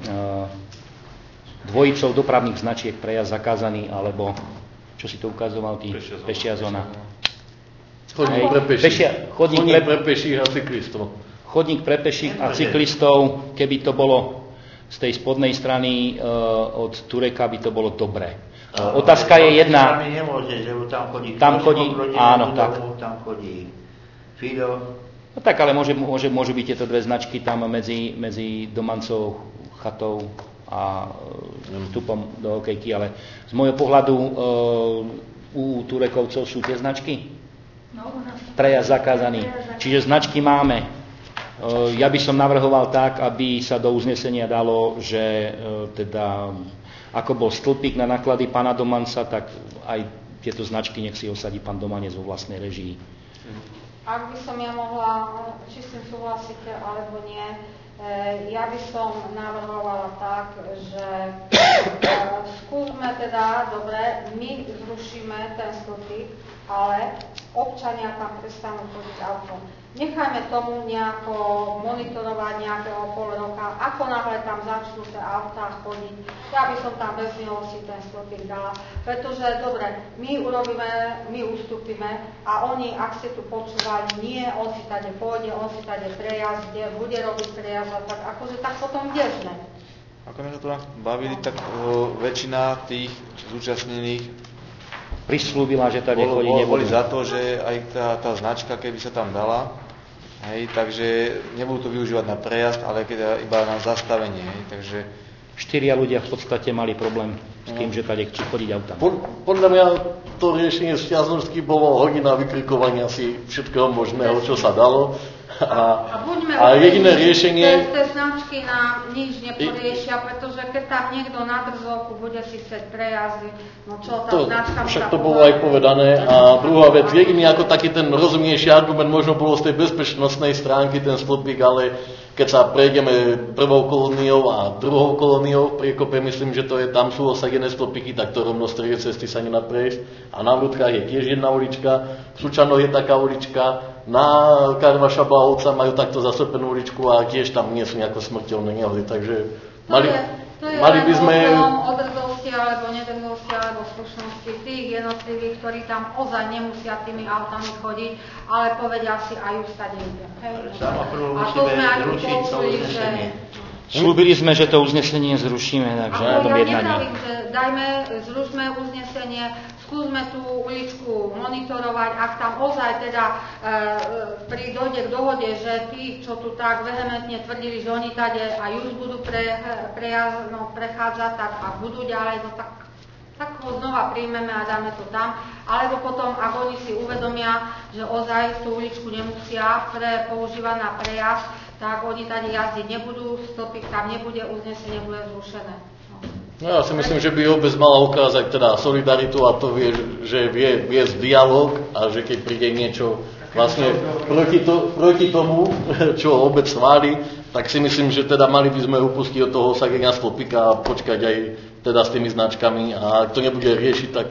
dvojicou dopravných značiek prejazd zakázaný, alebo čo si to ukazoval, pešia zóna. Chodník pre peších a cyklistov. Chodník pre peších a cyklistov, keby to bolo z tej spodnej strany od Tureka, by to bolo dobré. Otázka je jedna. Tam chodí, áno, tak. Tam chodí Fido. No tak, ale môžu byť tieto dve značky tam medzi Domancovou chatou a vstupom do hokejky, ale z môjho pohľadu u Turekovcov sú tie značky prejazd zakázaný. Čiže značky máme. Ja by som navrhoval tak, aby sa do uznesenia dalo, že teda ako bol stĺpik na náklady pána Domanca, tak aj tieto značky nech si osadí pán Domanec vo vlastnej režii. Ak by som ja mohla, či s tým súhlasíte alebo nie, ja by som navrhovala tak, že skúsme teda, dobre, my zrušíme ten stĺpik, ale občania tam prestanú chodiť autom. Nechajme tomu nejako monitorovať nejakého pol roka, ako náhle tam začnú tie autá chodiť. Ja by som tam bez neho si ten stĺpik dala, pretože dobre, my ustúpime a oni, ak ste tu počúvali, nie, on si tade pôjde, on si tade prejazde, bude robiť prejazd, tak akože tak potom bežne. Ako sme sa tu bavili, tak väčšina tých zúčastnených Prislúbila, že tady chodiť nebudú. Boli za to, že aj tá značka, keby sa tam dala, hej, takže nebudú to využívať na prejazd, ale iba na zastavenie. Hej, takže 4 ľudia v podstate mali problém s tým, že tady chcú chodiť autami. Podľa mňa to riešenie z Čiaznorsky bolo hodina vykrikovania si všetkého možného, čo sa dalo. A jediné riešenie... Tie značky nám nič neporiešia, pretože keď tam niekto na drzovku bude si chcieť prejazdy, no čo tá značka... Však to bolo aj povedané. A druhá vec, jediný ako taký ten rozumnejší argument možno bolo z tej bezpečnostnej stránky ten stĺpik, ale keď sa prejdeme prvou kolóniou a druhou kolóniou v priekope, myslím, že to je, tam sú osadené stĺpiky, tak to rovno z tej cesty sa nedá prejsť. A na Vrútkach je tiež jedna ulička, v Sučanoch je taká ulička, na Karvaša Blahovca majú takto zaslepenú uličku a tiež tam nie sú nejako smrteľné nehody, takže mali by sme... o drzosti alebo nedrzosti alebo slušnosti tých jednotlivých, ktorí tam ozaj nemusia tými autami chodiť, ale povedia si aj už stade ide. A to sme aj počuli, že... Slúbili sme, že to uznesenie zrušíme, takže na tom jednaní. Ja nevravím, že zrušme uznesenie, skúsme tú uličku monitorovať, ak tam ozaj teda dojde k dohode, že tí, čo tu tak vehementne tvrdili, že oni tade aj už budú prechádzať, tak ak budú ďalej, no tak ho znova príjmeme a dáme to tam. Alebo potom, ak oni si uvedomia, že ozaj tú uličku nemusia používať na prejazd, tak oni tady jazdiť nebudú, stĺpik tam nebude, uznesenie bude zrušené. No ja si myslím, že by obec mala ukázať teda solidaritu a to vie, že vie viesť dialog a že keď príde niečo vlastne proti tomu, čo obec chváli, tak si myslím, že teda mali by sme upustiť od toho osadenia stĺpika a počkať aj teda s tými značkami a ak to nebude riešiť, tak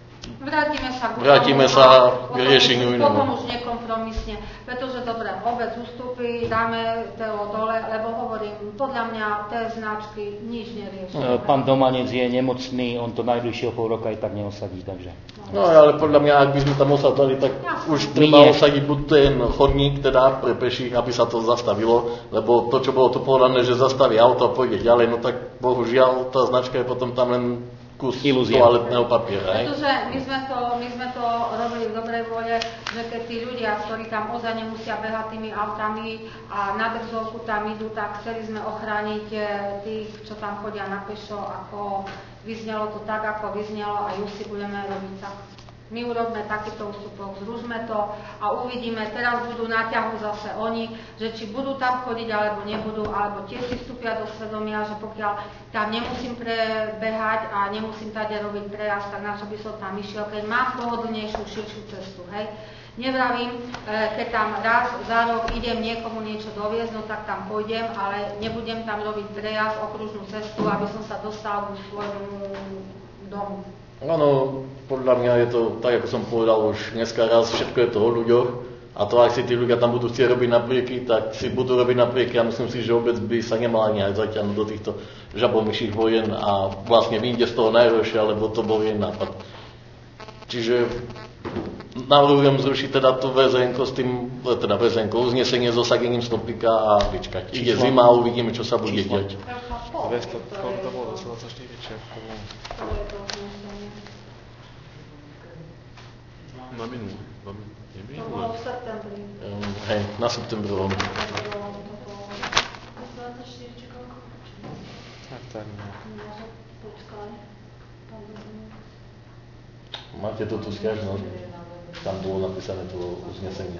vrátime sa k riešeniu inému. Potom už nekompromisne, pretože dobre, obec ustúpi, dáme to dole, lebo hovorím, podľa mňa tie značky nič neriešia. Pán Domanec je nemocný, on to najbližšieho pol roka aj tak neosadí, takže... No ale podľa mňa, ak by sme tam osadali, tak už treba osadiť buď ten chodník, teda pre peších, aby sa to zastavilo, lebo to, čo bolo tu povedané, že zastaví auto a pôjde ďalej, no tak bohužiaľ tá značka je potom tam len kus toaletného papiera. Pretože my sme to robili v dobrej vôle, že keď tí ľudia, ktorí tam ozaj nemusia behať tými autami a na drzovku tam idú, tak chceli sme ochrániť tých, čo tam chodia na pešo, ako vyznelo to tak, ako vyznelo a už si budeme robiť tak. My urobíme takýto ústupok, zružme to a uvidíme, teraz budú na ťahu zase oni, že či budú tam chodiť alebo nebudú, alebo tiež si vstúpia do svedomia, že pokiaľ tam nemusím prebehať a nemusím tady robiť prejazd, tak na čo by som tam išiel, keď mám pohodlnejšiu, širšiu cestu, hej. Nevravím, keď tam raz za rok idem niekomu niečo doviezť, no tak tam pôjdem, ale nebudem tam robiť prejazd, okružnú cestu, aby som sa dostal k svojmu domu. Áno, podľa mňa je to, tak ako som povedal už dneska raz, všetko je to o ľuďoch a to, ak si tí ľudia tam budú chcieť robiť naprieky, tak si budú robiť naprieky a myslím si, že obec by sa nemala ani aj zaťahnuť do týchto žabomyších vojen a vlastne vyjde z toho najhoršie, lebo to bol jej nápad. Čiže navrhujem zrušiť teda to VZN-ko s tým, teda VZN-ko, uznesenie s osadením stĺpika a vyčkať. Ide zima a uvidíme, čo sa bude diať. 200, to bolo 24 Na minulé. To bolo v septembri. Hej, na septembrovom. Tak. Máte to tu stiažnosť? Tam bolo napísané to uznesenie.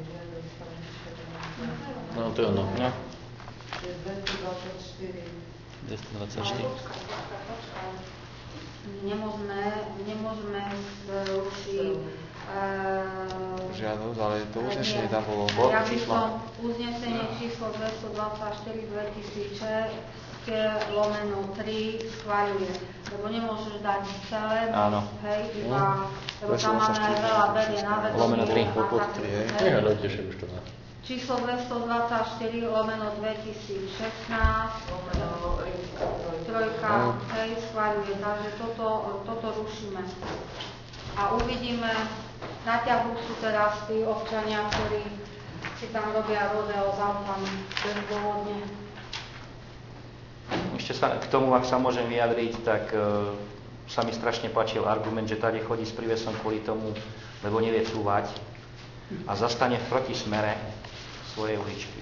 No to je ono. 224. Počkaj. Nemôžeme zrušiť žiadosť, ale to uznesenie tam bolo. Ja by som uznesenie číslo 224/2006/3 schváľuje, lebo nemôžeš dať celé, hej, iba, lebo tam máme aj veľa berie na vedomie. Nehľadajte, že už to má. Číslo 224/2016 trojka, hej, schváľuje, takže toto rušíme. A uvidíme, na ťahu sú teraz tí občania, ktorí si tam robia rodeo s autami bezdôvodne. Ešte sa k tomu, ak sa môžem vyjadriť, tak sa mi strašne páčil argument, že tady chodí s prívesom kvôli tomu, lebo nevie cúvať a zastane v protismere svojej uličky.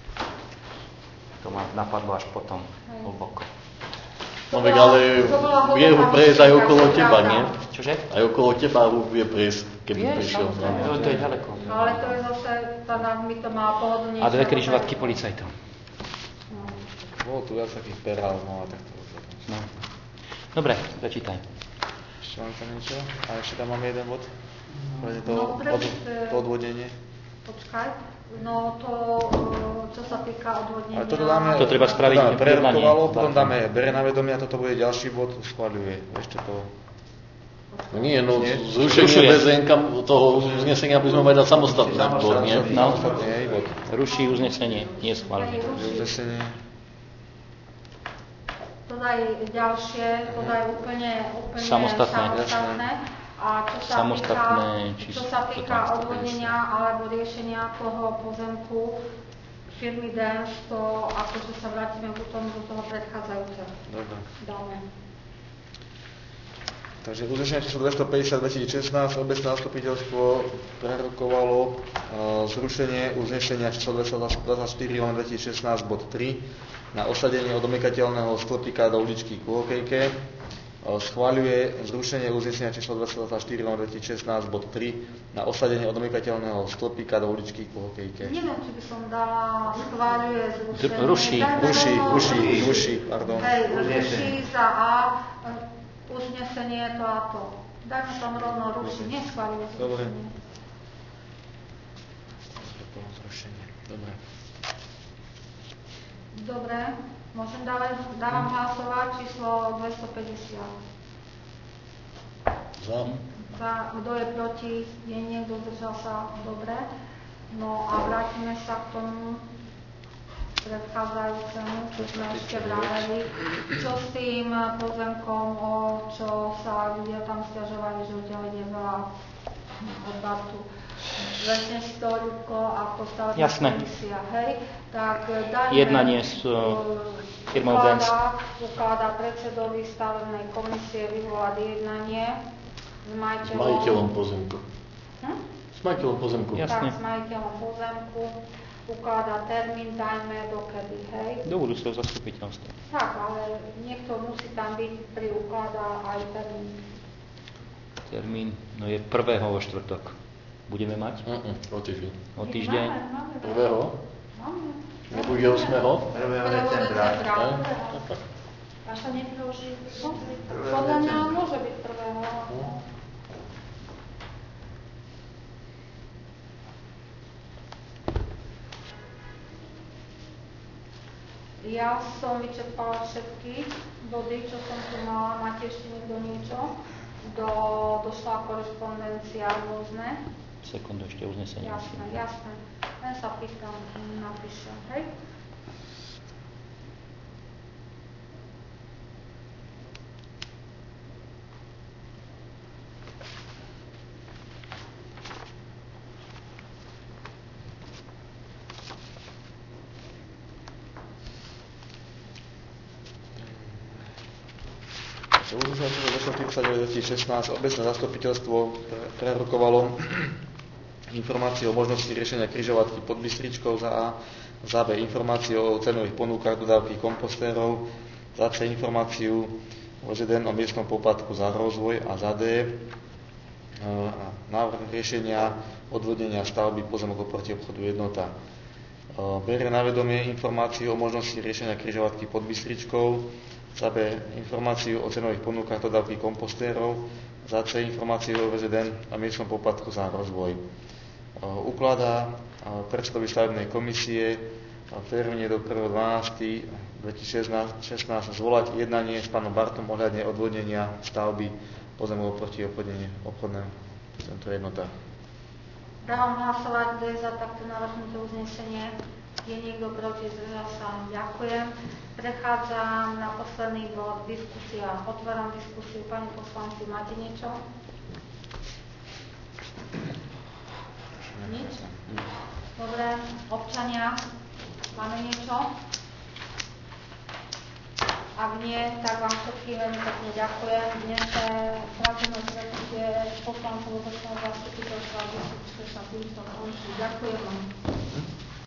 To ma napadlo až potom hlboko. No veď, ale vie ho prejsť aj okolo teba, nie? Čože? Aj okolo teba vie prejsť, keby prišiel. No, to je ďaleko. Ale to je zase, mi to má pohodlnejšie. A 2 križovatky policajtov. Bolo tu viac takých perál, no a takto. No. Dobre, začítaj. Ešte mám tam niečo? A ešte tam máme jeden bod? To odvodnenie. Počkaj. No to, čo sa týka odvodnenia. Ale toto dáme, to treba spraviť prerokovalo, potom dáme bere na vedomie a toto bude ďalší bod, schvaľuje. Ešte to... No nie, no zrušenie BZN-ka toho uznesenia by sme mali dať samostatné bod, nie? No, ruší uznesenie, nie schváľuje. Uznesenie. To daj ďalšie, to daj úplne samostatné. A čo sa týka odvodnenia alebo riešenia toho pozemku firmy Dance, to akože sa vrátime potom do toho predchádzajúceho. Dobre. Dáme. Takže uznesenie číslo 250/2016 obecné zastupiteľstvo prerokovalo zrušenie uznesenia číslo 224/2016 bod 3 na osadenie odomykateľného stĺpika do uličky ku hokejke. Schváľuje zrušenie uznesenia číslo 224/2016 bod 3 na osadenie odomykateľného stĺpika do uličky ku hokejke. Neviem, či by som dala schváľuje zrušenie. Ruší, pardon. Hej, ruší za A, uznesenie to a to. Dajme tam rovno ruší, neschváľuje zrušenie. Dobre. Dobre. Môžem dávam hlasovať číslo 250. Za. Kto je proti? Je niekto, zdržal sa? Dobre. No a vrátime sa k tomu predchádzajúcemu, čo sme ešte vraveli. Čo s tým pozemkom, čo sa ľudia tam sťažovali, že udelenie veľa odbatu. Vezme si to, Ľubko, ako stavebná komisia, hej? Tak dajme... Jednanie s firmou Dance. Ukladá predsedovi stavebnej komisie vyvolať jednanie s majiteľom pozemku. S majiteľom pozemku. Jasne. Tak, s majiteľom pozemku. Ukladá termín, dajme dokedy, hej? Do budúceho zastupiteľstva. Tak, ale niekto musí tam byť, pri ukladá aj termín. Termín, no je 1. vo štvrtok. Budeme mať? O týždeň. O týždeň? 1. Nebude 8. 1. decembra. Až sa nepreloží. Podľa mňa môže byť 1. Ja som vyčerpala všetky body, čo som tu mala. Máte ešte niekto niečo? Došla korešpondencia rôzne. Sekundu, ešte uznesenie. Jasné. Len sa pýtam, napíšem, hej? Uznesenie číslo 239/2016 obecné zastupiteľstvo prerokovalo informácie o možnosti riešenia križovatky pod Bystričkou za A, za B informáciu o cenových ponúkach dodávky kompostérov, za C informáciu o ŽDN o miestnom poplatku za rozvoj a za D návrh riešenia odvodnenia stavby pozemok oproti obchodu jednota. Berie na vedomie informáciu o možnosti riešenia križovatky pod Bystričkou, za B informáciu o cenových ponukách dodávky kompostérov, za C informáciu o VZN a miestnom poplatku za rozvoj. Ukladá predsedovi stavebnej komisie v termíne do 1.12.2016 zvolať jednanie s pánom Bartom ohľadne odvodnenia stavby pozemov proti obchodného centru Jednota. Dávam hlasovať, kto je za takto navrhnuté uznesenie. Je niekto proti? Zdržal sa? Ďakujem. Prechádzam na posledný bod, diskusia. Otváram diskusiu. Pani poslanci, máte niečo? Nič? Dobre. Občania, máme niečo? Ak nie, tak vám všetkým veľmi pekne ďakujem. Dnešné pracovné stretnutie poslancov obecného zastupiteľstva týmto končí. Ďakujem vám.